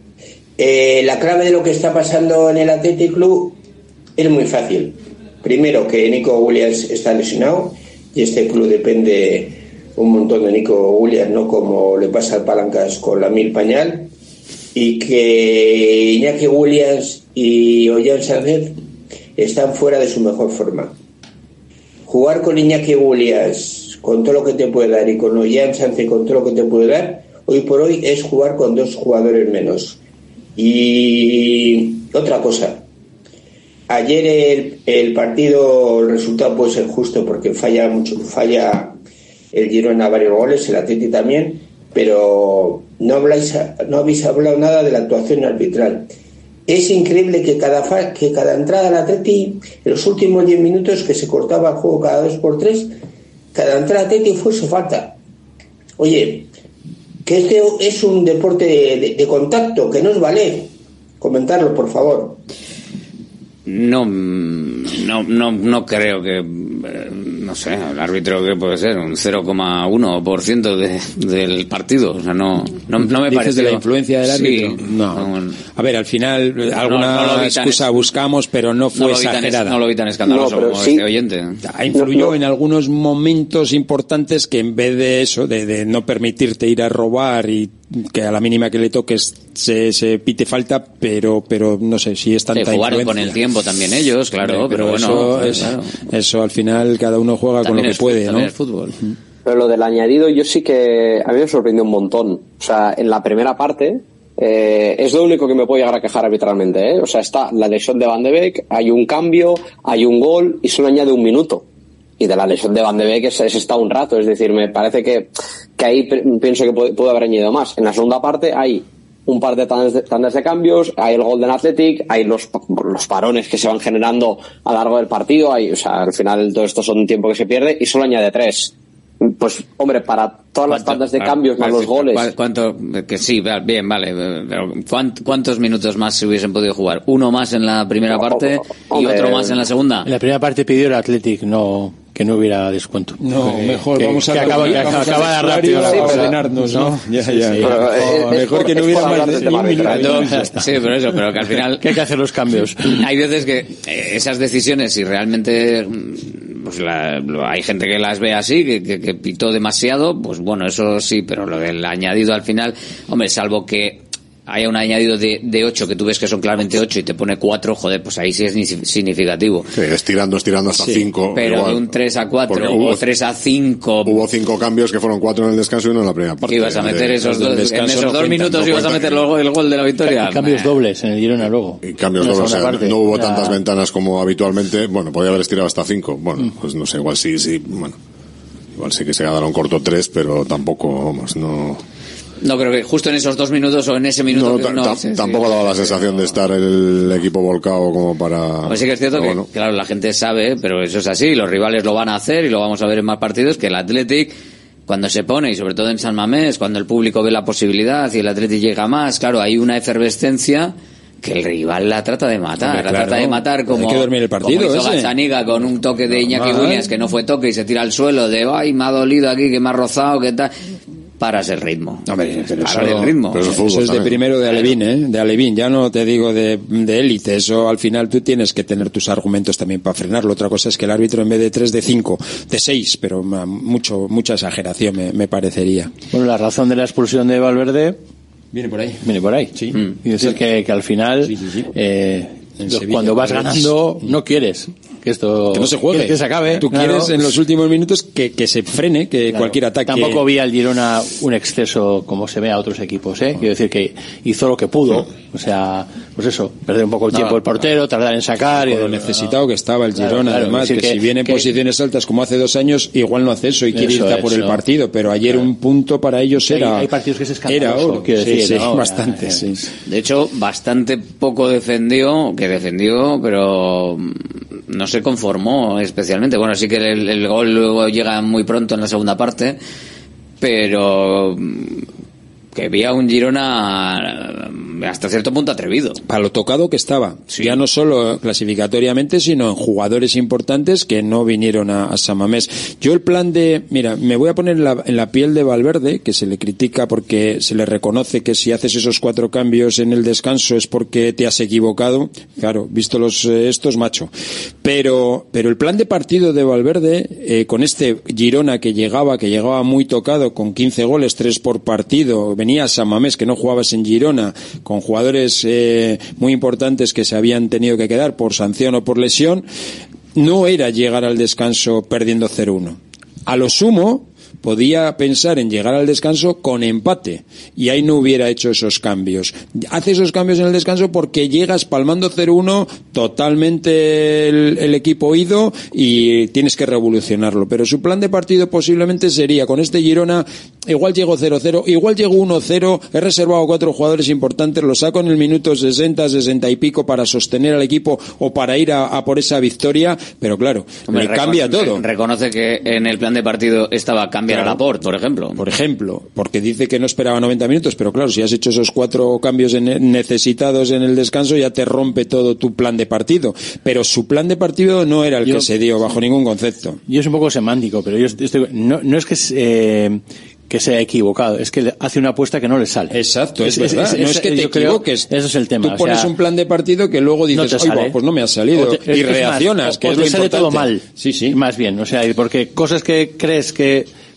Eh, la clave de lo que está pasando en el Athletic Club es muy fácil. Primero, que Nico Williams está lesionado y este club depende un montón de Nico Williams, no como le pasa al Palancas con la Mil Pañal, y que Iñaki Williams y Ollán Sánchez están fuera de su mejor forma. Jugar con Iñaki Williams con todo lo que te puede dar y con Ollán Sánchez con todo lo que te puede dar, hoy por hoy es jugar con dos jugadores menos. Y otra cosa, ayer el, el partido, el resultado puede ser justo porque falla mucho, falla el Girona varios goles, el Atleti también, pero no habláis, no habéis hablado nada de la actuación arbitral. Es increíble que cada fa, que cada entrada al Atleti, en los últimos diez minutos que se cortaba el juego cada dos por tres, cada entrada al Atleti fuese falta. Oye, que este es un deporte de, de, de contacto, que no es vale. Comentarlo, por favor. No, no, no, no creo que, no sé, el árbitro que puede ser un cero coma uno por ciento de, del partido, o sea, no, no, no me parece. ¿De la influencia del árbitro? Sí, no. no. A ver, al final alguna no, no excusa tan, buscamos, pero no fue no exagerada. Tan, no lo vi tan escandaloso no, como sí. Este oyente. Influyó no, no. en algunos momentos importantes que en vez de eso, de, de no permitirte ir a robar y que a la mínima que le toques se, se pite falta, pero pero no sé si es tanta sí, jugaron influencia. con el tiempo también ellos, claro, sí, pero, pero bueno, eso, es, claro. eso al final cada uno juega también con lo que es, puede, ¿no? Es fútbol. Pero lo del añadido yo sí que a mí me sorprendió un montón. O sea, en la primera parte eh, es lo único que me puedo llegar a quejar arbitralmente, ¿eh? O sea, está la lesión de Van de Beek, hay un cambio, hay un gol y solo añade un minuto. Y de la lesión de Van de Beek es, es está un rato, es decir, me parece que, que ahí pienso que puede, puede haber añadido más. En la segunda parte hay un par de tandas de, tandas de cambios, hay el Golden Athletic, hay los, los parones que se van generando a lo largo del partido, hay, o sea, al final todo esto son un tiempo que se pierde y solo añade tres. Pues, hombre, para todas las tandas de cambios más los goles. ¿Cuánto? Que sí, bien, vale. Pero ¿cuántos minutos más se hubiesen podido jugar? ¿Uno más en la primera parte y otro más en la segunda? En la primera parte pidió el Athletic, no, que no hubiera descuento. No, que, mejor que, vamos a que acaba, que acaba rápido sí, para ordenarnos, ¿no? Ya, ya. Sí, pero, eh, mejor por, que no hubiera más de un minuto. Sí, pero eso, pero que al final que hay que hacer los cambios. Hay veces que eh, esas decisiones, si realmente pues la, lo, hay gente que las ve así, que, que, que pitó demasiado, pues bueno, eso sí, pero lo del añadido al final, hombre, salvo que haya un añadido de, de ocho que tú ves que son claramente ocho y te pone cuatro, joder, pues ahí sí es significativo. Sí, estirando, estirando hasta cinco. Sí, pero igual, de un tres a cuatro hubo, o tres a cinco. Hubo cinco cambios que fueron cuatro en el descanso y uno en la primera parte. Ibas a meter de, esos dos, en esos no dos minutos no ibas a meter el, el gol de la victoria. Y cambios dobles en el Girona luego. Y cambios dobles, o sea, no hubo tantas ya... ventanas como habitualmente. Bueno, podía haber estirado hasta cinco. Bueno, mm. pues no sé, igual sí, sí, bueno. Igual sí que se quedaron corto tres, pero tampoco, vamos, no... No creo que justo en esos dos minutos o en ese minuto... No, que, no t- sí, tampoco sí, daba la sensación de estar el equipo volcado como para... Pues sí que es cierto que, bueno. Claro, la gente sabe, pero eso es así, los rivales lo van a hacer y lo vamos a ver en más partidos, que el Athletic, cuando se pone, y sobre todo en San Mamés, cuando el público ve la posibilidad y el Athletic llega más, claro, hay una efervescencia que el rival la trata de matar, Hombre, la claro, trata de matar como, hay que dormir el partido, como hizo ese. Gazzaniga con un toque de Iñaki ah, Williams que no fue toque y se tira al suelo de ay, me ha dolido aquí, que me ha rozado, que tal... Paras el ritmo. Hombre, pero Parar eso, el ritmo. Pero eso, eso es de primero de Alevín, ¿eh? De Alevín. Ya no te digo de, de élite. Eso al final tú tienes que tener tus argumentos también para frenarlo. Otra cosa es que el árbitro en vez de tres, de cinco, de seis, pero mucho, mucha exageración me, me parecería. Bueno, la razón de la expulsión de Valverde viene por ahí. Viene por ahí. Sí. Mm. Y decir sí. que, que al final, sí, sí, sí. Eh, Sevilla, cuando vas ganando, no quieres que esto que no se juegue, que, que se acabe. Tú claro. quieres en los últimos minutos que, que se frene, que claro. cualquier ataque. Tampoco vi al Girona un exceso como se ve a otros equipos, ¿eh? Quiero decir que hizo lo que pudo, o sea, pues eso, perder un poco el tiempo no, el portero, tardar en sacar y lo necesitado no. que estaba el Girona, claro, claro, además que, que si viene en que, posiciones altas como hace dos años, igual no hace eso y quiere ir a por el no. partido, pero ayer claro. un punto para ellos era hay, hay partidos que se era oro, quiero sí, decir, sí, ¿no? bastante, sí. De hecho, bastante poco defendió, que defendió, pero no se conformó especialmente. Bueno, sí que el, el gol luego llega muy pronto en la segunda parte, pero que vi a un Girona hasta cierto punto atrevido. Para lo tocado que estaba, sí. ya no solo clasificatoriamente, sino en jugadores importantes que no vinieron a, a San Mamés. Yo el plan de, mira, me voy a poner en la, en la piel de Valverde, que se le critica porque se le reconoce que si haces esos cuatro cambios en el descanso es porque te has equivocado. Claro, visto los eh, estos, macho. Pero, pero el plan de partido de Valverde, eh, con este Girona que llegaba, que llegaba muy tocado, con quince goles, tres por partido, venía a San Mamés, que no jugabas en Girona, con jugadores eh, muy importantes que se habían tenido que quedar por sanción o por lesión, no era llegar al descanso perdiendo cero uno. A lo sumo, podía pensar en llegar al descanso con empate y ahí no hubiera hecho esos cambios. Hace esos cambios en el descanso porque llegas palmando cero uno, totalmente el, el equipo ido y tienes que revolucionarlo. Pero su plan de partido posiblemente sería con este Girona, igual llego cero cero, igual llego uno cero, he reservado cuatro jugadores importantes, los saco en el minuto sesenta, sesenta y pico para sostener al equipo o para ir a, a por esa victoria, pero claro, Hombre, me cambia reconoce, todo. Reconoce que en el plan de partido estaba cambiar claro. a Laporte, por ejemplo. Por ejemplo, porque dice que no esperaba noventa minutos, pero claro, si has hecho esos cuatro cambios en, necesitados en el descanso, ya te rompe todo tu plan de partido. Pero su plan de partido no era el yo, que se dio bajo ningún concepto. Y es un poco semántico, pero yo estoy, no, no es que eh, que se ha equivocado, es que hace una apuesta que no le sale. Exacto, es, es verdad. Es, es, no es que te equivoques. Eso es el tema. Tú pones o sea, un plan de partido que luego dices, no ay, pues no me ha salido. Te, y reaccionas, más, que o, es o lo te sale importante. todo mal. Sí, sí. Más bien, o sea, porque cosas que crees que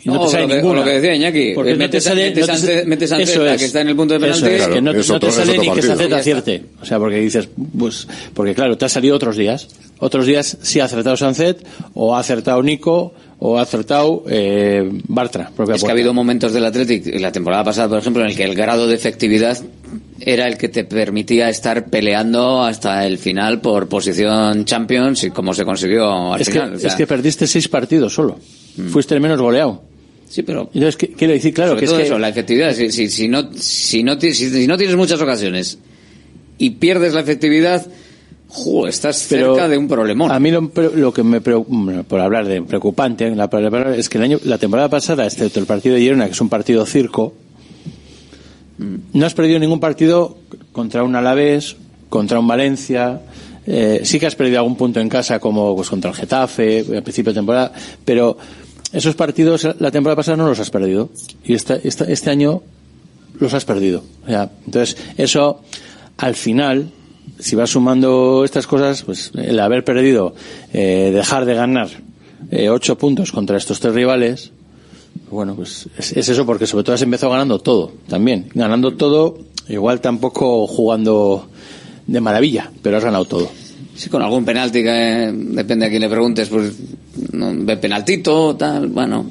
y no, no te sale lo que, ninguna. Lo que decía Iñaki, porque metes, no te sale, metes, no te, Sánchez, metes Sánchez, eso es, que está en el punto de penalti. Eso es, que no, es no otro, te sale es ni que partido. Sánchez acierte. O sea, porque dices, pues, porque claro, te ha salido otros días. Otros días sí ha acertado Sánchez, o ha acertado Nico, o ha acertado eh, Bartra. Es puerta. que ha habido momentos del Athletic, la temporada pasada, por ejemplo, en el que el grado de efectividad era el que te permitía estar peleando hasta el final por posición Champions, y como se consiguió al es final. Que, o sea, es que perdiste seis partidos solo. Mm. Fuiste el menos goleado. Sí, pero entonces ¿qué, quiero decir, claro, sobre que todo es que eso, la efectividad. Si, si, si no, si no, si, si no tienes muchas ocasiones y pierdes la efectividad, ¡ju! Estás pero cerca de un problemón. A mí lo, lo que me preocupa, por hablar de preocupante, la palabra es que el año, la temporada pasada, excepto el partido de Girona, que es un partido circo, no has perdido ningún partido contra un Alavés, contra un Valencia. Eh, sí que has perdido algún punto en casa, como pues contra el Getafe al principio de temporada, pero esos partidos la temporada pasada no los has perdido, y esta, esta, este año los has perdido. O sea, entonces eso al final, si vas sumando estas cosas, pues el haber perdido, eh, dejar de ganar eh, ocho puntos contra estos tres rivales, bueno, pues es, es eso, porque sobre todo has empezado ganando todo también, ganando todo, igual tampoco jugando de maravilla, pero has ganado todo. Sí, con algún penalti que eh, depende a quién le preguntes, pues no, de penaltito, tal, bueno.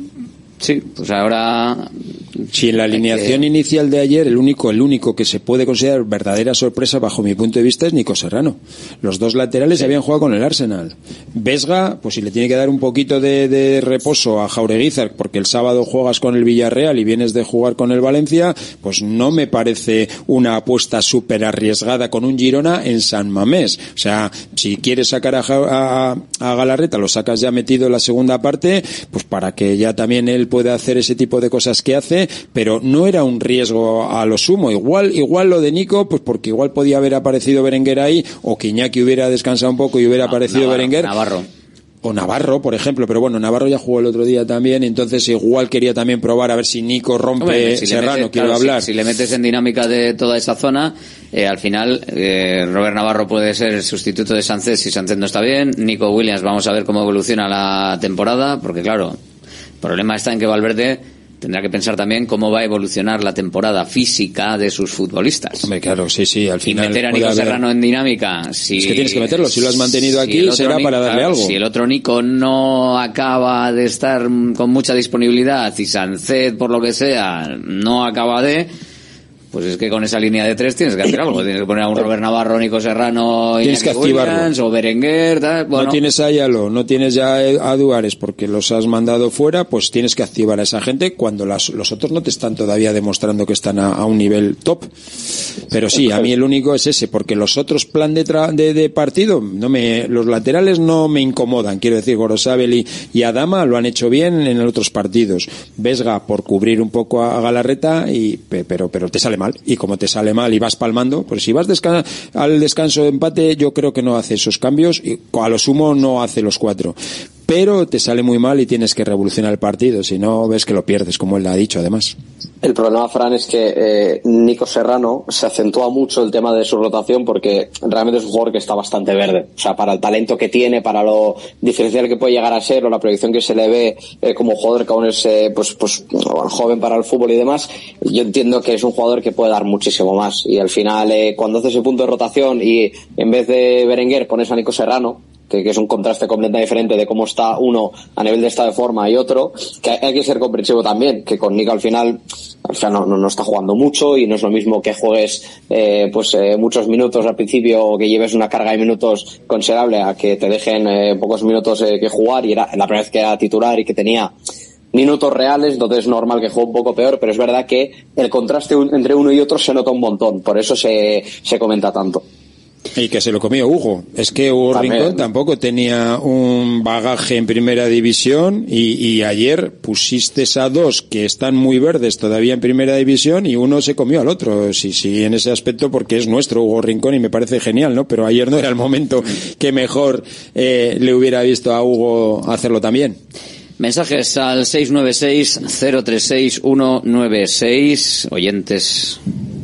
Sí, pues ahora... Si en la alineación que... inicial de ayer el único el único que se puede considerar verdadera sorpresa bajo mi punto de vista es Nico Serrano. Los dos laterales sí. habían jugado con el Arsenal. Vesga, pues si le tiene que dar un poquito de, de reposo a Jaureguizar, porque el sábado juegas con el Villarreal y vienes de jugar con el Valencia, pues no me parece una apuesta súper arriesgada con un Girona en San Mamés. O sea, si quieres sacar a, a, a Galarreta, lo sacas ya metido en la segunda parte, pues para que ya también él pueda hacer ese tipo de cosas que hace, pero no era un riesgo a lo sumo. Igual igual lo de Nico, pues porque igual podía haber aparecido Berenguer ahí, o que Iñaki hubiera descansado un poco y hubiera no, aparecido Navarro, Berenguer. Navarro. O Navarro, por ejemplo, pero bueno, Navarro ya jugó el otro día también, entonces igual quería también probar a ver si Nico rompe. Hombre, si Serrano, metes, quiero claro, hablar. Si, si le metes en dinámica de toda esa zona, eh, al final eh, Robert Navarro puede ser el sustituto de Sánchez si Sánchez no está bien. Nico Williams, vamos a ver cómo evoluciona la temporada, porque claro, el problema está en que Valverde tendrá que pensar también cómo va a evolucionar la temporada física de sus futbolistas. Hombre, claro, sí, sí, al final. Y meter a Nico haber... Serrano en dinámica. Si, es que tienes que meterlo, si lo has mantenido aquí, si será Nico, para darle claro, algo. Si el otro Nico no acaba de estar con mucha disponibilidad y Sánchez, por lo que sea, no acaba de... Pues es que con esa línea de tres tienes que hacer algo. Tienes que poner a un Robert Navarro, Nico Serrano, tienes que activarlo. Williams, o Berenguer, tal. Bueno. No tienes a Ayalo, no tienes ya a Duares porque los has mandado fuera, pues tienes que activar a esa gente cuando las, los otros no te están todavía demostrando que están a, a un nivel top. Pero sí, a mí el único es ese, porque los otros plan de, tra- de, de partido, no me, los laterales no me incomodan. Quiero decir, Gorosabel y, y Adama lo han hecho bien en otros partidos. Vesga por cubrir un poco a Galarreta, y, pero, pero te sale mal. Y como te sale mal y vas palmando, pues si vas descan- al descanso de empate, yo creo que no hace esos cambios, y a lo sumo no hace los cuatro. Pero te sale muy mal y tienes que revolucionar el partido, si no ves que lo pierdes, como él ha dicho además. El problema, Fran, es que eh, Nico Serrano se acentúa mucho el tema de su rotación porque realmente es un jugador que está bastante verde. O sea, para el talento que tiene, para lo diferencial que puede llegar a ser, o la proyección que se le ve eh, como jugador que aún es eh, pues, pues joven para el fútbol y demás, yo entiendo que es un jugador que puede dar muchísimo más. Y al final, eh, cuando haces ese punto de rotación y en vez de Berenguer pones a Nico Serrano, que, que es un contraste completamente diferente de cómo está uno a nivel de estado de forma y otro, que hay, hay que ser comprensivo también, que con Nico al final al final no, no, no está jugando mucho, y no es lo mismo que juegues eh, pues eh, muchos minutos al principio, o que lleves una carga de minutos considerable, a que te dejen eh, pocos minutos eh, que jugar, y era la primera vez que era titular y que tenía minutos reales, entonces es normal que juegue un poco peor, pero es verdad que el contraste un, entre uno y otro se nota un montón, por eso se, se comenta tanto. Y que se lo comió Hugo. Es que Hugo También. Rincón tampoco tenía un bagaje en primera división, y, y ayer pusiste a dos que están muy verdes todavía en primera división, y uno se comió al otro. Sí, sí, en ese aspecto, porque es nuestro Hugo Rincón y me parece genial, ¿no? Pero ayer no era el momento que mejor eh, le hubiera visto a Hugo hacerlo también. Mensajes al seis nueve seis, cero tres seis, uno nueve seis. Oyentes.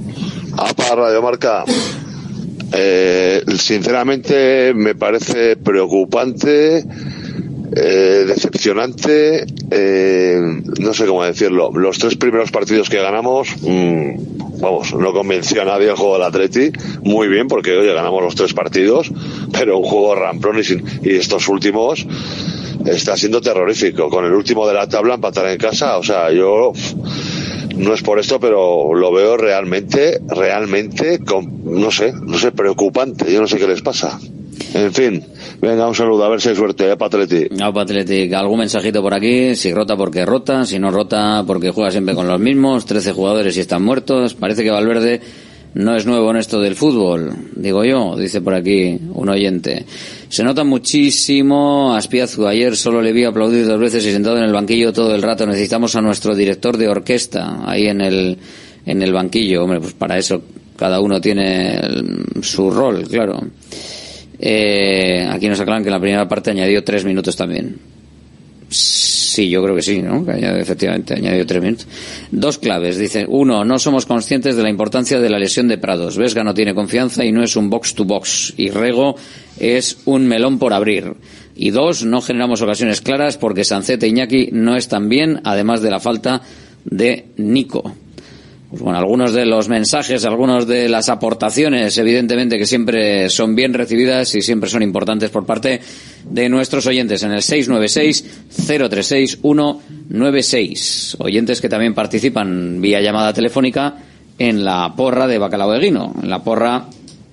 APA Radio Marca. Eh, sinceramente me parece preocupante eh, decepcionante, eh, no sé cómo decirlo. Los tres primeros partidos que ganamos, mmm, vamos, no convenció a nadie el juego del Atleti. Muy bien, porque oye, ganamos los tres partidos, pero un juego ramplón y, sin, y estos últimos está siendo terrorífico. Con el último de la tabla empatar en casa, o sea, yo no es por esto, pero lo veo realmente, realmente, con, no sé, no sé, preocupante. Yo no sé qué les pasa. En fin, venga, un saludo, a ver si hay suerte, ¿eh, Patleti? No, Patleti, algún mensajito por aquí, si rota porque rota, si no rota porque juega siempre con los mismos, trece jugadores y están muertos. Parece que Valverde no es nuevo en esto del fútbol, digo yo, dice por aquí un oyente. Se nota muchísimo Azpiazu, ayer solo le vi aplaudir dos veces y sentado en el banquillo todo el rato. Necesitamos a nuestro director de orquesta ahí en el, en el banquillo. Hombre, pues para eso cada uno tiene el, su rol, claro. Eh, aquí nos aclaran que en la primera parte añadió tres minutos también. Sí, yo creo que sí, ¿no? Que añadió, efectivamente, añadió tres minutos. Dos claves, dice. Uno, no somos conscientes de la importancia de la lesión de Prados. Vesga no tiene confianza y no es un box to box. Y Rego es un melón por abrir. Y dos, no generamos ocasiones claras porque Sancet e Iñaki no están bien, además de la falta de Nico. Pues bueno, algunos de los mensajes, algunos de las aportaciones, evidentemente que siempre son bien recibidas y siempre son importantes por parte de nuestros oyentes en el seis nueve seis, cero tres seis, uno nueve seis. Oyentes que también participan vía llamada telefónica en la porra de bacalao de guino, en la porra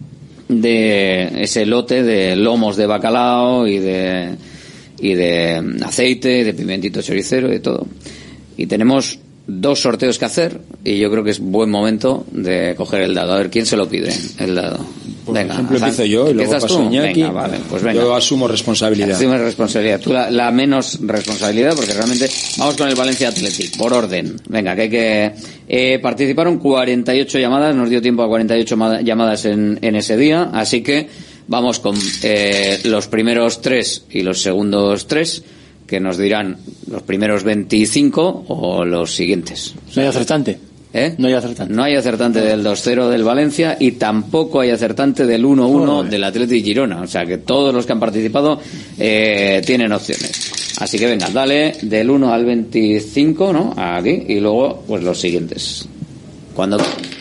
de ese lote de lomos de bacalao y de, y de aceite, de pimentito choricero y de todo. Y tenemos dos sorteos que hacer y yo creo que es buen momento de coger el dado. A ver, ¿quién se lo pide? El dado. Por venga, ejemplo, empiezo yo y luego paso Iñaki. Venga, vale, pues venga. Yo asumo responsabilidad. Asumo responsabilidad. Tú la, la menos responsabilidad porque realmente vamos con el Valencia Athletic, por orden. Venga, que hay que... Eh, participaron cuarenta y ocho llamadas, nos dio tiempo a cuarenta y ocho llamadas en, en ese día, así que vamos con eh, los primeros tres y los segundos tres, que nos dirán los primeros veinticinco o los siguientes. No hay acertante. ¿Eh? No hay acertante. No hay acertante del dos cero del Valencia y tampoco hay acertante del uno uno del Athletic Girona. O sea que todos los que han participado eh, tienen opciones. Así que venga, dale del uno al veinticinco, ¿no? Aquí. Y luego, pues los siguientes. Cuando...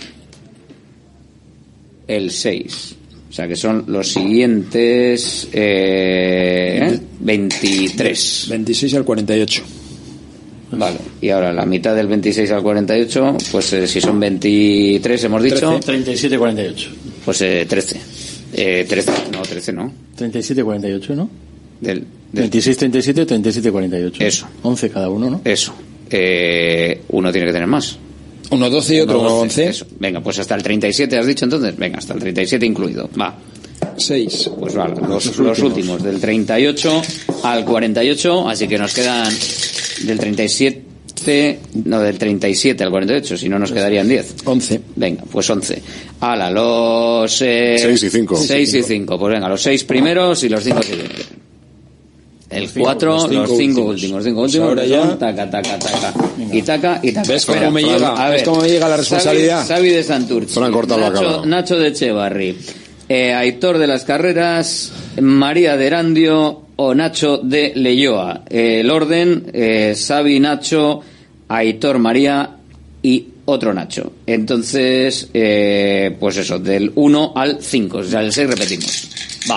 El seis. O sea que son los siguientes eh, veintitrés. veintiséis al cuarenta y ocho. Vale, y ahora la mitad del veintiséis al cuarenta y ocho, pues eh, si son veintitrés hemos dicho. treinta y siete cuarenta y ocho. Pues eh, trece. Eh, trece, no, trece no. treinta y siete cuarenta y ocho, ¿no? Del, del... veintiséis treinta y siete, treinta y siete cuarenta y ocho. Eso. once cada uno, ¿no? Eso. Eh, uno tiene que tener más. Uno doce y otro once. Eso. Venga, pues hasta el treinta y siete has dicho entonces. Venga, hasta el treinta y siete incluido. Va. seis. Pues vale, los, los, los últimos. últimos, del treinta y ocho al cuarenta y ocho, así que nos quedan del treinta y siete, no, del treinta y siete al cuarenta y ocho, si no nos quedarían diez. once. Venga, pues once. Ala, los... Eh, seis y cinco. seis y cinco, pues venga, los seis primeros y los cinco siguientes. El cuatro, los cinco, los cinco últimos. últimos, cinco últimos, ahora ya son taca, taca, taca, y taca, y taca. ¿Ves cómo me llega? A ver, ¿Ves cómo me llega la responsabilidad? Xavi, Xavi de Santurce, Nacho, Nacho de Echevarri, eh, Aitor de las Carreras, María de Erandio o Nacho de Leyoa. Eh, el orden, eh, Xavi, Nacho, Aitor, María y otro Nacho. Entonces, eh, pues eso, del uno al cinco, o sea, el seis repetimos. Va.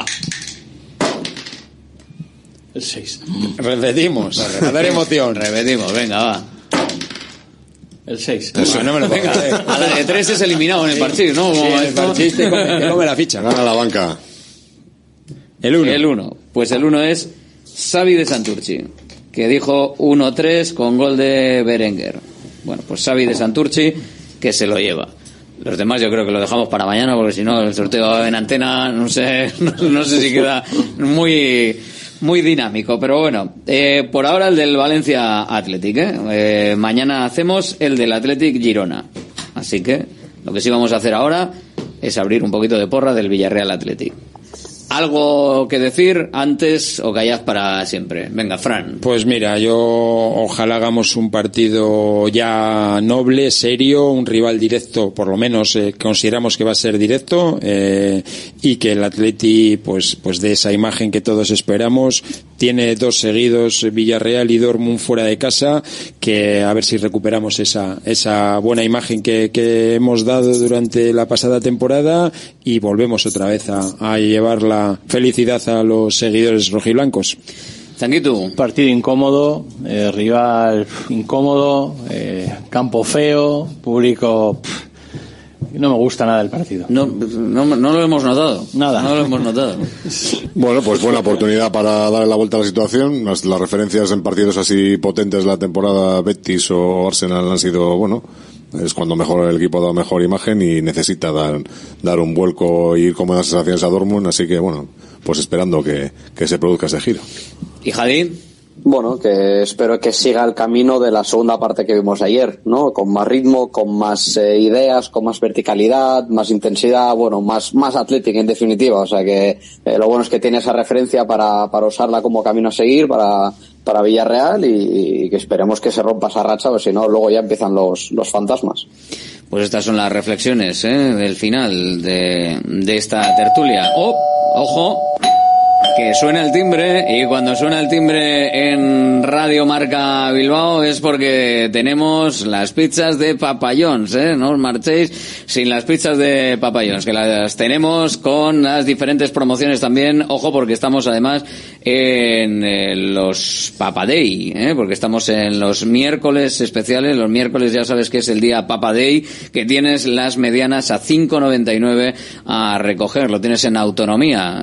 El seis. Repetimos. A dar emoción. Repetimos, venga, va. El seis. Eso no me lo venga. A la de tres es eliminado en el partido, ¿no? Sí, en el partido te come, te come la ficha. Gana la banca. El uno. El uno. Pues el uno es Xavi de Santurci, que dijo uno tres con gol de Berenguer. Bueno, pues Xavi de Santurci, que se lo lleva. Los demás yo creo que lo dejamos para mañana, porque si no el sorteo en antena, no sé, no, no sé si queda muy... muy dinámico, pero bueno, eh, por ahora el del Valencia Athletic, ¿eh? Eh, mañana hacemos el del Athletic Girona, así que lo que sí vamos a hacer ahora es abrir un poquito de porra del Villarreal Athletic. ¿Algo que decir antes o callad para siempre? Venga, Fran. Pues mira, yo ojalá hagamos un partido ya noble, serio, un rival directo, por lo menos eh, consideramos que va a ser directo, eh, y que el Atleti pues pues dé esa imagen que todos esperamos, tiene dos seguidos, Villarreal y Dortmund fuera de casa, que a ver si recuperamos esa esa buena imagen que, que hemos dado durante la pasada temporada y volvemos otra vez a, a llevar la felicidad a los seguidores rojiblancos. Zanguito. Partido incómodo, eh, rival incómodo, eh, campo feo, público... Pff, no me gusta nada el partido. No, no, no lo hemos notado. Nada. No lo hemos notado. Bueno, pues buena oportunidad para darle la vuelta a la situación. Las, las referencias en partidos así potentes de la temporada, Betis o Arsenal, han sido, bueno, es cuando mejor el equipo da mejor imagen y necesita dar, dar un vuelco e ir con buenas sensaciones a Dortmund, así que bueno, pues esperando que, que se produzca ese giro. ¿Y Javi? Bueno, que espero que siga el camino de la segunda parte que vimos ayer, ¿no? Con más ritmo, con más eh, ideas, con más verticalidad, más intensidad, bueno, más más atlético en definitiva. O sea que eh, lo bueno es que tiene esa referencia para para usarla como camino a seguir para para Villarreal y, y que esperemos que se rompa esa racha, o si no luego ya empiezan los los fantasmas. Pues estas son las reflexiones, ¿eh? Del final de de esta tertulia. ¡Oh! ¡Ojo! Que suena el timbre, y cuando suena el timbre en Radio Marca Bilbao es porque tenemos las pizzas de Papa John's, ¿eh? No os marchéis sin las pizzas de Papa John's, que las tenemos con las diferentes promociones también. Ojo, porque estamos además en eh, los Papa Day, ¿eh? Porque estamos en los miércoles especiales. Los miércoles ya sabes que es el día Papa Day, que tienes las medianas a cinco noventa y nueve a recoger. Lo tienes en Autonomía,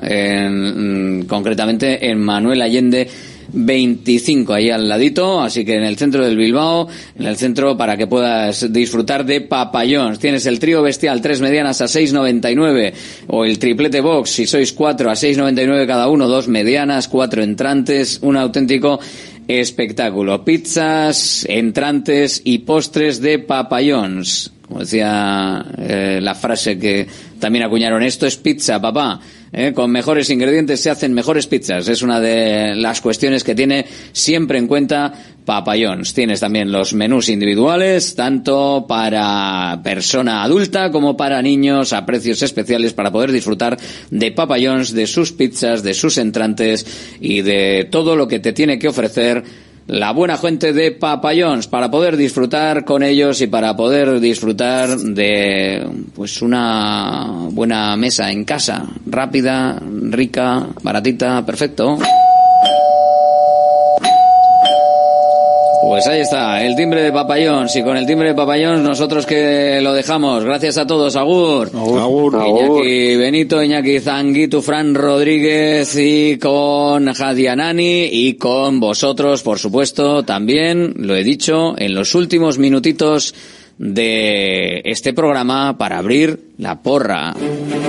en concretamente en Manuel Allende veinticinco, ahí al ladito, así que en el centro del Bilbao, en el centro para que puedas disfrutar de Papa John's. Tienes el trío bestial, tres medianas a seis noventa y nueve, o el triplete box, si sois cuatro, a seis noventa y nueve cada uno, dos medianas, cuatro entrantes, un auténtico espectáculo. Pizzas, entrantes y postres de Papa John's. Como decía eh, la frase que también acuñaron, esto es pizza, papá. Eh, con mejores ingredientes se hacen mejores pizzas. Es una de las cuestiones que tiene siempre en cuenta Papa John's. Tienes también los menús individuales, tanto para persona adulta como para niños, a precios especiales, para poder disfrutar de Papa John's, de sus pizzas, de sus entrantes y de todo lo que te tiene que ofrecer la buena gente de Papa John's, para poder disfrutar con ellos y para poder disfrutar de pues una buena mesa en casa, rápida, rica, baratita, perfecto. Pues ahí está, el timbre de Papa John's, y con el timbre de Papa John's nosotros que lo dejamos. Gracias a todos, agur. Agur. agur. Iñaki Benito, Iñaki Zanguito, Fran Rodríguez, y con Jadianani y con vosotros, por supuesto, también, lo he dicho, en los últimos minutitos de este programa para abrir la porra.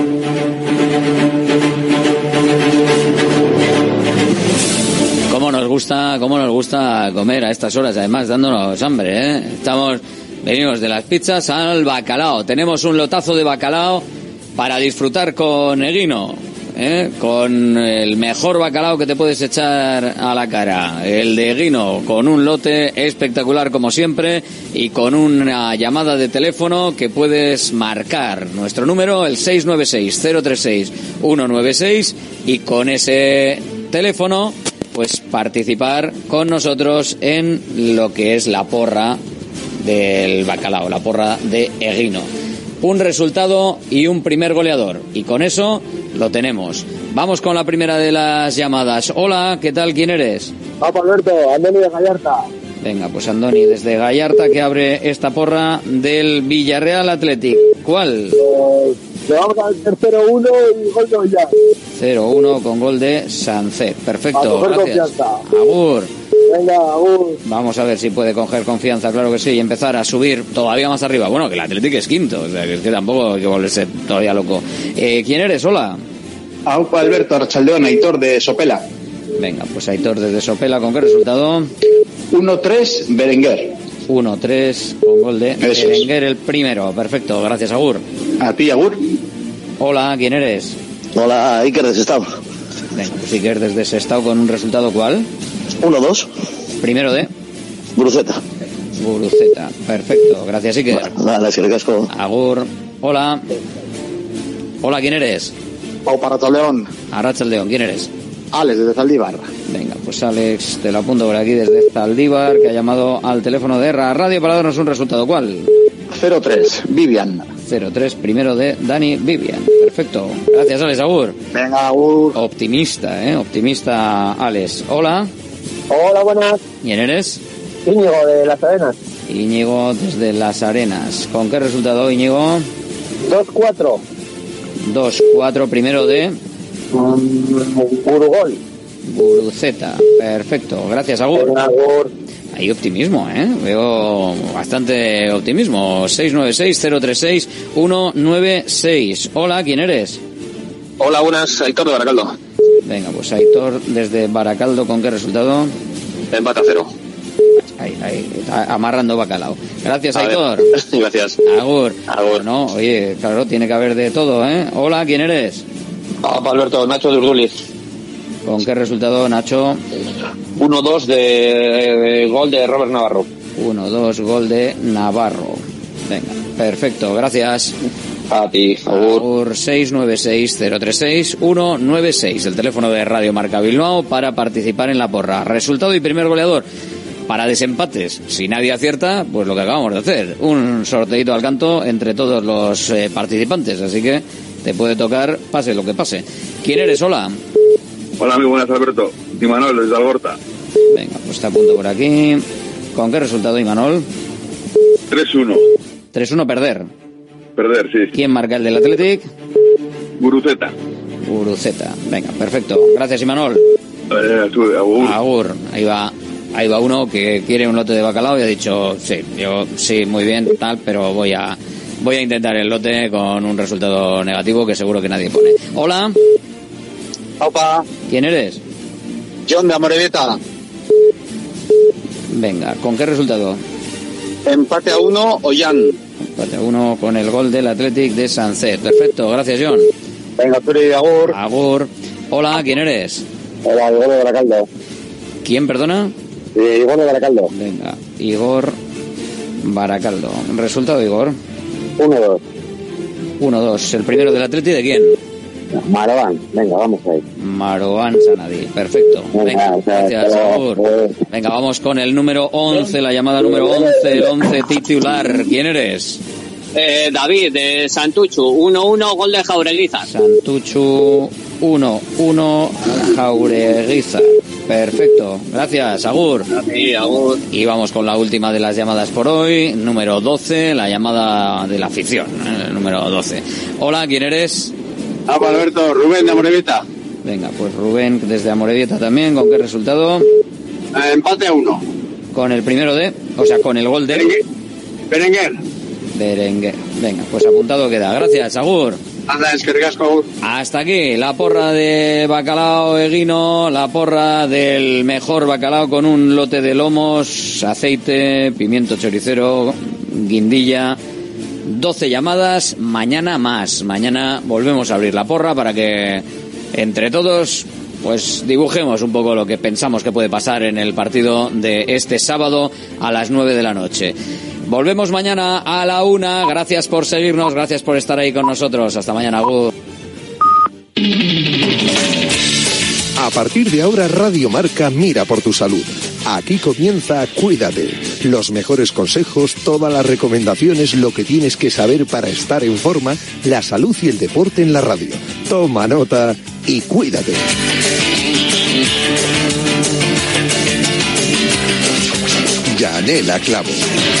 Cómo nos gusta, cómo nos gusta comer a estas horas, además dándonos hambre, ¿eh? Estamos, venimos de las pizzas al bacalao. Tenemos un lotazo de bacalao para disfrutar con Eguino, ¿eh? Con el mejor bacalao que te puedes echar a la cara, el de Eguino, con un lote espectacular como siempre y con una llamada de teléfono que puedes marcar. Nuestro número, el seis nueve seis, cero tres seis, uno nueve seis, y con ese teléfono pues participar con nosotros en lo que es la porra del bacalao, la porra de Eguino. Un resultado y un primer goleador, y con eso lo tenemos. Vamos con la primera de las llamadas. Hola, ¿qué tal? ¿Quién eres? Papa Alberto, Andoni de Gallarta. Venga, pues Andoni desde Gallarta, que abre esta porra del Villarreal Athletic. ¿Cuál? Pues le vamos a meter cero uno y gol de Villar. cero uno con gol de Sancet. Perfecto, a coger gracias. Confianza. Agur. Venga, agur. Vamos a ver si puede coger confianza, claro que sí, y empezar a subir todavía más arriba. Bueno, que el Athletic es quinto, o sea, que es que tampoco hay que volverse todavía loco. Eh, ¿Quién eres? Hola. Aupa Alberto, Arrachaldeón, Aitor de Sopela. Venga, pues Aitor desde Sopela, ¿con qué resultado? uno tres, Berenguer. uno tres con gol de Eso Berenguer, es el primero. Perfecto, gracias, agur. A ti, agur. Hola, ¿quién eres? Hola, Iker de Sestao. Venga, pues Iker desde Sestao, ¿con un resultado cuál? uno dos. Primero de Guruceta. Guruceta, perfecto, gracias Iker. Vale, si le casco. Agur. Hola. Hola, ¿quién eres? Pau Arrachaldeón. Arrachaldeón, ¿quién eres? Alex, desde Zaldívar. Venga, pues Alex, te lo apunto por aquí desde Zaldívar, que ha llamado al teléfono de Erra Radio para darnos un resultado. ¿Cuál? cero tres, Vivian. cero tres, primero de Dani Vivian. Perfecto. Gracias, Alex. Agur. Venga, agur. Optimista, ¿eh? Optimista, Alex. Hola. Hola, buenas. ¿Quién eres? Íñigo, de Las Arenas. Íñigo, desde Las Arenas. ¿Con qué resultado, Íñigo? dos cuatro. dos cuatro, primero de... Urugol. Guruceta. Perfecto. Gracias, Agur. Agur. Hay optimismo, ¿eh? Veo bastante optimismo. seis nueve seis, cero tres seis, uno nueve seis. Hola, ¿quién eres? Hola, buenas. Aitor de Baracaldo. Venga, pues Aitor desde Baracaldo, ¿con qué resultado? Empate a cero. Ahí, ahí, está amarrando bacalao. Gracias, A Aitor. ver. Gracias. Agur. Agur. No, oye, claro, tiene que haber de todo, ¿eh? Hola, ¿quién eres? Hola, Alberto, Nacho de Urduliz. ¿Con qué resultado, Nacho? uno dos de, de gol de Robert Navarro. uno dos, gol de Navarro. Venga, perfecto, gracias. A ti, Agur. Agur. Seis nueve seis, cero tres seis, uno nueve seis, el teléfono de Radio Marca Bilbao para participar en la porra. Resultado y primer goleador. Para desempates, si nadie acierta, pues lo que acabamos de hacer, un sorteito al canto entre todos los eh, participantes, así que te puede tocar pase lo que pase. ¿Quién eres? Hola. Hola, muy buenas, Alberto. Imanol, desde Algorta. Venga, pues te apunto por aquí. ¿Con qué resultado, Imanol? tres uno. tres uno, perder. Perder, sí. ¿Quién marca el del Athletic? Guruceta. Guruceta. Venga, perfecto. Gracias, Imanol. Eh, tú, agur. Agur. Ahí va. Ahí va uno que quiere un lote de bacalao y ha dicho, sí, yo sí, muy bien, tal, pero voy a voy a intentar el lote con un resultado negativo que seguro que nadie pone. Hola. Opa. ¿Quién eres? John de Amorebieta. Venga, ¿con qué resultado? Empate a uno, Ollán. Empate a uno con el gol del Athletic de Sancet. Perfecto, gracias, John. Venga, Turi, agur. Agur. Hola, ¿quién eres? Hola, Igor de Baracaldo. ¿Quién, perdona? Eh, Igor de Baracaldo. Venga, Igor Baracaldo. ¿Resultado, Igor? uno dos. uno dos. ¿El primero del Atleti de quién? Maroán. Venga, vamos ahí. Maroán Sanadí. Perfecto. Venga, gracias, Agur. Venga, vamos con el número once, la llamada número once, el once titular. ¿Quién eres? Eh, David, de Santuchu. uno uno, gol de Jaureguiza. Santuchu, uno uno, Jaureguiza. Perfecto, gracias, Agur. Sí, Agur. Y vamos con la última de las llamadas por hoy, número doce, la llamada de la afición, ¿eh? Número doce. Hola, ¿quién eres? Ah, Alberto, Rubén de Amorebieta. Venga, pues Rubén desde Amorebieta también, ¿con qué resultado? Eh, empate a uno. Con el primero de, o sea, con el gol de... Berenguer. Berenguer. Venga, pues apuntado queda. Gracias, Agur. Anda, es que ricasco, Agur. Hasta aquí la porra de bacalao eguino, la porra del mejor bacalao con un lote de lomos, aceite, pimiento choricero, guindilla, doce llamadas, mañana más. Mañana volvemos a abrir la porra para que entre todos pues dibujemos un poco lo que pensamos que puede pasar en el partido de este sábado a las nueve de la noche. Volvemos mañana a la una. Gracias por seguirnos, gracias por estar ahí con nosotros. Hasta mañana, Agur. A partir de ahora, Radio Marca mira por tu salud. Aquí comienza Cuídate. Los mejores consejos, todas las recomendaciones, lo que tienes que saber para estar en forma, la salud y el deporte en la radio. Toma nota y cuídate. Yanela Clavo.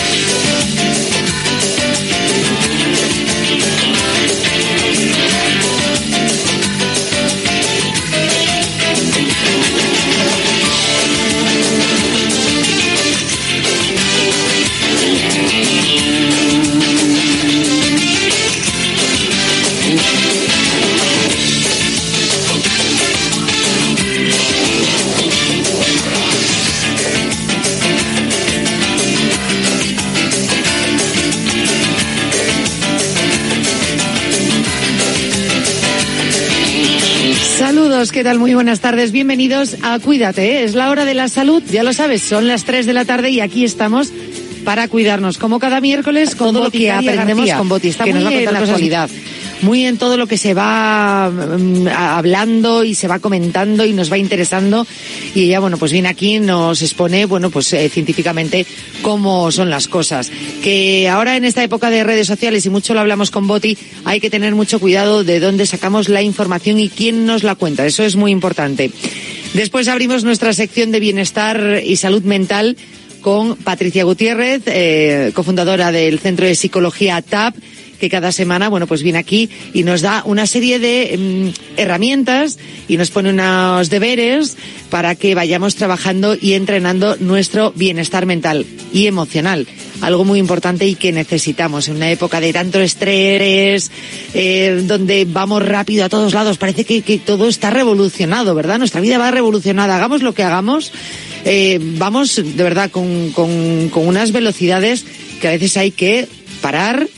Saludos, ¿qué tal? Muy buenas tardes, bienvenidos a Cuídate, ¿eh? Es la hora de la salud, ya lo sabes, son las tres de la tarde y aquí estamos para cuidarnos, como cada miércoles, con todo Boti lo que aprendemos García, con Boti, está que muy nos va a contar la cosas actualidad. muy en todo lo que se va um, hablando y se va comentando y nos va interesando, y ella, bueno, pues viene aquí y nos expone, bueno, pues eh, científicamente cómo son las cosas. Que ahora en esta época de redes sociales, y mucho lo hablamos con Boti, hay que tener mucho cuidado de dónde sacamos la información y quién nos la cuenta. Eso es muy importante. Después abrimos nuestra sección de bienestar y salud mental con Patricia Gutiérrez, eh, cofundadora del Centro de Psicología T A P, que cada semana, bueno, pues viene aquí y nos da una serie de um, herramientas y nos pone unos deberes para que vayamos trabajando y entrenando nuestro bienestar mental y emocional. Algo muy importante y que necesitamos en una época de tanto estrés, eh, donde vamos rápido a todos lados. Parece que, que todo está revolucionado, ¿verdad? Nuestra vida va revolucionada. Hagamos lo que hagamos, eh, vamos de verdad con, con, con unas velocidades que a veces hay que parar,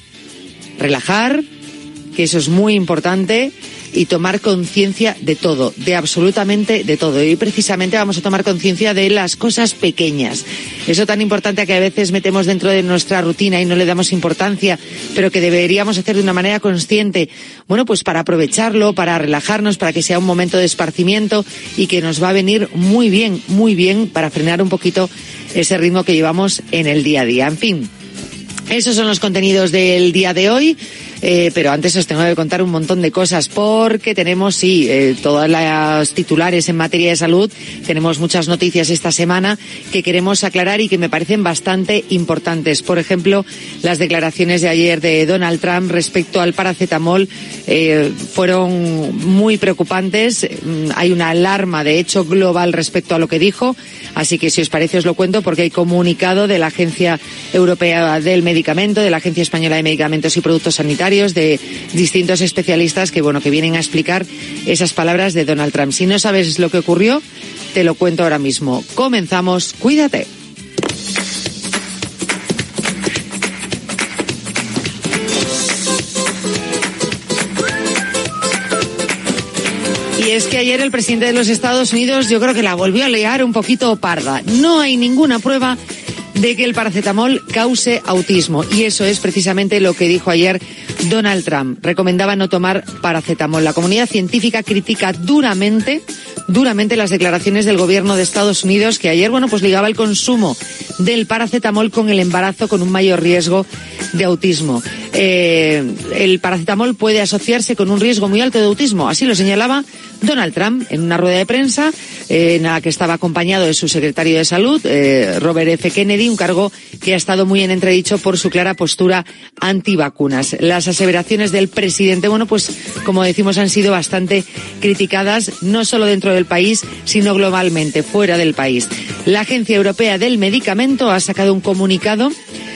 relajar, que eso es muy importante, y tomar conciencia de todo, de absolutamente de todo. Y precisamente vamos a tomar conciencia de las cosas pequeñas. Eso tan importante que a veces metemos dentro de nuestra rutina y no le damos importancia, pero que deberíamos hacer de una manera consciente. Bueno, pues para aprovecharlo, para relajarnos, para que sea un momento de esparcimiento y que nos va a venir muy bien, muy bien para frenar un poquito ese ritmo que llevamos en el día a día. En fin, esos son los contenidos del día de hoy. Eh, pero antes os tengo que contar un montón de cosas, porque tenemos, sí, eh, todas las titulares en materia de salud. Tenemos muchas noticias esta semana que queremos aclarar y que me parecen bastante importantes. Por ejemplo, las declaraciones de ayer de Donald Trump respecto al paracetamol eh, fueron muy preocupantes. Hay una alarma, de hecho, global respecto a lo que dijo. Así que, si os parece, os lo cuento, porque hay comunicado de la Agencia Europea del Medicamento, de la Agencia Española de Medicamentos y Productos Sanitarios, de distintos especialistas que, bueno, que vienen a explicar esas palabras de Donald Trump. Si no sabes lo que ocurrió, te lo cuento ahora mismo. Comenzamos. Cuídate. Y es que ayer el presidente de los Estados Unidos, yo creo que la volvió a liar un poquito parda. No hay ninguna prueba de que el paracetamol cause autismo, y eso es precisamente lo que dijo ayer Donald Trump. Recomendaba no tomar paracetamol. La comunidad científica critica duramente, duramente las declaraciones del gobierno de Estados Unidos, que ayer, bueno, pues ligaba el consumo del paracetamol con el embarazo con un mayor riesgo de autismo. Eh, el paracetamol puede asociarse con un riesgo muy alto de autismo, así lo señalaba Donald Trump en una rueda de prensa eh, en la que estaba acompañado de su secretario de Salud, eh, Robert F. Kennedy, un cargo que ha estado muy en entredicho por su clara postura antivacunas. Las aseveraciones del presidente, bueno, pues como decimos, han sido bastante criticadas, no solo dentro del país, sino globalmente, fuera del país. La Agencia Europea del Medicamento ha sacado un comunicado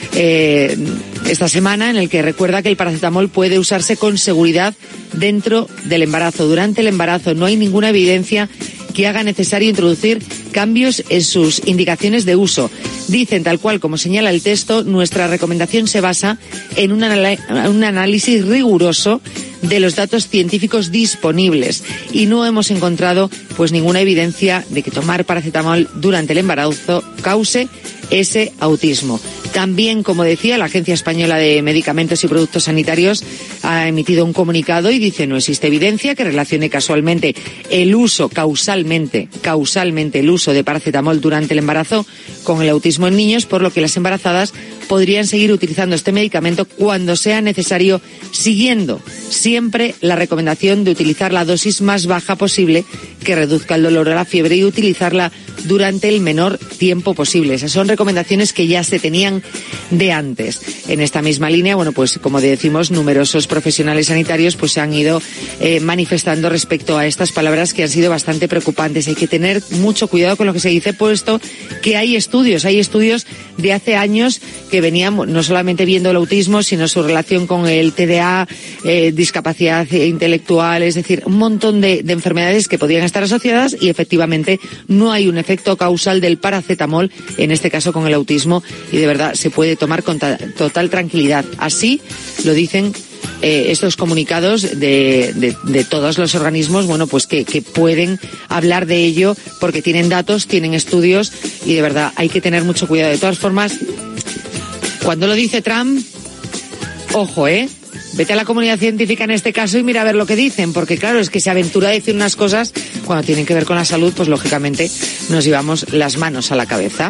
eh, esta semana en el que recuerda que el paracetamol puede usarse con seguridad dentro del embarazo, durante el embarazo. No hay ninguna evidencia que haga necesario introducir cambios en sus indicaciones de uso. Dicen, tal cual como señala el texto, nuestra recomendación se basa en un, anal- un análisis riguroso de los datos científicos disponibles, y no hemos encontrado pues ninguna evidencia de que tomar paracetamol durante el embarazo cause ese autismo. También, como decía, la Agencia Española de Medicamentos y Productos Sanitarios ha emitido un comunicado y dice: no existe evidencia que relacione casualmente el uso, causalmente, causalmente el uso de paracetamol durante el embarazo con el autismo en niños, por lo que las embarazadas podrían seguir utilizando este medicamento cuando sea necesario, siguiendo siempre la recomendación de utilizar la dosis más baja posible que reduzca el dolor o la fiebre, y utilizarla durante el menor tiempo posible. Esas son recomendaciones que ya se tenían de antes. En esta misma línea, bueno, pues como decimos, numerosos profesionales sanitarios pues se han ido eh, manifestando respecto a estas palabras, que han sido bastante preocupantes. Hay que tener mucho cuidado con lo que se dice, puesto que hay estudios, hay estudios de hace años que venían no solamente viendo el autismo, sino su relación con el T D A, eh, discapacidad intelectual, es decir, un montón de, de enfermedades que podían estar asociadas, y efectivamente no hay un efecto causal del paracetamol, en este caso con el autismo, y de verdad se puede tomar con ta- total tranquilidad. Así lo dicen eh, estos comunicados de, de, de todos los organismos, bueno, pues que, que pueden hablar de ello, porque tienen datos, tienen estudios, y de verdad hay que tener mucho cuidado. De todas formas, cuando lo dice Trump, ojo, ¿eh? vete a la comunidad científica en este caso y mira a ver lo que dicen, porque claro, es que se aventura a decir unas cosas cuando tienen que ver con la salud, pues lógicamente nos llevamos las manos a la cabeza.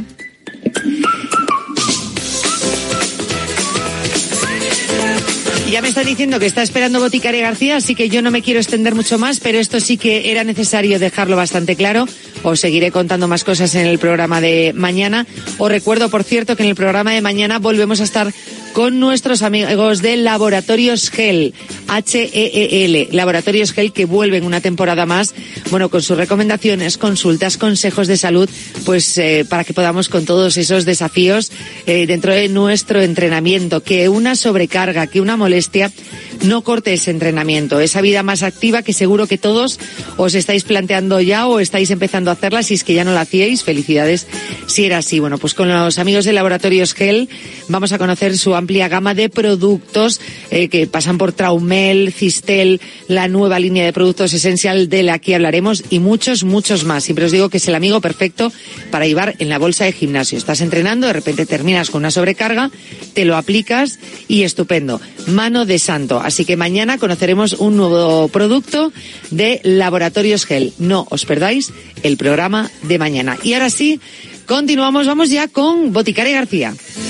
Ya me están diciendo que está esperando Boticaria García, así que yo no me quiero extender mucho más, pero esto sí que era necesario dejarlo bastante claro. Os seguiré contando más cosas en el programa de mañana. Os recuerdo, por cierto, que en el programa de mañana volvemos a estar con nuestros amigos de Laboratorios Gel, H E E L, Laboratorios Gel, que vuelven una temporada más, bueno, con sus recomendaciones, consultas, consejos de salud, pues eh, para que podamos con todos esos desafíos eh, dentro de nuestro entrenamiento, que una sobrecarga, que una molestia no corte ese entrenamiento, esa vida más activa que seguro que todos os estáis planteando ya o estáis empezando a hacerla. Si es que ya no la hacíais, felicidades si era así. Bueno, pues con los amigos de Laboratorios Gel vamos a conocer su amplia gama de productos eh, que pasan por Traumel, Cistel, la nueva línea de productos Essential, de la que hablaremos, y muchos, muchos más. Siempre os digo que es el amigo perfecto para llevar en la bolsa de gimnasio. Estás entrenando, de repente terminas con una sobrecarga, te lo aplicas y estupendo. Mano de santo. Así que mañana conoceremos un nuevo producto de Laboratorios Gel. No os perdáis el programa de mañana. Y ahora sí, continuamos, vamos ya con Boticaria García.